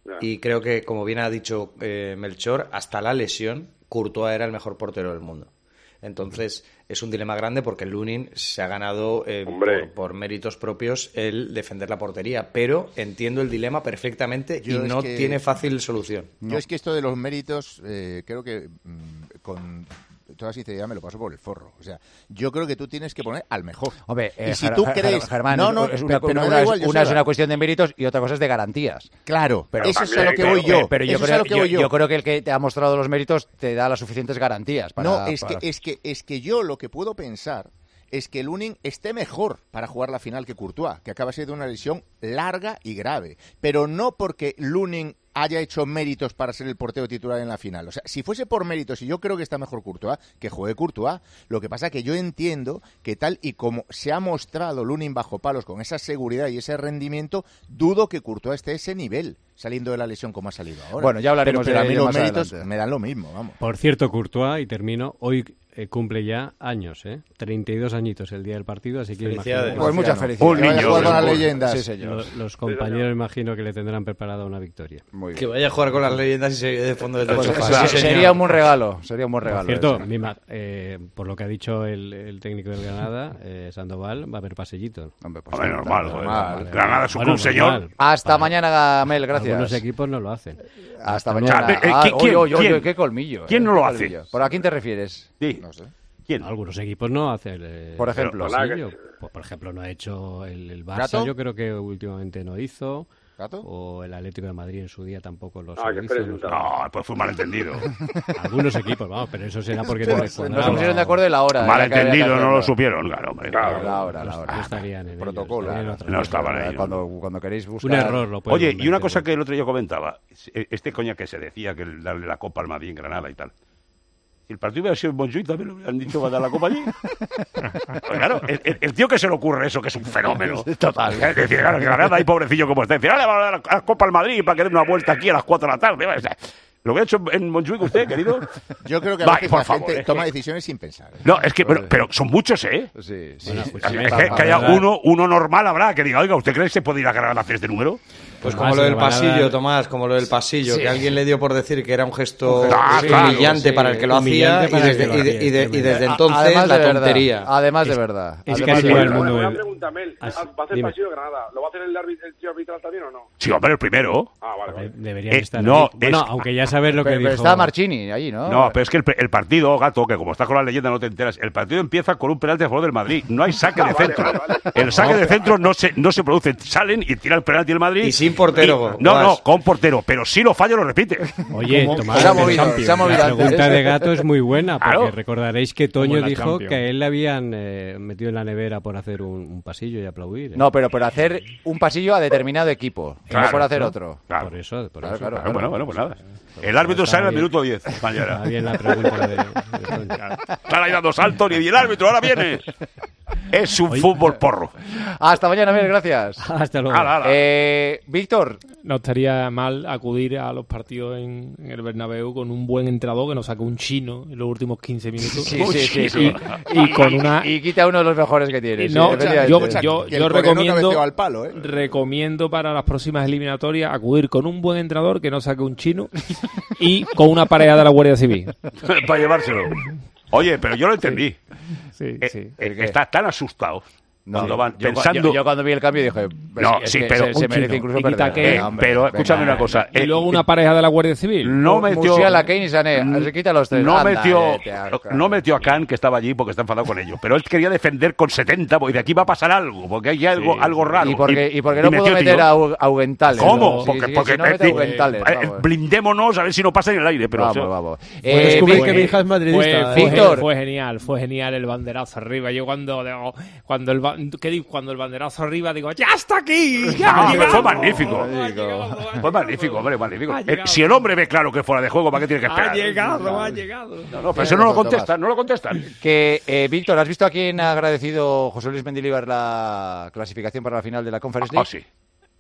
Y creo que, como bien ha dicho eh, Melchor, hasta la lesión, Courtois era el mejor portero del mundo. Entonces, es un dilema grande porque el Lunin se ha ganado eh, por, por méritos propios el defender la portería, pero entiendo el dilema perfectamente Yo y no que... tiene fácil solución. Yo no. es que esto de los méritos, eh, creo que mmm, con toda sinceridad me lo paso por el forro. O sea, yo creo que tú tienes que poner al mejor. Hombre, eh, y si tú Ger- crees... Ger- Germán, no, no, es una, pero, una, pero una, igual, una es una cuestión de méritos y otra cosa es de garantías. Claro, pero eso es a lo que voy yo. Pero, pero yo, eso creo, es a lo que yo, voy yo. yo creo que el que te ha mostrado los méritos te da las suficientes garantías. Para, no, es, para... que, es, que, es que yo lo que puedo pensar es que Lunin esté mejor para jugar la final que Courtois, que acaba siendo una lesión larga y grave. Pero no porque Lunin haya hecho méritos para ser el portero titular en la final. O sea, si fuese por méritos, y yo creo que está mejor Courtois, que juegue Courtois, lo que pasa es que yo entiendo que tal y como se ha mostrado Lunin bajo palos con esa seguridad y ese rendimiento, dudo que Courtois esté a ese nivel, saliendo de la lesión como ha salido ahora. Bueno, ya hablaremos pero, pero de a mí ello los más méritos adelante. me dan lo mismo, vamos. Por cierto, Courtois, y termino, hoy eh, cumple ya años, ¿eh? treinta y dos añitos el día del partido, así que Felicidades. imagino- Pues mucha felicidad. Un niño, con las leyendas. Sí, señor. Los, los compañeros imagino que le tendrán preparada una victoria. Muy bien. Que vaya a jugar con las leyendas y se de fondo del Pues, sofá. claro, Sí, señor. sería un buen regalo, sería un buen regalo. Por cierto, eso. Mima, eh, por lo que ha dicho el, el técnico del Granada, eh, Sandoval, va a haber pasellito. Hombre, pues, Hombre, normal, joder. normal. Granada es un Bueno, club, señor. normal. Hasta Para- mañana, Mel, gracias. Algunos equipos no lo hacen. Hasta luego. mañana. Ah, eh, Ah, ¿quién- oye, oye, oye, quién? qué colmillo. ¿Quién eh, no qué lo hace? colmillo. ¿Por a quién te refieres? Sí. No sé. ¿Quién? Algunos equipos no hacen. eh, Por ejemplo. pasillo. Por, por ejemplo, no ha hecho el, el Barça, ¿Gato? yo creo que últimamente no hizo. ¿Gato? O el Atlético de Madrid en su día tampoco lo Ah, que hizo. esperes no un sé. No, pues fue un malentendido. Algunos equipos, vamos, pero eso será porque no les Pues cuadraba. no se pusieron de acuerdo en la hora. eh, Malentendido, que había que no lo hacerlo. supieron, claro, hombre. Claro. La hora, la No hora. estarían en Protocolo. ellos, estarían en otra No cosa. estaban ellos. Cuando, cuando queréis buscar... Un error lo pueden Oye, y una cometer. cosa que el otro día comentaba, este coña que se decía que el darle la copa al Madrid en Granada y tal. Si el partido hubiera sido en Montjuïc, también lo hubieran dicho va a dar la copa allí. Pues claro, el, el- el tío que se le ocurre eso, que es un fenómeno. Total. Es decir, claro, que Granada ahí pobrecillo como está. Decir, ahora le va a dar la copa al Madrid para que dé una vuelta aquí a las cuatro de la tarde. O sea, ¿lo hubiera hecho en Montjuïc usted, querido? Yo creo que a Va, veces por la favor, gente es toma que- decisiones sin pensar. ¿eh? No, es que, pero, pero son muchos, ¿eh? Sí, sí. Bueno, sí, pues sí, sí, Es está que, mal. que haya verdad. uno, uno normal habrá que diga, oiga, ¿usted cree que se puede ir a Granada a hacer este número? Pues Tomás, como lo se del le van a pasillo, dar- Tomás, como lo del pasillo, Sí. que alguien le dio por decir que era un gesto Ah, eh, claro, humillante sí, para el que lo hacía humillante y para el desde, que lo y de- hacía, y de- y tremendo. desde A- entonces además la de verdad, tontería. Además de verdad. es que Además ha de sido el verdad. mundo Una del- pregunta, Mel. Así- ¿Va a hacer dime. pasillo de Granada? ¿Lo va a hacer el árbitro, el tío arbitral también o no? Sí, hombre, el primero. Ah, vale, vale. Deberían Eh, estar no, ahí. Bueno, es- aunque ya sabes lo que Pero, pero dijo. está Marchini allí, ¿no? No, pero es que el, el partido, gato, que como estás con la leyenda no te enteras, el partido empieza con un penalti a favor del Madrid. No hay saque de centro. El saque de centro no se, no se produce. Salen y tira el penalti el Madrid. Y sin portero, Y- no, Guas. no, con portero. Pero si lo falla, lo repite. Oye, ¿Cómo? Tomás, Se ha en movido, Champions, se ha movido la antes. pregunta de Gato es muy buena, porque Claro. recordaréis que Como Toño en la dijo Champions. que a él le habían eh, metido en la nevera por hacer un, un pasillo y aplaudir. ¿eh? No, pero por hacer un pasillo a determinado equipo, Claro, no por hacer ¿no? otro. Claro. Por eso, por Claro, eso. claro, Ah, bueno, bueno, pues nada. El Está árbitro sale al bien. minuto diez. Mañana. Está bien la pregunta de, de Toño. Están ahí dando saltos y el árbitro ahora viene. Es un fútbol porro. Hasta mañana, Mel, gracias. Hasta luego. Ala, ala. Eh, Víctor, No estaría mal acudir a los partidos en, en el Bernabéu con un buen entrenador que nos saque un chino en los últimos quince minutos. sí, sí, sí, sí. Y, y con una... y, y quita uno de los mejores que tiene. y sí, no, efectivamente. yo, Escucha, yo, que el yo coreano recomiendo, cabeceó al palo, ¿eh? recomiendo para las próximas eliminatorias acudir con un buen entrenador que no saque un chino y con una pareja de la Guardia Civil. Para llevárselo. Oye, pero yo lo entendí. Sí, Eh, sí. eh, Están tan asustados No, cuando van yo, pensando. yo, yo cuando vi el cambio dije, No, es sí, que pero se, se un merece chino. incluso Tiki perder. taque. Eh, hombre, pero venga. escúchame una cosa. Y eh, luego una pareja de la Guardia Civil. No metió. Musiala, Kane y Sané, se quita los tres. No Anda, metió, vete a- no metió a Khan, que estaba allí porque está enfadado con ellos. Pero él quería defender con setenta, porque de aquí va a pasar algo, porque hay algo, Sí, algo sí. raro. Y porque, y porque no metió, puedo meter tío. a, Au- a Augentales. ¿Cómo? ¿no? Sí, porque sí, porque si no mete a eh, Augentales, eh, vamos. blindémonos a ver si no pasa en el aire. Pero, Vamos, o sea, vamos. Pues Eh, descubrir Víctor, que mi hija es madridista. Fue, ¿eh? fue, Víctor. fue genial, fue genial el banderazo arriba. Yo cuando digo, cuando el ba- ¿qué digo? Cuando el banderazo arriba digo, ¡ya está aquí! ¡Ya No, ha pero llegado! fue magnífico. Ha llegado, ha Fue llegado. magnífico, hombre, magnífico. Ha Eh, llegado. si el hombre ve claro que fuera de juego, ¿para qué tiene que esperar? Ha llegado, ha llegado. No, no, pero eso no lo contestan, no lo contestan. que, eh, Víctor, ¿has visto a quién ha agradecido José Luis Mendilibar la clasificación para la final de la Conference Ah, League? sí.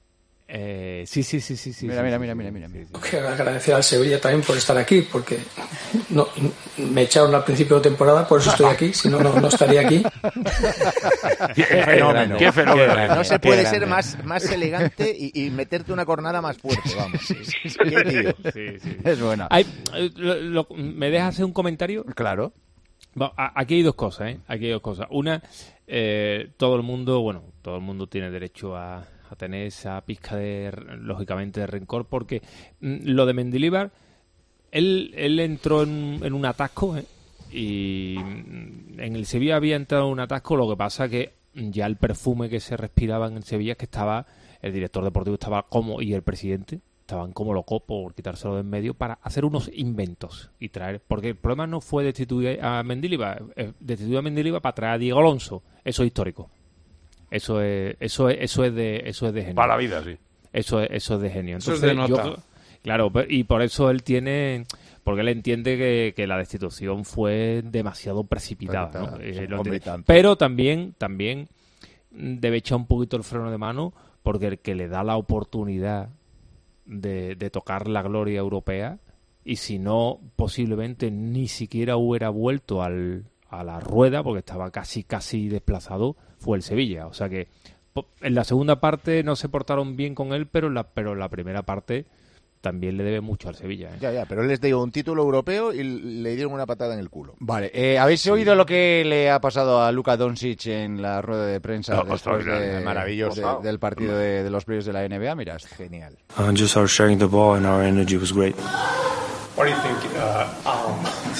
Eh, sí, sí, sí, sí, sí. Mira, sí, mira, sí, mira, sí, mira, mira, mira. Que agradecer al Sevilla también por estar aquí, porque no, me echaron al principio de temporada, por eso estoy aquí, si no, no, no estaría aquí. Qué fenómeno, qué fenómeno. No se puede ser más, más elegante y, y meterte una cornada más fuerte, vamos. Qué tío. Sí, sí. Es buena. Hay, eh, lo- lo- ¿Me dejas hacer un comentario? Claro. Bueno, a- aquí hay dos cosas, ¿eh? Aquí hay dos cosas. Una, eh, todo el mundo, bueno, todo el mundo tiene derecho a, a tener esa pizca de, lógicamente, de rencor, porque mm, lo de Mendilibar, él, él entró en, en un atasco, ¿eh? Y mm, en el Sevilla había entrado en un atasco, lo que pasa que ya el perfume que se respiraba en el Sevilla es que estaba, el director deportivo estaba como, y el presidente estaban como locos por quitárselo de en medio para hacer unos inventos y traer, porque el problema no fue destituir a Mendilibar, eh, destituir a Mendilibar para traer a Diego Alonso, eso es histórico. Eso es, eso es, eso es de, eso es de genio. Para la vida, sí. Eso es, eso es de genio. Eso es Entonces, de nota. yo- claro, pe- y por eso él tiene, porque él entiende que, que la destitución fue demasiado precipitada, ¿no? Precipitada, Eh, lo hombre, entiende. tanto. Pero también, también mm, debe echar un poquito el freno de mano, porque el que le da la oportunidad de, de tocar la gloria europea, y si no, posiblemente ni siquiera hubiera vuelto al, a la rueda, porque estaba casi, casi desplazado, fue el Sevilla. O sea que po- en la segunda parte no se portaron bien con él, pero en la, pero en la primera parte también le debe mucho al Sevilla, ¿eh? Ya, ya, pero él les dio un título europeo y le dieron una patada en el culo. Vale, eh, ¿habéis oído lo que le ha pasado a Luka Doncic en la rueda de prensa No, después de, extraordinario, maravilloso. de- del partido de, de los playoffs de la N B A? Mira, es genial. Uh, just our sharing the ball and our energy was great. What do you think? Uh, um...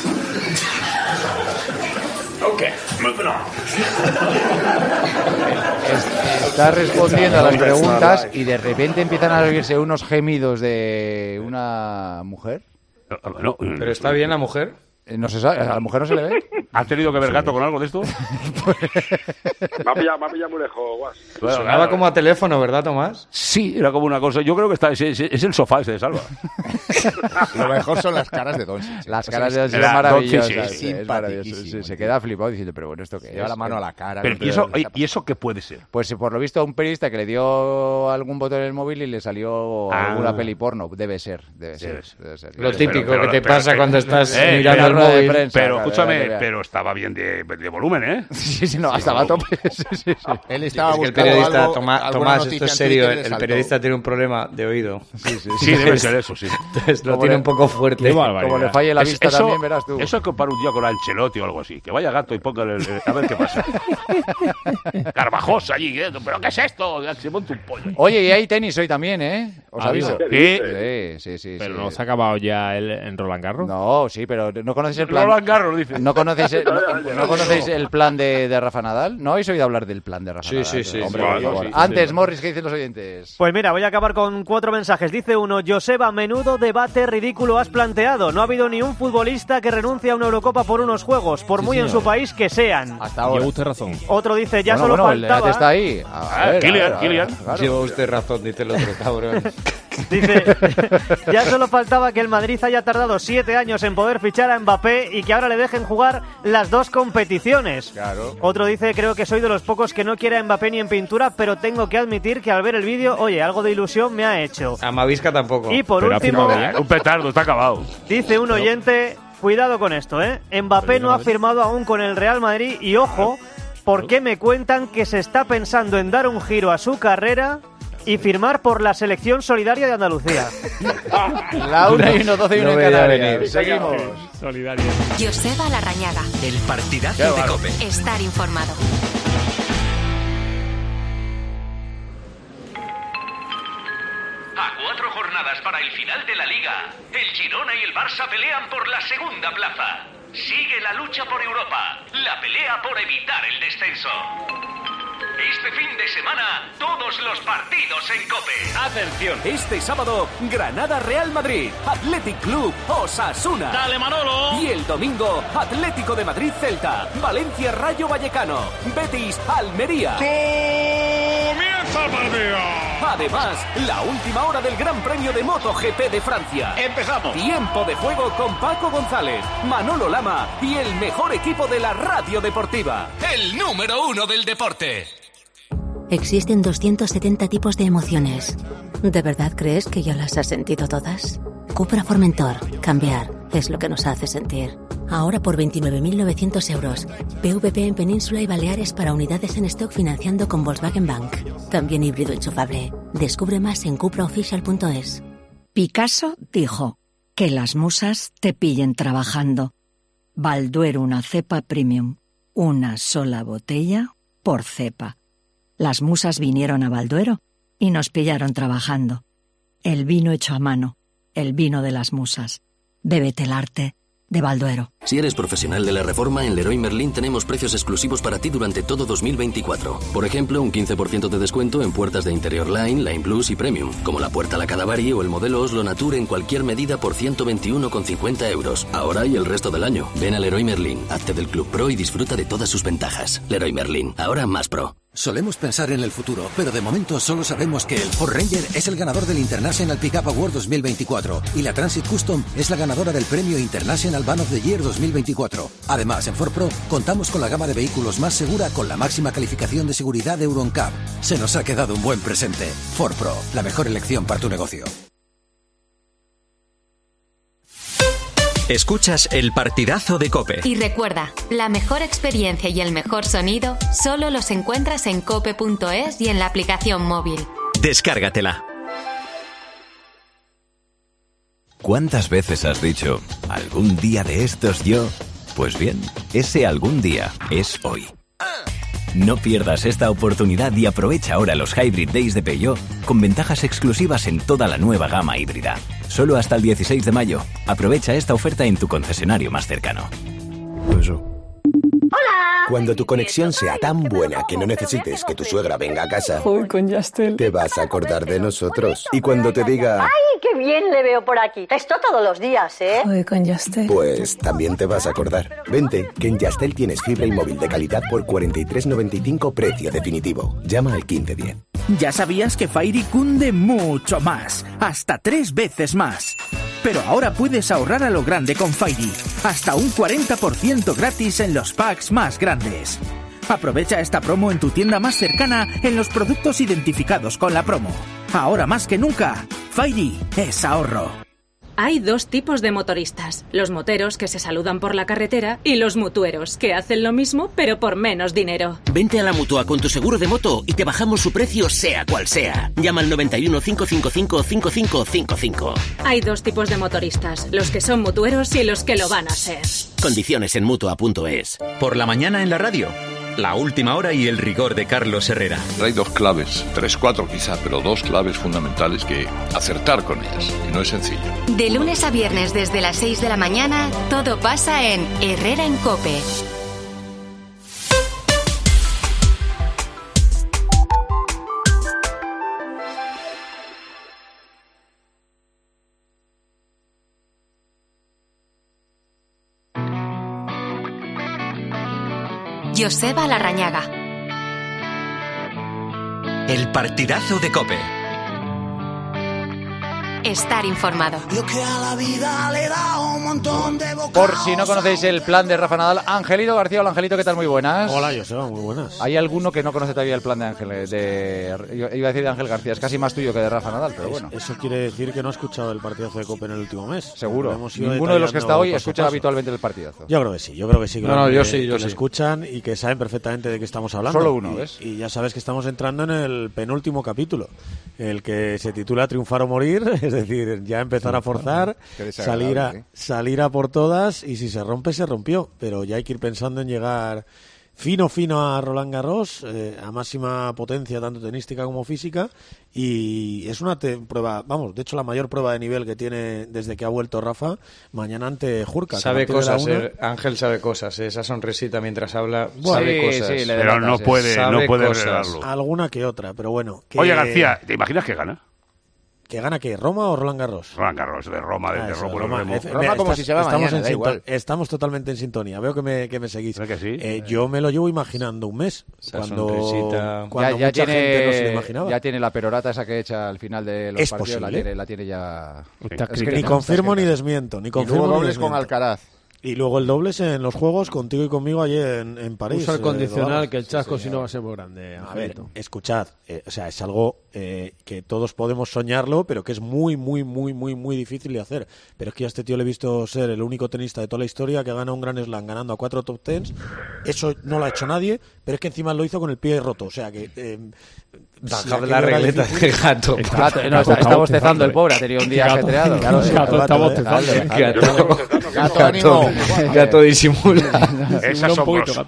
Okay, moving on. Está respondiendo a las preguntas y de repente empiezan a oírse unos gemidos de una mujer. Pero está bien la mujer. Eh, No se sabe, a la mujer no se le ve. ¿Has tenido que ver gato con algo de esto? Me ha pillado, me ha pillado muy lejos, Guas. Bueno, Sonaba claro. como a teléfono, ¿verdad, Tomás? Sí, era como una cosa. Yo creo que está, es, es- es el sofá ese de Salva. Lo mejor son las caras de Doncic. Las O sea, caras de es- Doncic son maravillosas. Sí, es sí, maravilloso. simpaticísimo, Sí, se tío. queda flipado diciendo, pero bueno, ¿esto qué Lleva es? la mano a la cara. Pero, no ¿y, eso, entiendo oye, ¿y eso qué puede ser? Pues por lo visto a un periodista que le dio algún botón en el móvil y le salió Ah. alguna peli porno. Debe ser, debe ser. Debe ser. Debe ser. Lo Debe típico ser. que te pasa cuando estás Eh, mirando pero- el rueda de móvil. prensa, Pero claro, escúchame, ya, ya, ya. pero estaba bien de, de volumen, ¿eh? Sí, sí, no, estaba a tope. Sí, sí, sí. Él estaba Es que el buscando periodista, algo, Toma- alguna Tomás, noticia esto es en serio, Twitter y el, le el saltó. periodista tiene un problema de oído. Sí, sí, Sí, debe ser eso, sí. Entonces lo Como tiene le- un poco fuerte. Como le falle la Es- vista eso, también, verás tú. Eso es comparar un día con Ancelotti o algo así. Que vaya gato y póngale el- el- a ver qué pasa. Garbajosa allí, ¿eh? ¿Pero qué es esto? Se monta un pollo. Oye, y hay tenis hoy también, ¿eh? ¿Os ¿Ha aviso? habido? Sí, sí, sí. Pero sí. no se ha acabado ya el, en Roland Garros. No, sí, pero no conocéis el plan. Roland Garros, dice. ¿No conocéis el, no, no conocéis el plan de, de Rafa Nadal? ¿No habéis oído hablar del plan de Rafa Sí, Nadal? sí, sí, Hombre, sí, por sí, favor. sí, sí. Antes, Morris, ¿qué dicen los oyentes? Pues mira, voy a acabar con cuatro mensajes. Dice uno, Joseba, menudo debate ridículo has planteado. No ha habido ni un futbolista que renuncie a una Eurocopa por unos juegos, por Sí, muy en señor. su país que sean. Hasta Lleva ahora. usted razón. Otro dice, ya bueno, solo bueno, el debate faltaba... está ahí. A Ah, ver, a Kylian, ver, a ver, Kylian. claro. Lleva usted razón, dice el otro cabrón. Dice, ya solo faltaba que el Madrid haya tardado siete años en poder fichar a Mbappé y que ahora le dejen jugar las dos competiciones. Claro. Otro dice, creo que soy de los pocos que no quiere a Mbappé ni en pintura, pero tengo que admitir que al ver el vídeo, oye, algo de ilusión me ha hecho. A Mavisca tampoco. Y por Pero ha último, firmado bien. Un petardo, está acabado. dice un oyente, cuidado con esto, ¿eh? Mbappé no ha firmado aún con el Real Madrid y ojo, porque me cuentan que se está pensando en dar un giro a su carrera y firmar por la Selección Solidaria de Andalucía. La una y uno, doce y uno No en veía Canarias. venir. Seguimos. Solidario. Joseba Larrañaga. El partidazo Qué de bárbaro. COPE. Estar informado. A cuatro jornadas para el final de la Liga, el Girona y el Barça pelean por la segunda plaza. Sigue la lucha por Europa, la pelea por evitar el descenso. Este fin de semana, todos los partidos en COPE. Atención, este sábado, Granada Real Madrid, Athletic Club Osasuna. ¡Dale, Manolo! Y el domingo, Atlético de Madrid Celta, Valencia Rayo Vallecano, Betis Almería. ¡Comienza el partido! Además, la última hora del Gran Premio de MotoGP de Francia. ¡Empezamos! Tiempo de juego con Paco González, Manolo Lama y el mejor equipo de la radio deportiva. El número uno del deporte. Existen doscientos setenta tipos de emociones. ¿De verdad crees que ya las has sentido todas? Cupra Formentor. Cambiar es lo que nos hace sentir. Ahora por veintinueve mil novecientos euros. P V P en Península y Baleares para unidades en stock financiando con Volkswagen Bank. También híbrido enchufable. Descubre más en cupra oficial punto es. Picasso dijo: que las musas te pillen trabajando. Balduero, una cepa premium. Una sola botella por cepa. Las musas vinieron a Balduero y nos pillaron trabajando. El vino hecho a mano. El vino de las musas. Bébete el arte de Balduero. Si eres profesional de la reforma, en Leroy Merlin tenemos precios exclusivos para ti durante todo dos mil veinticuatro. Por ejemplo, un quince por ciento de descuento en puertas de interior Line, Line Plus y Premium, como la puerta La Cadavari o el modelo Oslo Nature en cualquier medida por ciento veintiuno con cincuenta euros. Ahora y el resto del año. Ven a Leroy Merlin, hazte del Club Pro y disfruta de todas sus ventajas. Leroy Merlin, ahora más pro. Solemos pensar en el futuro, pero de momento solo sabemos que el Ford Ranger es el ganador del International Pickup Award dos mil veinticuatro y la Transit Custom es la ganadora del premio International Van of the Year dos mil veinticuatro. Además, en Ford Pro contamos con la gama de vehículos más segura con la máxima calificación de seguridad de Euro N C A P. Se nos ha quedado un buen presente. Ford Pro, la mejor elección para tu negocio. Escuchas el partidazo de COPE. Y recuerda, la mejor experiencia y el mejor sonido solo los encuentras en cope punto es y en la aplicación móvil. Descárgatela. ¿Cuántas veces has dicho, algún día de estos yo? Pues bien, ese algún día es hoy. No pierdas esta oportunidad y aprovecha ahora los Hybrid Days de Peugeot con ventajas exclusivas en toda la nueva gama híbrida. Solo hasta el dieciséis de mayo. Aprovecha esta oferta en tu concesionario más cercano. ¡Hola! Cuando tu conexión sea tan buena que no necesites que tu suegra venga a casa, Uy, con Yastel, te vas a acordar de nosotros. Y cuando te diga... ¡ay, qué bien le veo por aquí! Esto todos los días, ¿eh? Uy, con Yastel, pues también te vas a acordar. Vente, que en Yastel tienes fibra y móvil de calidad por cuarenta y tres noventa y cinco precio definitivo. Llama al quince diez. ¿Ya sabías que Fairy cunde mucho más? Hasta tres veces más. Pero ahora puedes ahorrar a lo grande con Fairy. Hasta un cuarenta por ciento gratis en los packs más grandes. Aprovecha esta promo en tu tienda más cercana en los productos identificados con la promo. Ahora más que nunca, Fairy es ahorro. Hay dos tipos de motoristas, los moteros que se saludan por la carretera y los mutueros que hacen lo mismo pero por menos dinero. Vente a la Mutua con tu seguro de moto y te bajamos su precio sea cual sea. Llama al noventa y uno, cinco cinco cinco, cinco cinco cinco cinco. Hay dos tipos de motoristas, los que son mutueros y los que lo van a ser. Condiciones en Mutua punto es. Por la mañana en la radio. La última hora y el rigor de Carlos Herrera. Hay dos claves, tres, cuatro quizá, pero dos claves fundamentales que acertar con ellas. Y no es sencillo. De lunes a viernes desde las seis de la mañana, todo pasa en Herrera en COPE. Joseba Larrañaga. El partidazo de COPE. Estar informado. Por si no conocéis el plan de Rafa Nadal, Angelito García. Hola, Angelito, ¿qué tal? Muy buenas. Hola, Joseba, muy buenas. Hay alguno que no conoce todavía el plan de Ángel, de, iba a decir de Ángel García, es casi más tuyo que de Rafa Nadal, pero bueno. Eso quiere decir que no ha escuchado el partidazo de COPE en el último mes. Seguro. Ninguno de los que está hoy escucha paso. habitualmente el partidazo. Yo creo que sí, yo creo que sí. Que no, no, que, yo sí, yo que sí. lo escuchan y que saben perfectamente de qué estamos hablando. Solo uno, y, ¿ves? Y ya sabes que estamos entrando en el penúltimo capítulo, el que se titula Triunfar o Morir, es decir, ya empezar a forzar, salir a, ¿eh? salir a por todas, y si se rompe, se rompió, pero ya hay que ir pensando en llegar fino, fino a Roland Garros, eh, a máxima potencia, tanto tenística como física, y es una te- prueba, vamos, de hecho la mayor prueba de nivel que tiene desde que ha vuelto Rafa, mañana ante Jurka. Sabe cosas, una... eh, Ángel sabe cosas, eh, esa sonrisita mientras habla, Bueno, sabe sí, cosas. sí, le pero no puede, sabe no puede cosas. revelarlo. Alguna que otra, pero bueno. Que... Oye, García, ¿te imaginas que gana? ¿Que gana qué? ¿Roma o Roland Garros? Roland Garros, de Roma, de, Ah, de eso, Roma. Roma, Roma, F- Roma me- como estás- si se va estamos mañana, en da sinto- igual. Estamos totalmente en sintonía. Veo que me, que me seguís. ¿Verdad que sí? Eh, yo me lo llevo imaginando un mes. Esa Cuando, sonrisita. cuando ya, ya mucha tiene, gente no se lo imaginaba. ya tiene la perorata esa que echa al final de los Es partidos, la posible. tiene, la tiene ya... Está Es escrita. que Ni no, confirmo está ni escrita. desmiento. Ni Y confirmo luego ni dobles con desmiento. Alcaraz. Y luego el dobles en los juegos contigo y conmigo allí en, en París. Usa el condicional eh, que el chasco sí, si no va a ser muy grande. A ver, escuchad, eh, o sea, es algo eh, que todos podemos soñarlo, pero que es muy, muy, muy, muy, muy difícil de hacer. Pero es que a este tío le he visto ser el único tenista de toda la historia que ha ganado un Grand Slam ganando a cuatro top tens. Eso no lo ha hecho nadie, pero es que encima lo hizo con el pie roto. O sea que... Eh, Baja la regleta de gato. Gato, no, está, está bostezando el pobre, ha tenido un día ajetreado. Claro, el gato está bostezando. Gato, gato, gato, gato disimula. Es asombroso.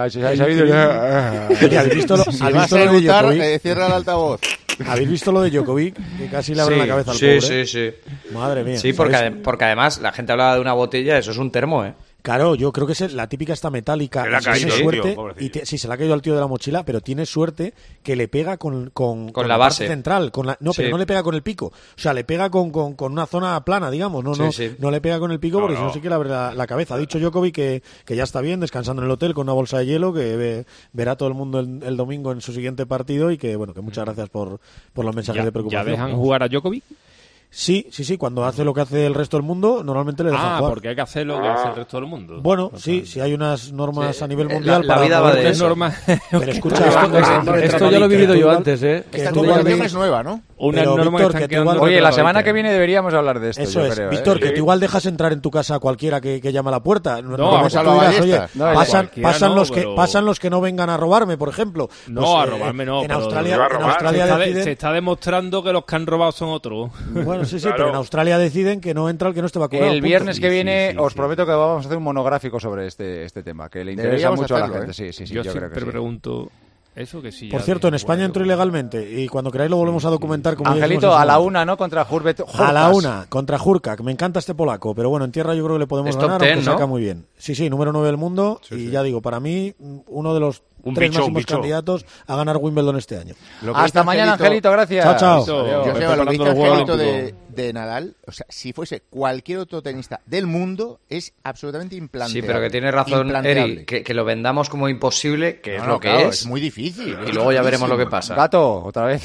¿Habéis visto lo, si vas a eructar, eh, cierra el altavoz. ¿Habéis visto lo de Djokovic? Que casi le abren sí, la cabeza al sí, pobre. Sí, sí, sí. Madre mía. Sí, porque, ade- porque además la gente hablaba de una botella, eso es un termo, ¿eh? Claro, yo creo que es la típica esta metálica. Se le ha caído, tiene suerte, tío, y te, sí, se le ha caído al tío de la mochila, pero tiene suerte que le pega con, con, con la base parte central. Con la, no, sí. pero no le pega con el pico. O sea, le pega con, con, con una zona plana, digamos. No, sí, no, sí. no le pega con el pico No, porque no. si no sí que le abre la, la cabeza. Ha dicho Djokovic que, que ya está bien, descansando en el hotel con una bolsa de hielo, que ve, verá todo el mundo el, el domingo en su siguiente partido y que, bueno, que muchas gracias por, por los mensajes ¿Ya, de preocupación. ¿Ya dejan jugar a Djokovic? Sí, sí, sí. Cuando hace lo que hace el resto del mundo, normalmente le dejan Ah, jugar. porque hay que hacer lo que hace el resto del mundo. Bueno, sí, sí hay unas normas Sí, a nivel la- mundial la para vida va poder- de eso. Normas. Pero escucha, Esto, esto, esto- esto ya lo he vivido yo antes, ¿eh? que Esta tú competición ves- es nueva, ¿no? Unas Pero, normas Víctor, están que tú quedando igual- Oye, la retrataditas. semana que viene deberíamos hablar de esto, Eso yo es, creo, Víctor, ¿eh? que tú igual dejas entrar en tu casa a cualquiera que, que llama a la puerta. No, vamos tú a la dirás, ballesta. oye, No, pasan, cualquiera pasan no, los que pero- pasan los que no vengan a robarme, por ejemplo. No, Pues, a eh, robarme no. En pero- Australia, Iba a en robar. Australia se, está de- deciden... se está demostrando que los que han robado son otros. Bueno, sí, sí, Claro. pero en Australia deciden que no entra el que no esté vacunado. El punto. viernes que Sí, viene sí, sí, os sí. prometo que vamos a hacer un monográfico sobre este, este tema, que le interesa Deberíamos mucho a la hacerlo, gente. ¿eh? Sí, sí, sí, yo, yo, creo siempre que sí. pregunto eso que sí. Por ya cierto, en de- España bueno, entró ilegalmente y cuando queráis lo volvemos a documentar. Como ya Angelito, dijimos en a su la momento. una, ¿no? Contra Hurbet. A la una, contra Hurkacz. Me encanta este polaco, pero bueno, en tierra yo creo que le podemos Es top ganar, ten, aunque ¿no? saca muy bien. Sí, sí, número nueve del mundo Sí, y sí. ya digo, para mí, uno de los Un tres bicho, un máximos bicho. candidatos a ganar Wimbledon este año. Lo que Hasta dice mañana, Angelito- Angelito, gracias. Chao, chao. Eso, Adiós. Yo sé, lo que preparando dice los Juegos Angelito de, Olímpicos. de Nadal, o sea, si fuese cualquier otro tenista del mundo, es absolutamente implanteable. Sí, pero que tiene razón Implanteable. Eri, que, que lo vendamos como imposible, que es No, no, lo que claro, es. es muy difícil. Y luego ya veremos lo que pasa. Gato, otra vez.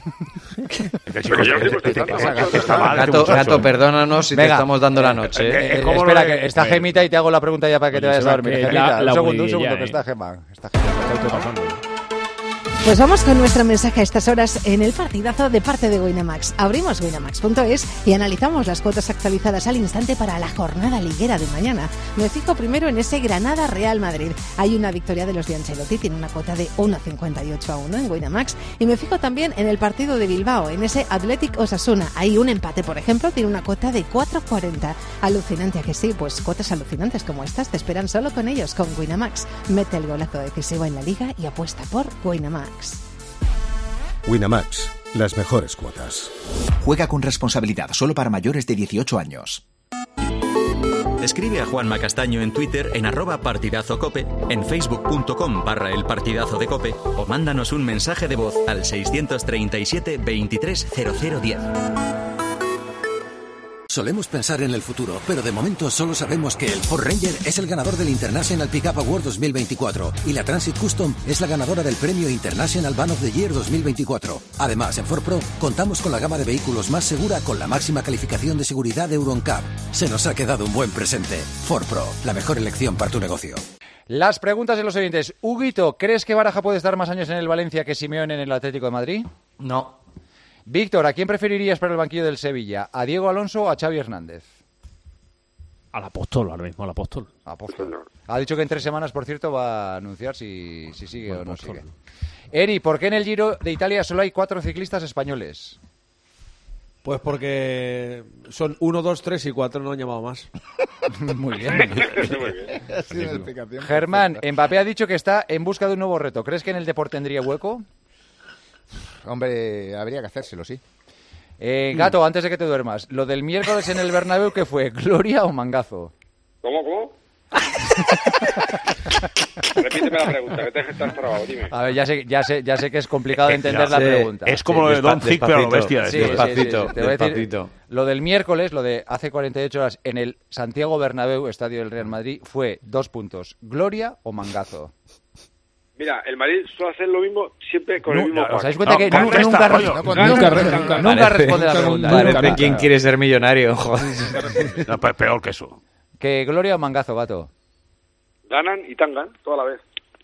Pero yo digo, ¿qué te pasa, gato? Está mal, este Gato, muchacho. gato, perdónanos si Venga. te estamos dando la noche. Eh, ¿eh? eh, ¿cómo espera, lo de- que está Bueno. Gemita y te hago la pregunta ya para que te Oye, vayas se a va, dormir. que Gemita, la- la un segundo, un aburridilla, segundo, que eh. está Gema. Está Gema. Pues vamos con nuestro mensaje a estas horas en el partidazo de parte de Winamax. Abrimos winamax punto es y analizamos las cuotas actualizadas al instante para la jornada liguera de mañana. Me fijo primero en ese Granada Real Madrid. Hay una victoria de los de Ancelotti, tiene una cuota de uno cincuenta y ocho a uno en Winamax. Y me fijo también en el partido de Bilbao, en ese Athletic Osasuna. Hay un empate, por ejemplo, tiene una cuota de cuatro cuarenta. Alucinante, ¿a que sí? Pues cuotas alucinantes como estas te esperan solo con ellos, con Winamax. Mete el golazo decisivo en la liga y apuesta por Winamax. Winamax, las mejores cuotas. Juega con responsabilidad, solo para mayores de dieciocho años. Escribe a Juanma Castaño en Twitter en arroba partidazocope, en facebook.com barra el partidazo de cope o mándanos un mensaje de voz al seiscientos treinta y siete veintitrés cero cero diez. Solemos pensar en el futuro, pero de momento solo sabemos que el Ford Ranger es el ganador del International Pickup Award dos mil veinticuatro y la Transit Custom es la ganadora del premio International Van of the Year dos mil veinticuatro. Además, en Ford Pro contamos con la gama de vehículos más segura con la máxima calificación de seguridad de Euro N C A P. Se nos ha quedado un buen presente. Ford Pro, la mejor elección para tu negocio. Las preguntas de los oyentes. Huguito, ¿crees que Baraja puede estar más años en el Valencia que Simeone en el Atlético de Madrid? No. Víctor, ¿a quién preferirías para el banquillo del Sevilla? ¿A Diego Alonso o a Xavi Hernández? Al apóstol, ahora mismo al apóstol. Apóstol. Ha dicho que en tres semanas, por cierto, va a anunciar si, si sigue o no sigue. Eri, ¿por qué en el Giro de Italia solo hay cuatro ciclistas españoles? Pues porque son uno, dos, tres y cuatro, no han llamado más. Muy bien. Ha sido una explicación Germán, perfecta. Mbappé ha dicho que está en busca de un nuevo reto. ¿Crees que en el deporte tendría hueco? Hombre, habría que hacérselo, sí. Eh, Gato, antes de que te duermas, lo del miércoles en el Bernabéu, ¿qué fue? ¿Gloria o mangazo? ¿Cómo, cómo? Repíteme la pregunta, que te estás trabado, dime. A ver, ya sé, ya sé, ya sé que es complicado de entender la Sí, pregunta. es como lo de Don Zick, pero a lo bestia. Sí, Despacito, sí, sí, sí. Te voy a decir, despacito. lo del miércoles, lo de hace cuarenta y ocho horas, en el Santiago Bernabéu, estadio del Real Madrid, fue dos puntos. ¿Gloria o mangazo? Mira, el Madrid suele hacer lo mismo siempre con el No, mismo no, pack. ¿os dais cuenta No, que contesta, nunca, nunca, coño. nunca, Nunca, nunca, nunca, nunca Parece- responde la pregunta? Parece Nunca. quién quiere ser millonario, joder. No, pe- peor que eso. ¿Que Gloria o Mangazo, Gato? Ganan y tangan, toda la vez.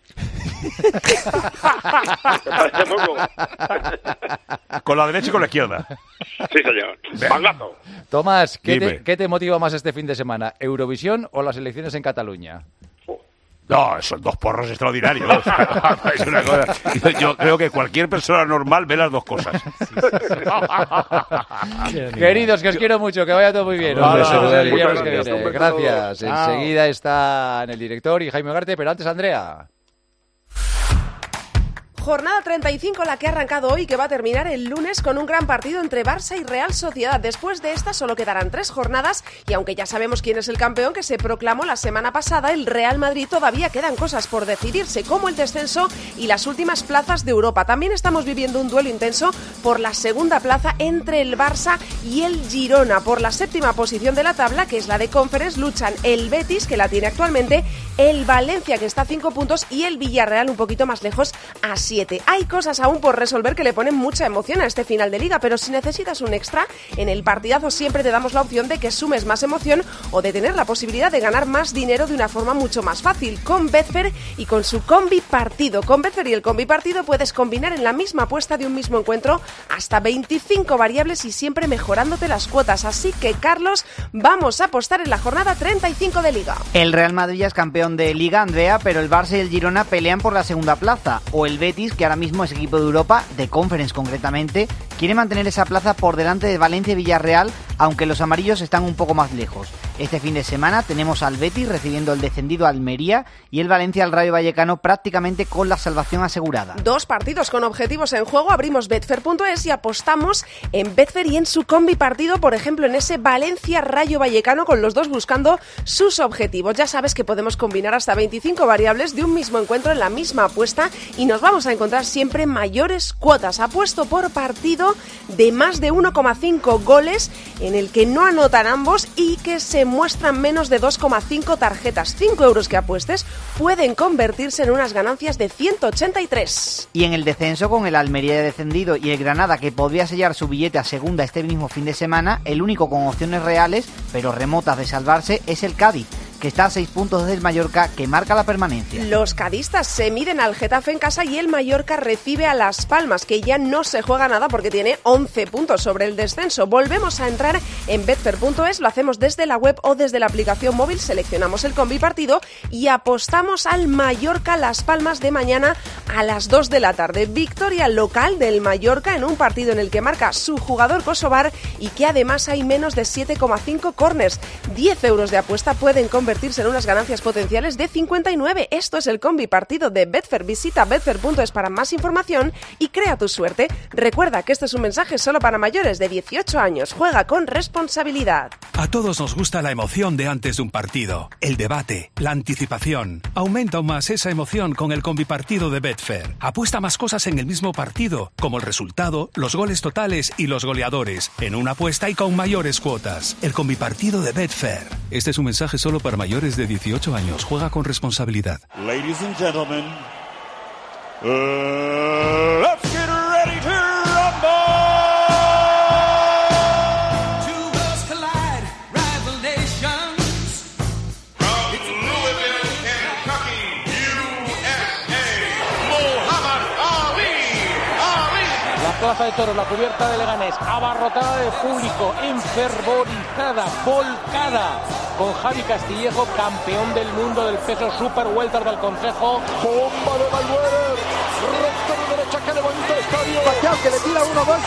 ¿Te parece poco? Con la derecha y con la izquierda. Sí, señor. Mangazo. Tomás, ¿qué Dime. te, ¿qué te motiva más este fin de semana? ¿Eurovisión o las elecciones en Cataluña? No, son dos porros extraordinarios. Es una cosa. Yo, yo creo que cualquier persona normal ve las dos cosas. Queridos, que os quiero mucho, que vaya todo muy bien. Un Nos beso. vemos el Muchas viernes que gracias. viene. Un beso a todos. Gracias. Chao. Enseguida está en el director y Jaime Ugarte, pero antes Andrea. Jornada treinta y cinco, la que ha arrancado hoy y que va a terminar el lunes con un gran partido entre Barça y Real Sociedad. Después de esta solo quedarán tres jornadas y aunque ya sabemos quién es el campeón que se proclamó la semana pasada, el Real Madrid, todavía quedan cosas por decidirse, como el descenso y las últimas plazas de Europa. También estamos viviendo un duelo intenso por la segunda plaza entre el Barça y el Girona. Por la séptima posición de la tabla, que es la de Conference, luchan el Betis, que la tiene actualmente, el Valencia, que está a cinco puntos, y el Villarreal un poquito más lejos, a siete. Hay cosas aún por resolver que le ponen mucha emoción a este final de liga, pero si necesitas un extra, en el partidazo siempre te damos la opción de que sumes más emoción o de tener la posibilidad de ganar más dinero de una forma mucho más fácil, con Betfair y con su combi partido. Con Betfair y el combi partido puedes combinar en la misma apuesta de un mismo encuentro hasta veinticinco variables y siempre mejorándote las cuotas. Así que, Carlos, vamos a apostar en la jornada treinta y cinco de liga. El Real Madrid ya es campeón de liga, Andrea, pero el Barça y el Girona pelean por la segunda plaza, o el Betis, que ahora mismo es equipo de Europa, de Conference concretamente, quiere mantener esa plaza por delante de Valencia y Villarreal, aunque los amarillos están un poco más lejos. Este fin de semana tenemos al Betis recibiendo el descendido Almería y el Valencia al Rayo Vallecano prácticamente con la salvación asegurada. Dos partidos con objetivos en juego. Abrimos Betfair punto es y apostamos en Betfair y en su combi partido, por ejemplo en ese Valencia-Rayo Vallecano, con los dos buscando sus objetivos. Ya sabes que podemos combinar hasta veinticinco variables de un mismo encuentro en la misma apuesta y nos vamos a encontrar siempre mayores cuotas. Apuesto por partido de más de uno coma cinco goles en el que no anotan ambos y que se muestran menos de dos coma cinco tarjetas. cinco euros que apuestes pueden convertirse en unas ganancias de ciento ochenta y tres. Y en el descenso, con el Almería descendido y el Granada, que podría sellar su billete a segunda este mismo fin de semana, el único con opciones reales, pero remotas de salvarse, es el Cádiz, que está a seis puntos del Mallorca, que marca la permanencia. Los cadistas se miden al Getafe en casa y el Mallorca recibe a Las Palmas, que ya no se juega nada porque tiene once puntos sobre el descenso. Volvemos a entrar en Betfair punto es, lo hacemos desde la web o desde la aplicación móvil, seleccionamos el combi partido y apostamos al Mallorca Las Palmas de mañana a las dos de la tarde. Victoria local del Mallorca en un partido en el que marca su jugador Kosovar y que además hay menos de siete coma cinco corners. diez euros de apuesta pueden convertirse en unas ganancias potenciales de cincuenta y nueve. Esto es el combi partido de Betfair. Visita Betfair punto es para más información y crea tu suerte. Recuerda que este es un mensaje solo para mayores de dieciocho años. Juega con responsabilidad. A todos nos gusta la emoción de antes de un partido, el debate, la anticipación. Aumenta aún más esa emoción con el combipartido de Betfair. Apuesta más cosas en el mismo partido, como el resultado, los goles totales y los goleadores, en una apuesta y con mayores cuotas. El combipartido de Betfair. Este es un mensaje solo para mayores de dieciocho años. Juega con responsabilidad. Ladies and gentlemen, uh, let's get ready to rumble! Plaza de Toros, la cubierta de Leganés, abarrotada de público, enfervorizada, volcada, con Javi Castillejo, campeón del mundo del peso super welter del Consejo. ¡Bomba de Mayweather! ¡Recta de derecha que levanta el estadio! ¡Pacquiao que le tira uno, dos!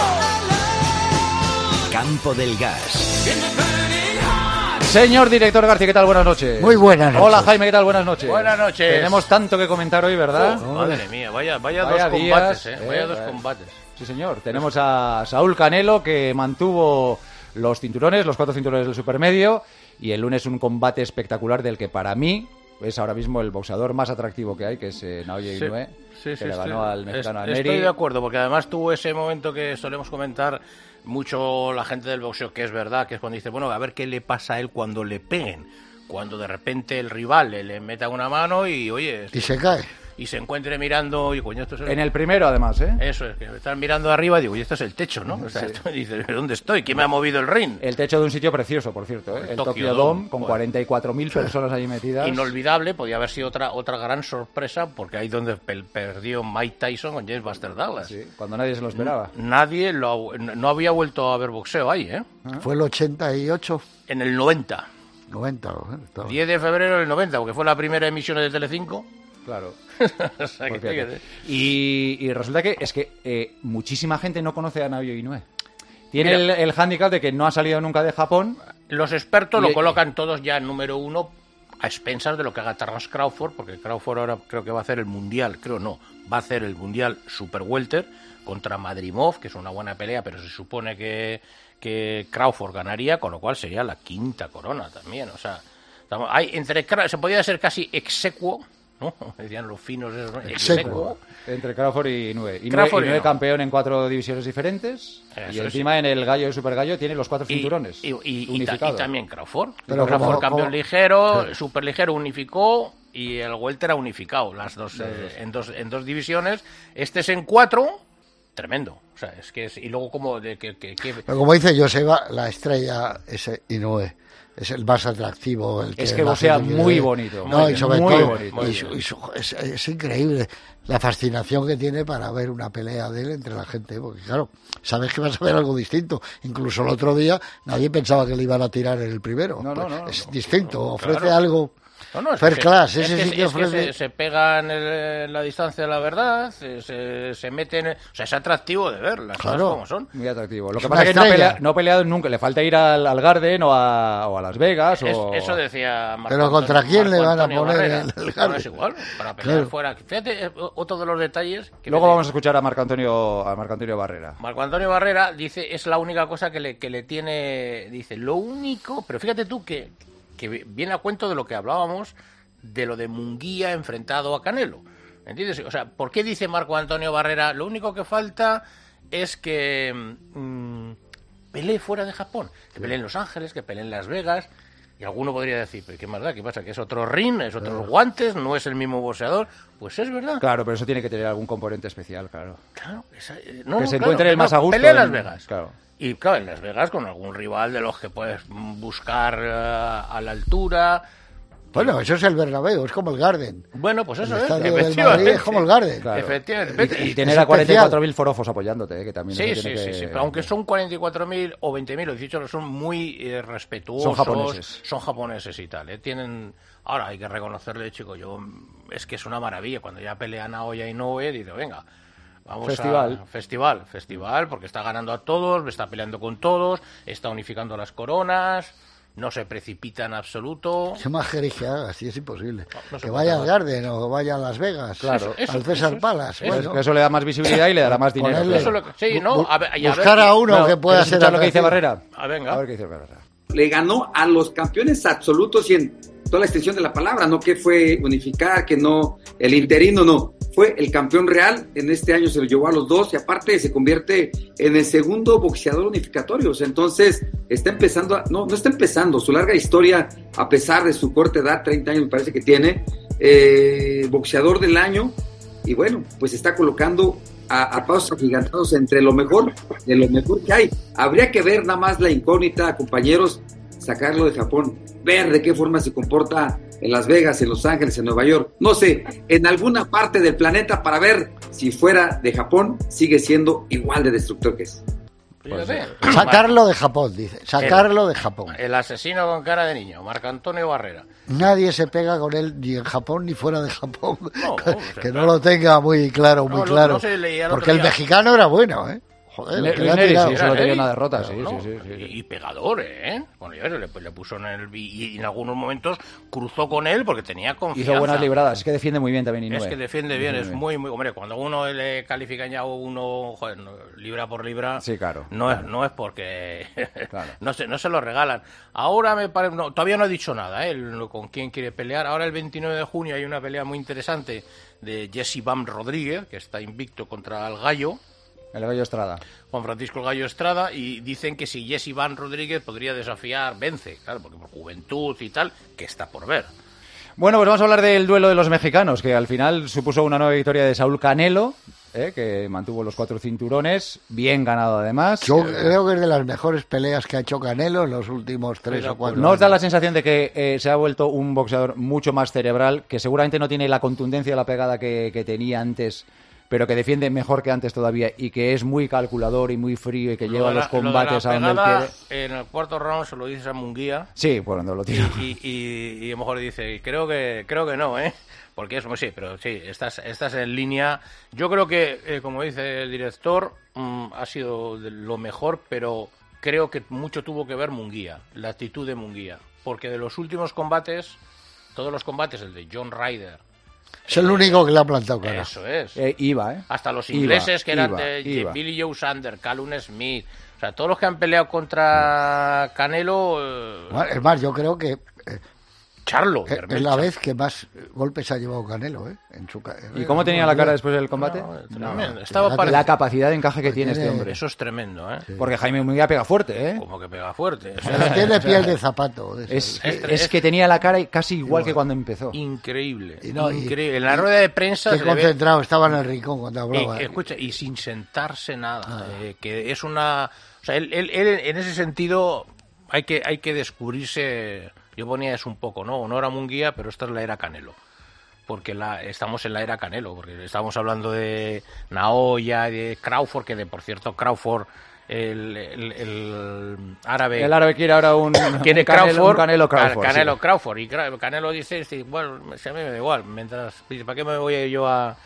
Campo del Gas. Señor director García, ¿qué tal? Buenas noches. Muy buenas noches. Hola Jaime, ¿qué tal? Buenas noches. Buenas noches. Tenemos tanto que comentar hoy, ¿verdad? Oh, madre mía, vaya, vaya, vaya dos días, combates, ¿eh? Vaya eh, dos eh. combates. Sí, señor. Tenemos a Saúl Canelo, que mantuvo los cinturones, los cuatro cinturones del supermedio, y el lunes un combate espectacular del que para mí es ahora mismo el boxeador más atractivo que hay, que es eh, Naoya Inoue, sí, que sí, le ganó estoy, al mexicano es, Neri. Estoy de acuerdo, porque además tuvo ese momento que solemos comentar mucho la gente del boxeo, que es verdad, que es cuando dice, bueno, a ver qué le pasa a él cuando le peguen. Cuando de repente el rival le, le meta una mano y, oye... Y se cae. y se encuentre mirando y coño, esto es el... En el primero, además, ¿eh? Eso es, que están mirando arriba y digo, y esto es el techo, ¿no? O sea, Sí. esto, dices, ¿dónde estoy? ¿Quién me ha movido el ring? El techo de un sitio precioso, por cierto, ¿eh? El Tokyo Tokyo Dome, Dome, con bueno. cuarenta y cuatro mil personas ahí metidas. Inolvidable, podía haber sido otra otra gran sorpresa, porque ahí donde pe- perdió Mike Tyson con James Buster Douglas. Sí, cuando nadie se lo esperaba. Nadie lo, no había vuelto a ver boxeo ahí, ¿eh? Fue el ochenta y ocho. En el noventa. noventa, ¿eh? Estaba. diez de febrero del noventa, porque fue la primera emisión de Telecinco. Claro. O sea, que Pues fíjate. fíjate. y, y resulta que es que eh, muchísima gente no conoce a Naoya Inoue. Tiene Mira. el, el hándicap de que no ha salido nunca de Japón. Los expertos Y- lo colocan todos ya en número uno a expensas de lo que haga Terrence Crawford, porque Crawford ahora creo que va a hacer el mundial, creo no, va a hacer el mundial Super Welter contra Madrimov, que es una buena pelea, pero se supone que, que Crawford ganaría, con lo cual sería la quinta corona también. O sea, estamos- hay entre Cra- se podría ser casi exequo, ¿no? Decían los finos esos, ¿no? Exequo. Entre Crawford y Inoue. Inoue, Crawford y Inoue Inoue. campeón en cuatro divisiones diferentes. Eso y es. encima en el gallo y super gallo tiene los cuatro Y- cinturones. Y, y- y ta- unificados. y también Crawford. Pero Crawford como- campeón como- ligero, Sí. super ligero unificó y el welter ha unificado las dos, eh, en dos en dos divisiones. Este es en cuatro, tremendo. O sea, es que es, y luego como de que, que, que- Pero como dice Joseba, la estrella es Inoue. Es el más atractivo. El que Es que la boxea gente muy quiere. bonito. No, Muy y bien, sobre muy todo, bonito. y su- y su- es, es increíble la fascinación que tiene para ver una pelea de él entre la gente. Porque claro, sabes que vas a ver algo distinto. Incluso el otro día nadie pensaba que le iban a tirar en el primero. No, no, Pues no, es no. distinto, ofrece Claro. algo. No, no, es Fair que class, se, ese es que, sí que es que ofrece. se, se pega en, el- en la distancia de la verdad, se, se, se mete en... el- o sea, es atractivo de ver las cosas como son. Muy atractivo. Lo Es que una pasa es que no ha, estrella. pelea- no ha peleado nunca. Le falta ir al, al Garden o a, o a Las Vegas. Es- o... eso decía Marco Pero ¿contra Antonio- quién le Marco van a Antonio poner Barrera. el- el Bueno, Garden? es igual, para pelear Claro. fuera. Fíjate, eh, otro de los detalles... Que Luego me- vamos a escuchar a Marco Antonio, a Marco Antonio Barrera. Marco Antonio Barrera dice, es la única cosa que le, que le tiene... Dice, lo único... Pero fíjate tú que, que viene a cuento de lo que hablábamos de lo de Munguía enfrentado a Canelo. ¿Entiendes? O sea, ¿por qué dice Marco Antonio Barrera? Lo único que falta es que mm, pelee fuera de Japón. Que pelee en Los Ángeles, que pelee en Las Vegas. Y alguno podría decir, ¿pero qué más da? ¿Qué pasa? ¿Que es otro ring? ¿Es otros guantes? ¿No es el mismo boxeador? Pues es verdad. Claro, pero eso tiene que tener algún componente especial, claro. Claro, esa- eh, no, que no, se claro, encuentre el no, más a gusto. pelea en Las en- Vegas. Claro. Y claro, en Las Vegas con algún rival de los que puedes buscar eh, a la altura. Bueno, eso es el Bernabéu, es como el Garden. Bueno, pues eso El es. estadio del efectivamente. Madrid es como el Garden. Claro. Efectivamente. Y, y tener a cuarenta y cuatro mil forofos apoyándote, eh, que también Sí, eso sí, tiene sí, que... sí, pero aunque son cuarenta y cuatro mil o veinte mil o dieciocho, son muy eh, respetuosos. Son japoneses. Son japoneses y tal. ¿eh? Tienen... Ahora hay que reconocerle, chico, yo es que es una maravilla. Cuando ya pelea Naoya Inoue, dice, venga, vamos Festival. a... Festival. Festival, porque está ganando a todos, está peleando con todos, está unificando las coronas, no se precipita en absoluto. ¿Qué más queréis que haga? Si es imposible. no se que puede vaya al hacer. Garden o vaya a Las Vegas. Claro. Eso, al César eso, Palace. Pues bueno. que eso le da más visibilidad y le dará más dinero. Ponerle- Eso es lo que- sí, ¿no? Bu- A ver, y a buscar ver- a uno no, que pueda ¿Quieres ser escuchar lo que dice atractivo. Barrera? Ah, venga. A ver qué dice Barrera. Le ganó a los campeones absolutos y en toda la extensión de la palabra, no que fue unificar, que no, el interino no, fue el campeón real, en este año se lo llevó a los dos y aparte se convierte en el segundo boxeador unificatorio, o sea, entonces está empezando, a- no, no está empezando, su larga historia, a pesar de su corta edad, treinta años me parece que tiene, eh, boxeador del año, y bueno, pues está colocando a, a pasos agigantados entre lo mejor de lo mejor que hay. Habría que ver nada más la incógnita, compañeros, sacarlo de Japón, ver de qué forma se comporta en Las Vegas, en Los Ángeles, en Nueva York, no sé, en alguna parte del planeta para ver si fuera de Japón sigue siendo igual de destructor que es. Fíjate. Sacarlo de Japón, dice. Sacarlo de Japón. El asesino con cara de niño, Marco Antonio Barrera. Nadie se pega con él ni en Japón ni fuera de Japón. No, que o sea, que no claro. lo tenga muy claro, muy No, no, claro. no se leía el Porque otro el día. mexicano era bueno, ¿eh? Joder, Ne- que le ha Neri tirado. sí, solo tenía Neri, una derrota, sí, pero sí, no, sí, sí. Y, y pegador, ¿eh? Bueno, ya le, le puso en el... Y, y en algunos momentos cruzó con él porque tenía confianza. Hizo buenas libradas, es que defiende muy bien también Inoue. Es que defiende bien, es Defiende muy, muy... Hombre, cuando uno le califica ya uno, joder, no, libra por libra... Sí, claro. No es, no es porque... no, se, no se lo regalan. Ahora me parece... No, todavía no ha dicho nada, ¿eh? El- con quién quiere pelear. Ahora el veintinueve de junio hay una pelea muy interesante de Jesse Bam Rodríguez, que está invicto contra el Gallo. El Gallo Estrada. Juan Francisco el Gallo Estrada, y dicen que si Jesse Van Rodríguez podría desafiar, vence, claro, porque por juventud y tal, que está por ver. Bueno, pues vamos a hablar del duelo de los mexicanos, que al final supuso una nueva victoria de Saúl Canelo, ¿eh? Que mantuvo los cuatro cinturones, bien ganado además. Yo creo que es de las mejores peleas que ha hecho Canelo en los últimos tres o cuatro ¿No os años. da la sensación de que eh, se ha vuelto un boxeador mucho más cerebral, que seguramente no tiene la contundencia o la pegada que, que tenía antes, pero que defiende mejor que antes todavía y que es muy calculador y muy frío y que Lo lleva de la- los combates lo a de la donde él pegada, quiere? En el cuarto round se lo dices a Munguía. Sí, cuando lo tira. Y, y, y a lo mejor dice, creo que creo que no, ¿eh? Porque es como sí, pero sí, estás, estás en línea. Yo creo que, eh, como dice el director, mm, ha sido de lo mejor, pero creo que mucho tuvo que ver Munguía, la actitud de Munguía. Porque de los últimos combates, todos los combates, el de John Ryder, Es el único que le ha plantado cara. eso es. Eh, iba, ¿eh? Hasta los Iba, ingleses que eran iba, de iba. Billy Joe Sander, Callum Smith, o sea, todos los que han peleado contra Canelo, eh, Bueno, es más, yo creo que eh, Charlo, eh, es la vez que más golpes ha llevado Canelo, ¿eh? En su ca- ¿Y cómo tenía la cara después del combate? tremendo. Estaba la, parecido. capacidad de encaje que tiene tiene- este hombre. Eso es tremendo, ¿eh? Porque Jaime Munguía pega fuerte, ¿eh? Como que pega fuerte. O Pero sea, tiene o sea, piel de zapato. de Es, esas. es, es que tenía la cara casi igual que cuando empezó. Increíble, Y no, y- increíble. En la rueda de prensa Qué se le ve- concentrado estaba en el rincón cuando hablaba. Y, escucha, y sin sentarse nada, eh, que es una... O sea, él, él- él en ese sentido hay que, hay que descubrirse... Yo ponía eso un poco, ¿no? Honor a Munguía, pero esta es la era Canelo. Porque la, estamos en la era Canelo, porque estamos hablando de Naoya, de Crawford, que de por cierto Crawford, el, el, el árabe... El árabe quiere ahora un, quiere un Canelo, Crawford, un Canelo Crawford. Canelo sí. Crawford, y Cra- Canelo dice, dice, bueno, si a mí me da igual, mientras, ¿para qué me voy yo a,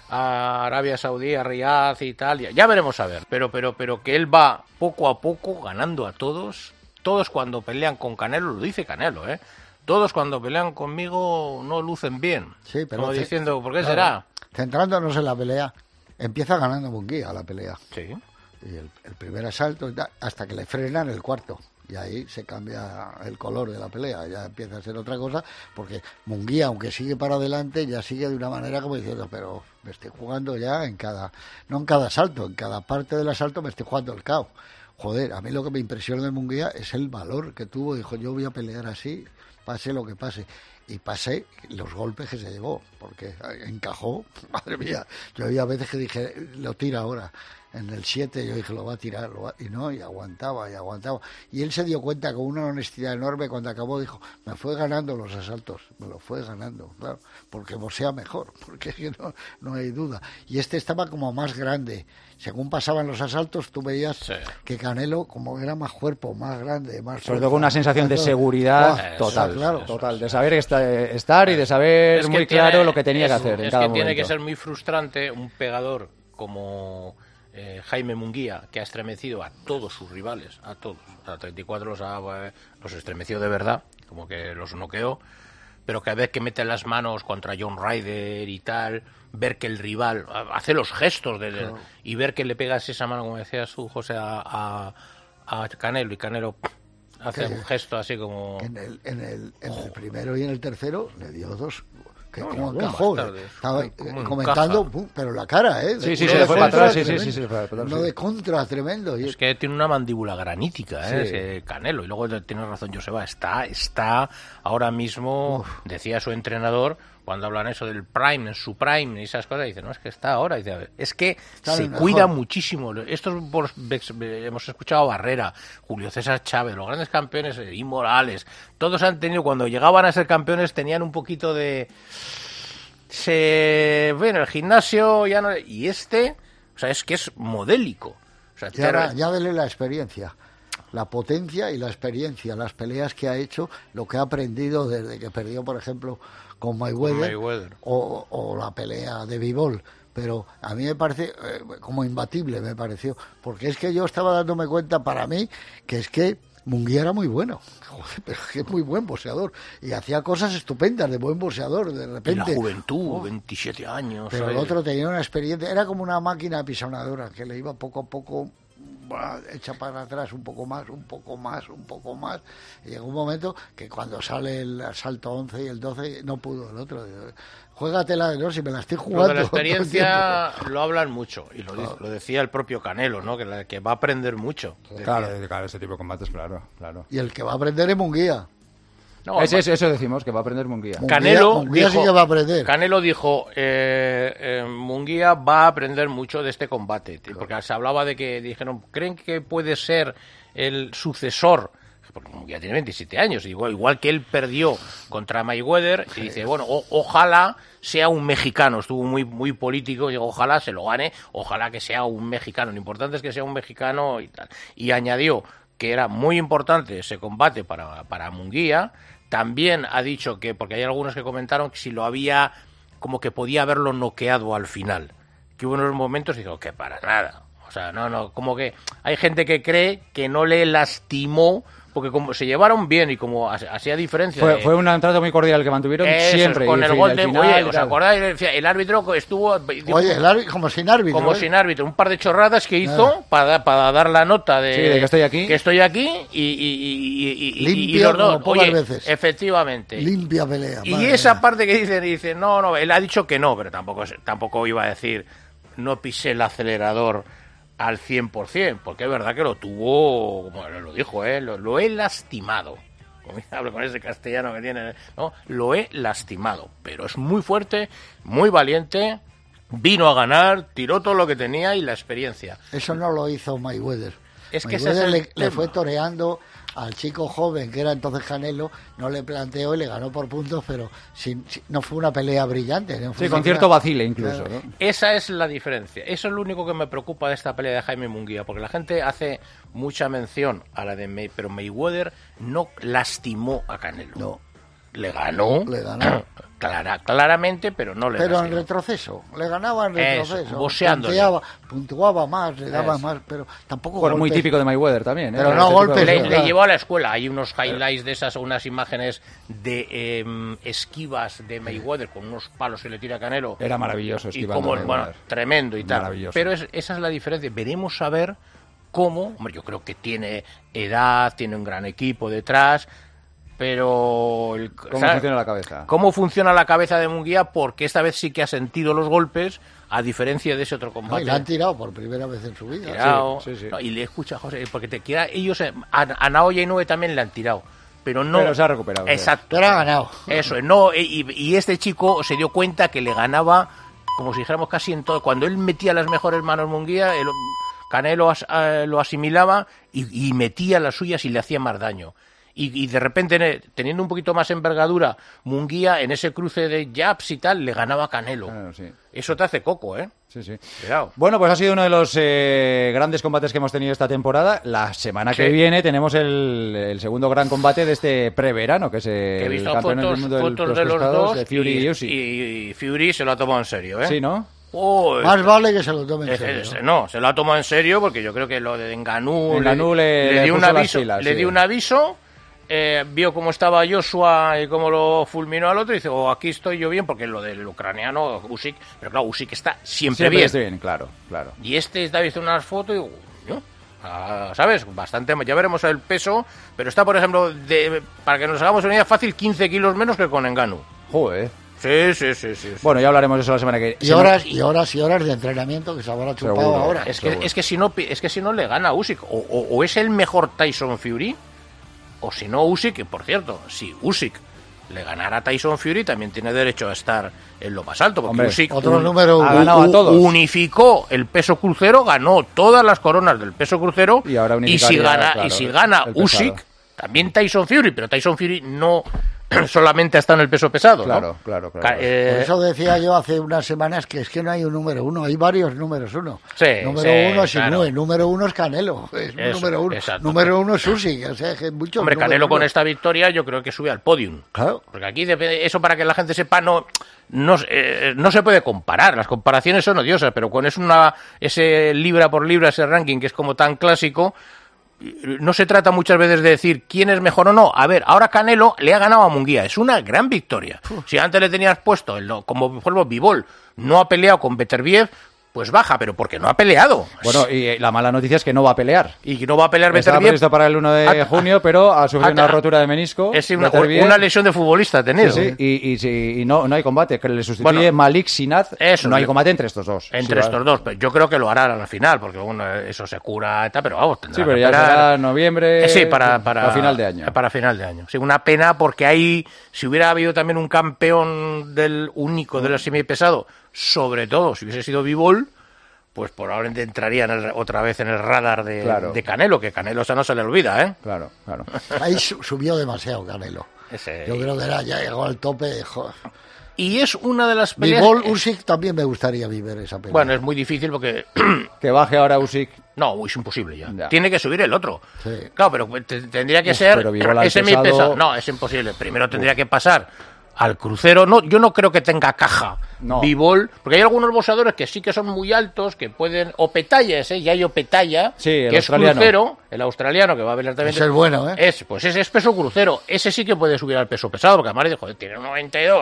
a Arabia Saudí, a Riyadh y tal? Ya, ya veremos a ver, pero, pero, pero que él va poco a poco ganando a todos, todos cuando pelean con Canelo, lo dice Canelo, ¿eh? Todos cuando pelean conmigo no lucen bien, Sí, pero como ce- diciendo, ¿por qué claro, será? Centrándonos en la pelea, empieza ganando Munguía la pelea. Sí. Y el, el primer asalto, y tal, hasta que le frenan el cuarto. Y ahí se cambia el color de la pelea, ya empieza a ser otra cosa, porque Munguía, aunque sigue para adelante, ya sigue de una manera como diciendo, pero me estoy jugando ya en cada, no en cada asalto, en cada parte del asalto me estoy jugando el caos. Joder, a mí lo que me impresiona de Munguía es el valor que tuvo, dijo, yo voy a pelear así, pase lo que pase. Y pasé los golpes que se llevó, porque encajó, madre mía, yo había veces que dije, lo tira ahora. En el siete yo dije, lo va a tirar, lo va... y no, y aguantaba, y aguantaba. Y él se dio cuenta con una honestidad enorme cuando acabó, dijo, me fue ganando los asaltos, me lo fue ganando, claro, porque sea mejor, porque es que no, no hay duda. Y este estaba como más grande. Según pasaban los asaltos, tú veías sí. que Canelo como era más cuerpo, más grande, más... Sobre todo con una sensación de seguridad oh, total, eso, claro, eso, total, eso, de saber estar, estar y de saber muy claro tiene, lo que tenía es, que hacer en es cada que momento. Tiene que ser muy frustrante un pegador como... Eh, Jaime Munguía, que ha estremecido a todos sus rivales, a todos, a treinta y cuatro los, ha, los estremeció de verdad, como que los noqueó, pero cada vez que mete las manos contra John Ryder y tal, ver que el rival hace los gestos de, claro. y ver que le pegas esa mano, como decías tú, José, a, a, a Canelo, y Canelo hace que, un gesto así como... En el, en, el, en el primero y en el tercero le dio dos... Que no, como no, encajó, estaba eh, comentando, pum, pero la cara, ¿eh? Sí, sí, se le fue para atrás, sí, sí, sí, sí, uno de contra, tremendo. Es que tiene una mandíbula granítica, ¿eh? Sí. Ese Canelo, y luego tiene razón Joseba, está, está ahora mismo, Uf. decía su entrenador, cuando hablan eso del prime, en su prime y esas cosas, dice, no, es que está ahora, dice, es que está se cuida mejor. muchísimo. Estos por, hemos escuchado a Barrera, Julio César Chávez, los grandes campeones, y Morales, todos han tenido, cuando llegaban a ser campeones, tenían un poquito de... Se... Bueno, el gimnasio ya no... Y este, o sea, es que es modélico. O sea, y ahora, ya vele la experiencia. La potencia y la experiencia, las peleas que ha hecho, lo que ha aprendido desde que perdió, por ejemplo, con Mayweather, con Mayweather. O, o la pelea de Bivol. Pero a mí me parece eh, como imbatible, me pareció. Porque es que yo estaba dándome cuenta, para mí, que es que Munguía era muy bueno. Joder, pero es que es muy buen boxeador. Y hacía cosas estupendas de buen boxeador, de repente. Y la juventud, oh, veintisiete años. Pero ¿sabes? El otro tenía una experiencia, era como una máquina pisonadora, que le iba poco a poco... echa para atrás un poco más, un poco más, un poco más, y llegó un momento que cuando sale el asalto once y el doce no pudo el otro. Juégatela, no, si me la estoy jugando. Lo de la experiencia lo hablan mucho, y lo, claro. lo decía el propio Canelo, ¿no? Que, la, que va a aprender mucho. Claro, claro, ese tipo de combates, claro, claro. Y el que va a aprender es Munguía. No, es, eso, eso decimos, que va a aprender Munguía. Canelo, Munguía dijo, sí que va a aprender. Canelo dijo, eh, eh, Munguía va a aprender mucho de este combate, claro. Porque se hablaba de que dijeron, ¿creen que puede ser el sucesor? Porque Munguía tiene veintisiete años, igual, igual que él perdió contra Mayweather, y dice, bueno, o, ojalá sea un mexicano, estuvo muy muy político, y digo, ojalá se lo gane, ojalá que sea un mexicano, lo importante es que sea un mexicano y tal. Y añadió que era muy importante ese combate para, para Munguía. También ha dicho que, porque hay algunos que comentaron que si lo había, como que podía haberlo noqueado al final, que hubo unos momentos y digo, que para nada, o sea, no, no, como que hay gente que cree que no le lastimó, porque como se llevaron bien y como hacía diferencia... Fue, de, fue un trato muy cordial que mantuvieron eso, siempre. Con y el fin, gol de... final, Oye, ¿os acordáis? El árbitro estuvo... Oye, el árbitro, como sin árbitro. Como ¿eh? sin árbitro. Un par de chorradas que hizo para, para dar la nota de... Sí, de que estoy aquí. Que estoy aquí y... y, y, y Limpia y los dos. como pocas Oye, veces. Efectivamente. Limpia pelea. Y esa mía. Parte que dice, dice, no, no, él ha dicho que no, pero tampoco, tampoco iba a decir, no pisé el acelerador al cien por ciento, porque es verdad que lo tuvo, como lo dijo, ¿eh? lo, lo he lastimado. Hablo con ese castellano que tiene, ¿no? Lo he lastimado, pero es muy fuerte, muy valiente, vino a ganar, tiró todo lo que tenía y la experiencia. Eso no lo hizo Mayweather. Es que Mayweather ese es el le, tema. le fue toreando al chico joven, que era entonces Canelo, no le planteó y le ganó por puntos, pero sin, sin, no fue una pelea brillante. No fue sí, con cierto una... vacile incluso. ¿no? Esa es la diferencia. Eso es lo único que me preocupa de esta pelea de Jaime Munguía, porque la gente hace mucha mención a la de May, pero Mayweather no lastimó a Canelo. No. Le ganó. Le ganó. Clara, claramente, pero no le Pero lastimó. en retroceso, le ganaba en retroceso. Eso, boxeándole. Puntuaba, puntuaba más, le daba Eso. más, pero tampoco Bueno, golpes. muy típico de Mayweather también, ¿eh? Pero no golpes. Le, le llevó a la escuela, hay unos highlights de esas, unas imágenes de eh, esquivas de Mayweather con unos palos que le tira a Canelo. Era maravilloso esquivando. Y como, bueno, tremendo y tal. Pero es, esa es la diferencia. Veremos a ver cómo, hombre, yo creo que tiene edad, tiene un gran equipo detrás, pero... El, ¿Cómo ¿sabes? funciona la cabeza? ¿Cómo funciona la cabeza de Munguía? Porque esta vez sí que ha sentido los golpes, a diferencia de ese otro combate. No, y le han tirado por primera vez en su vida. Tirado, sí, sí, sí. No, y le escucha, José, porque te queda, ellos, a, a Naoya Inoue también le han tirado. Pero no... Pero se ha recuperado. Exacto. Pero ha ganado. Eso, no, y, y este chico se dio cuenta que le ganaba, como si dijéramos casi en todo. Cuando él metía las mejores manos Munguía, el, Canelo as, uh, lo asimilaba y, y metía las suyas y le hacía más daño. Y, y de repente, teniendo un poquito más envergadura, Munguía en ese cruce de jabs y tal, le ganaba a Canelo. Claro, sí. Eso te hace coco, ¿eh? Sí, sí. Cuidado. Bueno, pues ha sido uno de los eh, grandes combates que hemos tenido esta temporada. La semana sí. que viene tenemos el, el segundo gran combate de este preverano, que es el He visto campeón fotos, del mundo fotos del, de los dos de Fury y, y, Usyk. y Fury se lo ha tomado en serio, ¿eh? Sí, ¿no? Oh, Más este, vale que se lo tome en serio. Este, no, se lo ha tomado en serio porque yo creo que lo de Ngannou, Ngannou le, le, le, le dio un aviso, pilas, le sí. dio un aviso, eh, vio cómo estaba Joshua y cómo lo fulminó al otro y dice, oh, aquí estoy yo bien, porque lo del ucraniano Usyk, pero claro, Usyk está siempre, siempre bien. Estoy bien, claro, claro. Y este está visto unas fotos y digo, ¿no? Ah, ¿sabes? Bastante, ya veremos el peso, pero está, por ejemplo, de, para que nos hagamos una idea fácil, quince kilos menos que con Ngannou. Joder. Sí, sí, sí, sí, sí. Bueno, ya hablaremos de eso la semana que viene. Y horas y horas y horas de entrenamiento que se habrá chupado Seguro, ahora. Es que, es que si no es que si no le gana a Usyk, o, o, o es el mejor Tyson Fury, o si no Usyk, por cierto, si Usyk le ganara a Tyson Fury, también tiene derecho a estar en lo más alto, porque Hombre, Usyk otro un, número ha ganado a todos. unificó el peso crucero, ganó todas las coronas del peso crucero, y, ahora y si gana claro, y si gana Usyk, también Tyson Fury, pero Tyson Fury no solamente está en el peso pesado, claro, ¿no? Claro, claro, claro. Eh, Por eso decía yo hace unas semanas que es que no hay un número uno, hay varios números uno. Sí, número sí, uno es claro. Inoue, número uno es Canelo, es Eso, número uno. exacto. Número uno es Usyk, o sea, que muchos Hombre, números Canelo con uno. esta victoria yo creo que sube al podium. Claro. Porque aquí depende, eso para que la gente sepa no no, eh, no se puede comparar, las comparaciones son odiosas, pero con es una ese libra por libra, ese ranking que es como tan clásico, no se trata muchas veces de decir quién es mejor o no. A ver, ahora Canelo le ha ganado a Munguía, es una gran victoria. Si antes le tenías puesto, el, como por ejemplo Bivol no ha peleado con Beterbiev, pues baja, pero porque no ha peleado. Bueno, y la mala noticia es que no va a pelear. Y que no va a pelear Estaba Beterbiev. previsto para el uno de junio, pero ha sufrido una rotura de menisco. Es una, una lesión de futbolista ha tenido. Sí, sí, y, y, sí, y no, no hay combate. Que le sustituye bueno, Malik Sinat. Eso, no hay combate entre estos dos. Entre sí, estos dos. Pero yo creo que lo harán a la final, porque bueno, eso se cura y tal, pero vamos, tendrá Sí, pero que ya esperar. será noviembre. Eh, sí, para, para, para final de año. Para final de año. Sí, una pena porque ahí, si hubiera habido también un campeón del único de la semipesado, sobre todo si hubiese sido Bivol, pues probablemente entraría en el, otra vez en el radar de, claro. de Canelo, que Canelo esa no se le olvida, ¿eh? Claro, claro. Ahí subió demasiado Canelo. Ese... Yo creo que era, ya llegó al tope. Joder. Y es una de las peleas... Bivol, Usyk también me gustaría vivir esa pelea. Bueno, es muy difícil porque... que baje ahora Usyk. No, es imposible ya. ya. Tiene que subir el otro. Sí. Claro, pero te, tendría que Uf, ser... Pero ese pesado... pesado. No, es imposible. Primero tendría Uf. que pasar al crucero. No, yo no creo que tenga caja. No. Bivol, porque hay algunos boxeadores que sí que son muy altos, que pueden... O petallas, ¿eh? Ya hay Opetaya, sí, el que australiano. es crucero, el australiano, que va a ver también... Es el bueno, ¿eh? Es, pues ese es peso crucero. Ese sí que puede subir al peso pesado, porque además dijo, tiene noventa y dos...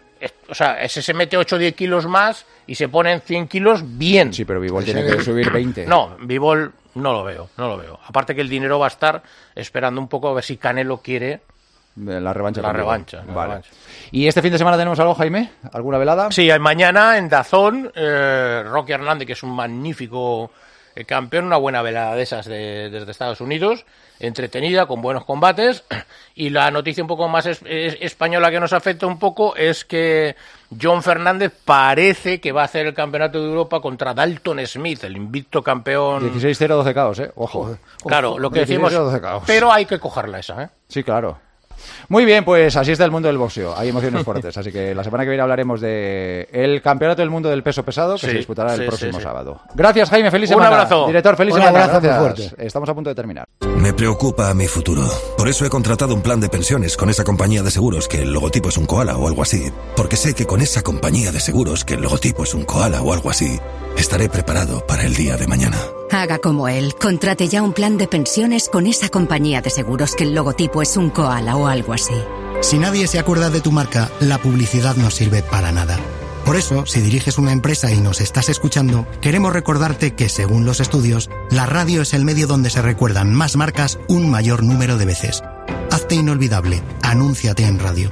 O sea, ese se mete ocho o diez kilos más y se pone en cien kilos bien. Sí, pero Bivol tiene que subir veinte. No, Bivol no lo veo, no lo veo. Aparte que el dinero va a estar esperando un poco a ver si Canelo quiere... La revancha. La revancha, la vale. revancha. ¿Y este fin de semana tenemos algo, Jaime? ¿Alguna velada? Sí, mañana en Dazón, eh, Rocky Hernández, que es un magnífico eh, campeón, una buena velada de esas de, desde Estados Unidos, entretenida, con buenos combates. Y la noticia un poco más es, es, española que nos afecta un poco es que John Fernández parece que va a hacer el campeonato de Europa contra Dalton Smith, el invicto campeón. dieciséis cero doce caos, ¿eh? Ojo. Claro, Ojo. lo que decimos. Pero hay que cogerla esa, ¿eh? Sí, claro. Muy bien, pues así está el mundo del boxeo. Hay emociones fuertes, así que la semana que viene hablaremos de el campeonato del mundo del peso pesado que sí, se disputará el sí, próximo sí, sí. sábado. Gracias, Jaime. Feliz Un semana. abrazo. Director, feliz Un semana. abrazo muy Gracias. fuerte. Estamos a punto de terminar. Me preocupa mi futuro. Por eso he contratado un plan de pensiones con esa compañía de seguros que el logotipo es un koala o algo así. Porque sé que con esa compañía de seguros que el logotipo es un koala o algo así, estaré preparado para el día de mañana. Haga como él. Contrate ya un plan de pensiones con esa compañía de seguros que el logotipo es un koala o algo así. Si nadie se acuerda de tu marca, la publicidad no sirve para nada. Por eso, si diriges una empresa y nos estás escuchando, queremos recordarte que, según los estudios, la radio es el medio donde se recuerdan más marcas un mayor número de veces. Hazte inolvidable. Anúnciate en radio.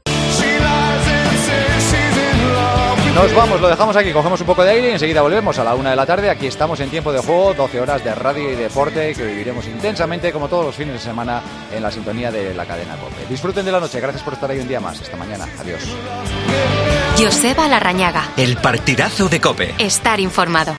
Nos vamos, lo dejamos aquí, cogemos un poco de aire y enseguida volvemos a la una de la tarde. Aquí estamos en Tiempo de Juego, doce horas de radio y deporte que viviremos intensamente como todos los fines de semana en la sintonía de la cadena COPE. Disfruten de la noche, gracias por estar ahí un día más. Hasta mañana, adiós. Joseba Larrañaga. El partidazo de COPE. Estar informado.